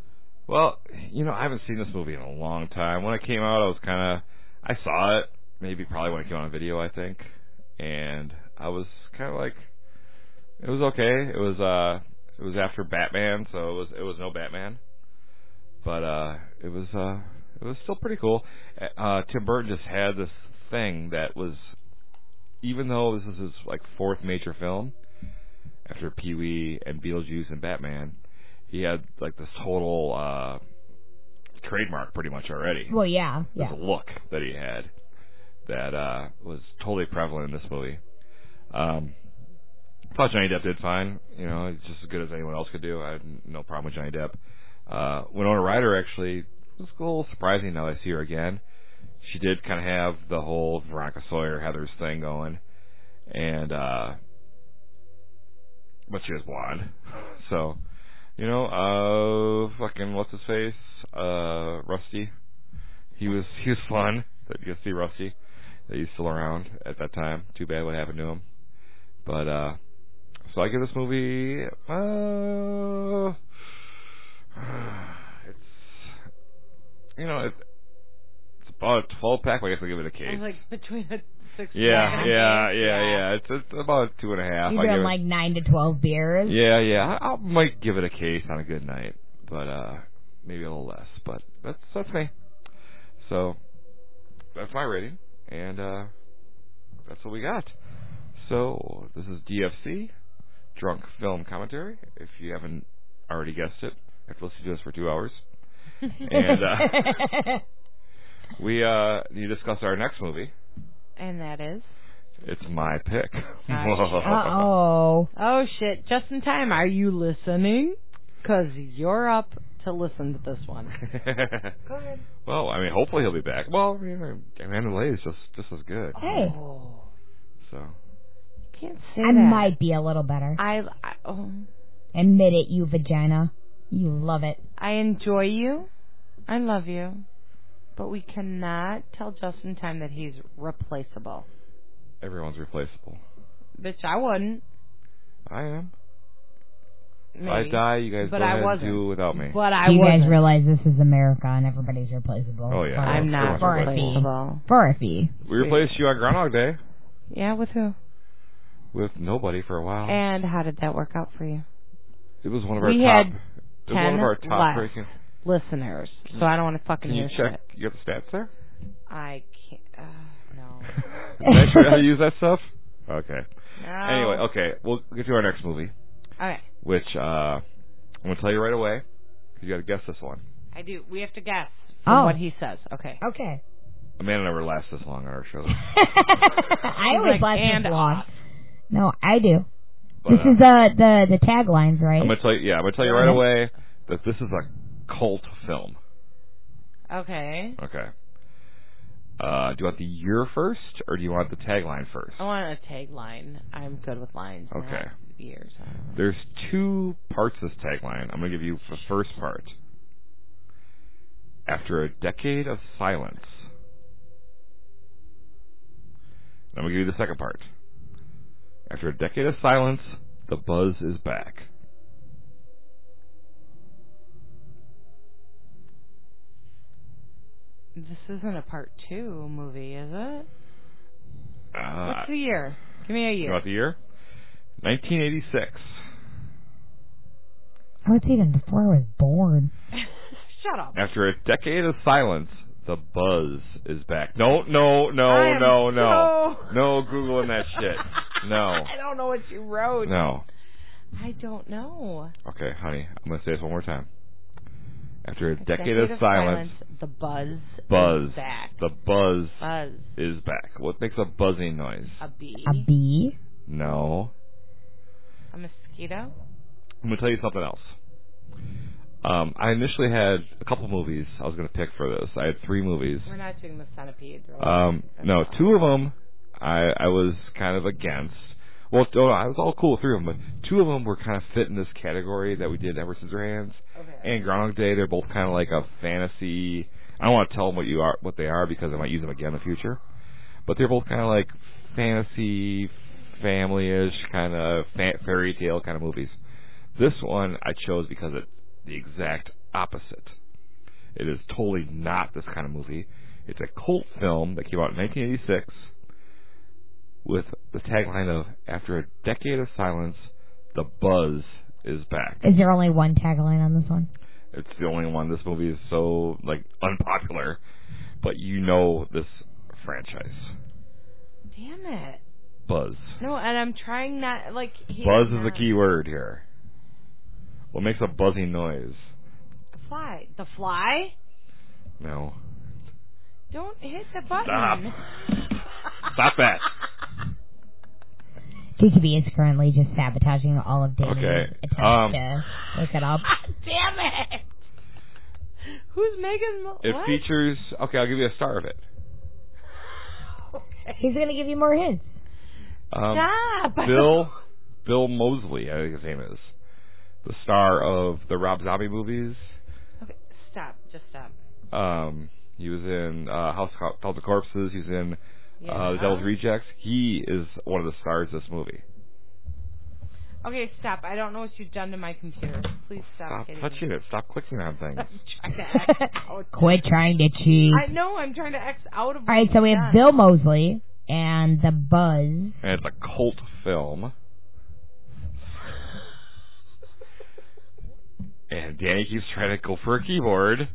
Well, I haven't seen this movie in a long time. When it came out, I saw it, probably when it came out on video, I think. And I was kind of like, it was okay. It was after Batman, so it was no Batman. But it was still pretty cool. Tim Burton just had this thing that was, even though this is his like fourth major film after Pee-wee and Beetlejuice and Batman, he had like this total trademark pretty much already. Well, yeah. This look that he had that was totally prevalent in this movie. Thought Johnny Depp did fine. He's just as good as anyone else could do. I had no problem with Johnny Depp. Winona Ryder actually was a little surprising now that I see her again. She did kind of have the whole Veronica Sawyer, Heathers thing going, and but she was blonde. So, fucking what's his face, Rusty. He was fun. That you could see Rusty. That he's still around at that time. Too bad what happened to him. But so I give this movie it's about a 12-pack. I guess I'll give it a case. I was like between a 6 Yeah. It's about 2.5. You've done like 9 to 12 beers. Yeah. I might give it a case on a good night, but maybe a little less. But that's me. So that's my rating, and that's what we got. So this is DFC, Drunk Film Commentary. If you haven't already guessed it, after listening to us for 2 hours. And we need to discuss our next movie. And that is? It's my pick. Uh-oh. Oh, shit. Just in time. Are you listening? Because you're up to listen to this one. Go ahead. Well, hopefully he'll be back. Well, Amanda Lay is just as good. Hey. Oh. So. You can't say I that. might be a little better. Admit it, you vagina. You love it. I enjoy you. I love you. But we cannot tell just in time that he's replaceable. Everyone's replaceable. Bitch, I wouldn't. I am. Maybe. If I die, you guys But go I ahead and wasn't. do it without me. But I You wasn't. guys realize this is America and everybody's replaceable. Oh, yeah. I'm not For a fee. replaceable. For a fee. We replaced you on Groundhog Day Yeah, with who? with nobody for a while. And how did that work out for you? It was one of our We top. had It was one of our 10 top less breaking. listeners, so I don't want to fucking Can you hear check? shit. You got the stats there? I can't. No. Did I show you how to use that stuff? Okay. No. Anyway, okay, we'll get to our next movie, Okay. which I'm going to tell you right away, because you got to guess this one. I do. We have to guess from what he says. Okay. Okay. Amanda never lasts this long on our shows. I always last and this long. No, I do. But, This is the taglines, right? I'm going to tell you. Yeah, I'm going to tell you right away that this is a cult film. Okay. Okay. Do you want the year first, or do you want the tagline first? I want a tagline. I'm good with lines. Okay. Not years. There's 2 parts to this tagline. I'm going to give you the first part. After a decade of silence. I'm going to give you the second part. After a decade of silence, the buzz is back. This isn't a part 2 movie, is it? What's the year? Give me a You year. want the year? 1986. Oh, it's even before I was born. Shut up. After a decade of silence, the buzz is back. No, I am no, so- no Googling that shit. No. I don't know what you wrote. No. I don't know. Okay, honey, I'm going to say this one more time. After a decade of of silence, the buzz buzz. is back. The buzz Buzz. is back. What makes a buzzing noise? A bee. A bee? No. A mosquito. I'm going to tell you something else. I initially had a couple movies I was going to pick for this. I had 3 movies. We're not doing the centipede, right? No, 2 of them I was kind of against. Well, I was all cool with 3 of them, but 2 of them were kind of fit in this category that we did Edward Scissorhands and Groundhog Day. They're both kind of like a fantasy. I don't want to tell them what they are because I might use them again in the future. But they're both kind of like fantasy, family-ish, kind of fairy tale kind of movies. This one I chose because it's the exact opposite. It is totally not this kind of movie. It's a cult film that came out in 1986 with the tagline of, after a decade of silence, the buzz is back. Is there only one tagline on this one? It's the only one. This movie is so, unpopular, but you know this franchise. Damn it. Buzz. No, and I'm trying not, Buzz is the key word here. What makes a buzzing noise? The fly. The fly? No. Don't hit the button. Stop. Stop that. JTB is currently just sabotaging all of Danny's attempts to look it up. Damn it! Who's Megan? It features... Okay, I'll give you a star of it. Okay. He's going to give you more hints. Stop! Bill Moseley, I think his name is. The star of the Rob Zombie movies. Okay, stop. Just stop. He was in House of Corpses. He's in The Devil's Rejects. He is one of the stars of this movie. Okay, stop. I don't know what you've done to my computer. Please stop. Stop touching it. Stop clicking on things. I'm trying to X out. Quit trying to cheat. I know. I'm trying to X out of. All right, so we have Bill Moseley and The Buzz. And it's a cult film. And Danny keeps trying to go for a keyboard.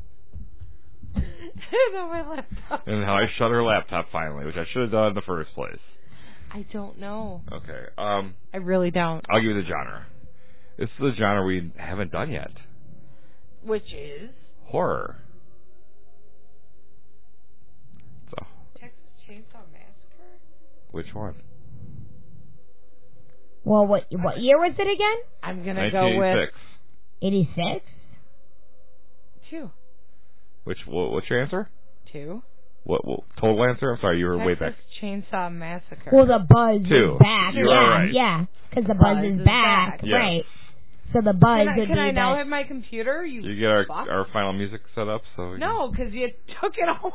On my laptop. And how I shut her laptop finally, which I should have done in the first place. I don't know. Okay. I really don't. I'll give you the genre. This is the genre we haven't done yet. Which is? Horror. So. Texas Chainsaw Massacre? Which one? Well, what year was it again? I'm going to go with 86? 2. What's your answer? 2. What total answer? I'm sorry, you were way back. Texas Chainsaw Massacre. Well, the Buzz 2. is back. You are right. Yeah, because the Buzz is back. Yes. Right. So the Buzz would be Can I now that. have my computer? You get our final music set up? No, because you took it all.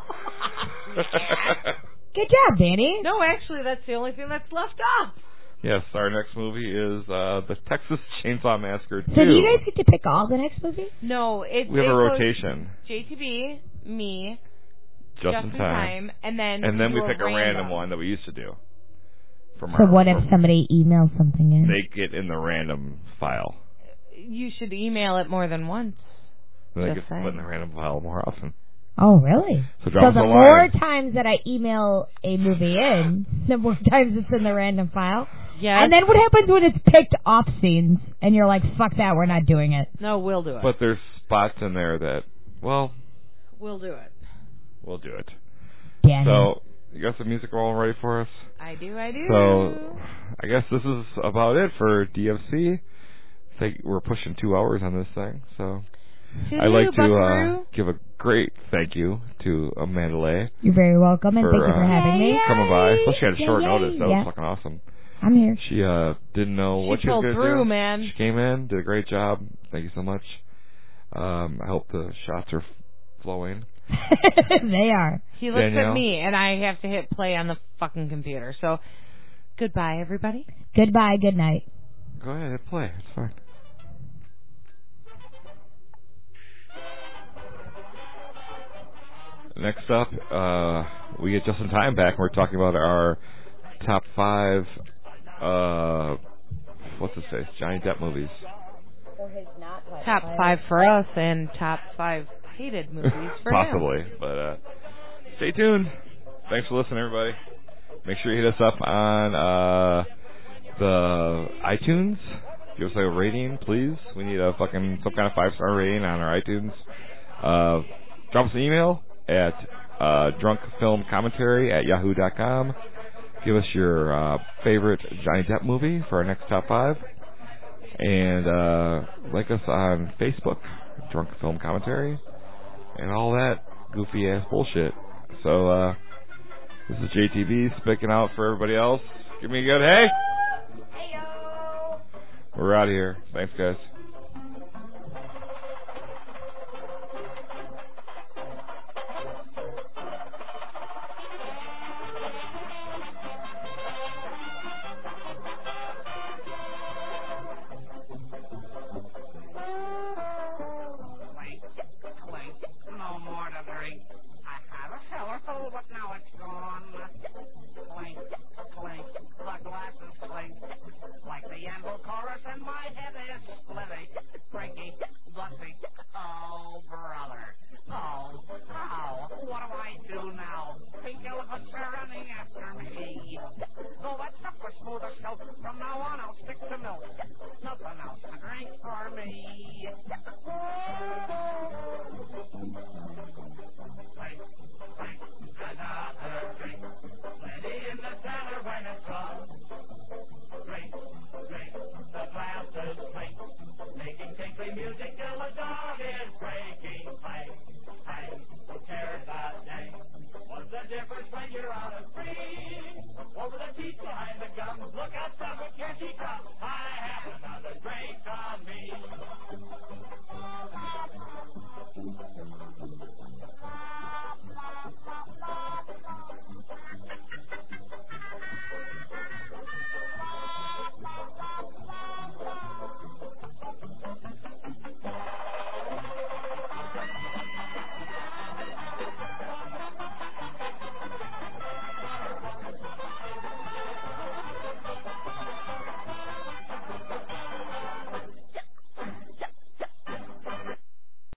Good job, Danny. No, actually, that's the only thing that's left up. Yes, our next movie is the Texas Chainsaw Massacre 2. So do you guys get to pick all the next movie? No, we have a rotation. JTB, me, Just in time, and then we pick a random one that we used to do. So what if somebody emails something in? They get in the random file. You should email it more than once. They get put in the random file more often. Oh, really? So the more times that I email a movie in, the more times it's in the random file. Yeah. And then what happens when it's picked off scenes and you're like, fuck that, we're not doing it? No, we'll do it. But there's spots in there that, we'll do it. We'll do it. Danny. So, you got some music rolling ready for us? I do. So, I guess this is about it for DFC. I think we're pushing 2 hours on this thing, so I'd like to give a great thank you to Amanda Lay. You're very welcome, and thank you for having me. Coming by. Especially at short notice. That was fucking awesome. I'm here. She didn't know what she was going to do. Man. She came in, did a great job. Thank you so much. I hope the shots are flowing. They are. He looks at me, and I have to hit play on the fucking computer. So, goodbye, everybody. Goodbye. Good night. Go ahead, hit play. It's fine. Next up, we get Just in Time back. We're talking about our top 5, what's it say? Johnny Depp movies. Top 5 for us and top 5 hated movies for Possibly, him. But stay tuned. Thanks for listening, everybody. Make sure you hit us up on the iTunes. Give us a rating, please. We need some kind of 5-star rating on our iTunes. Drop us an email at drunkfilmcommentary@yahoo.com. Give us your favorite Johnny Depp movie for our next top 5. And like us on Facebook, Drunk Film Commentary, and all that goofy ass bullshit. So this is JTB speaking out for everybody else. Give me a good hey. Hey-o. We're out of here. Thanks, guys. gone. Clink, clink, the glasses clink. Like the anvil chorus and my head is splitty. Cranky, gutsy, oh brother. Oh, what do I do now? Pink elephants are running after me. Though that stuff was smooth as silk, from now on I'll stick to milk. Nothing else to drink for me. Drink, drink, another drink. Plenty in the cellar when it's gone. Drink, drink, the glasses clink. Making tinkly music till the dog is breaking play. Hey, who cares that name? What's the difference when you're on a screen? Over the teeth behind the gums, look out, son, here she comes. I have another drink on me.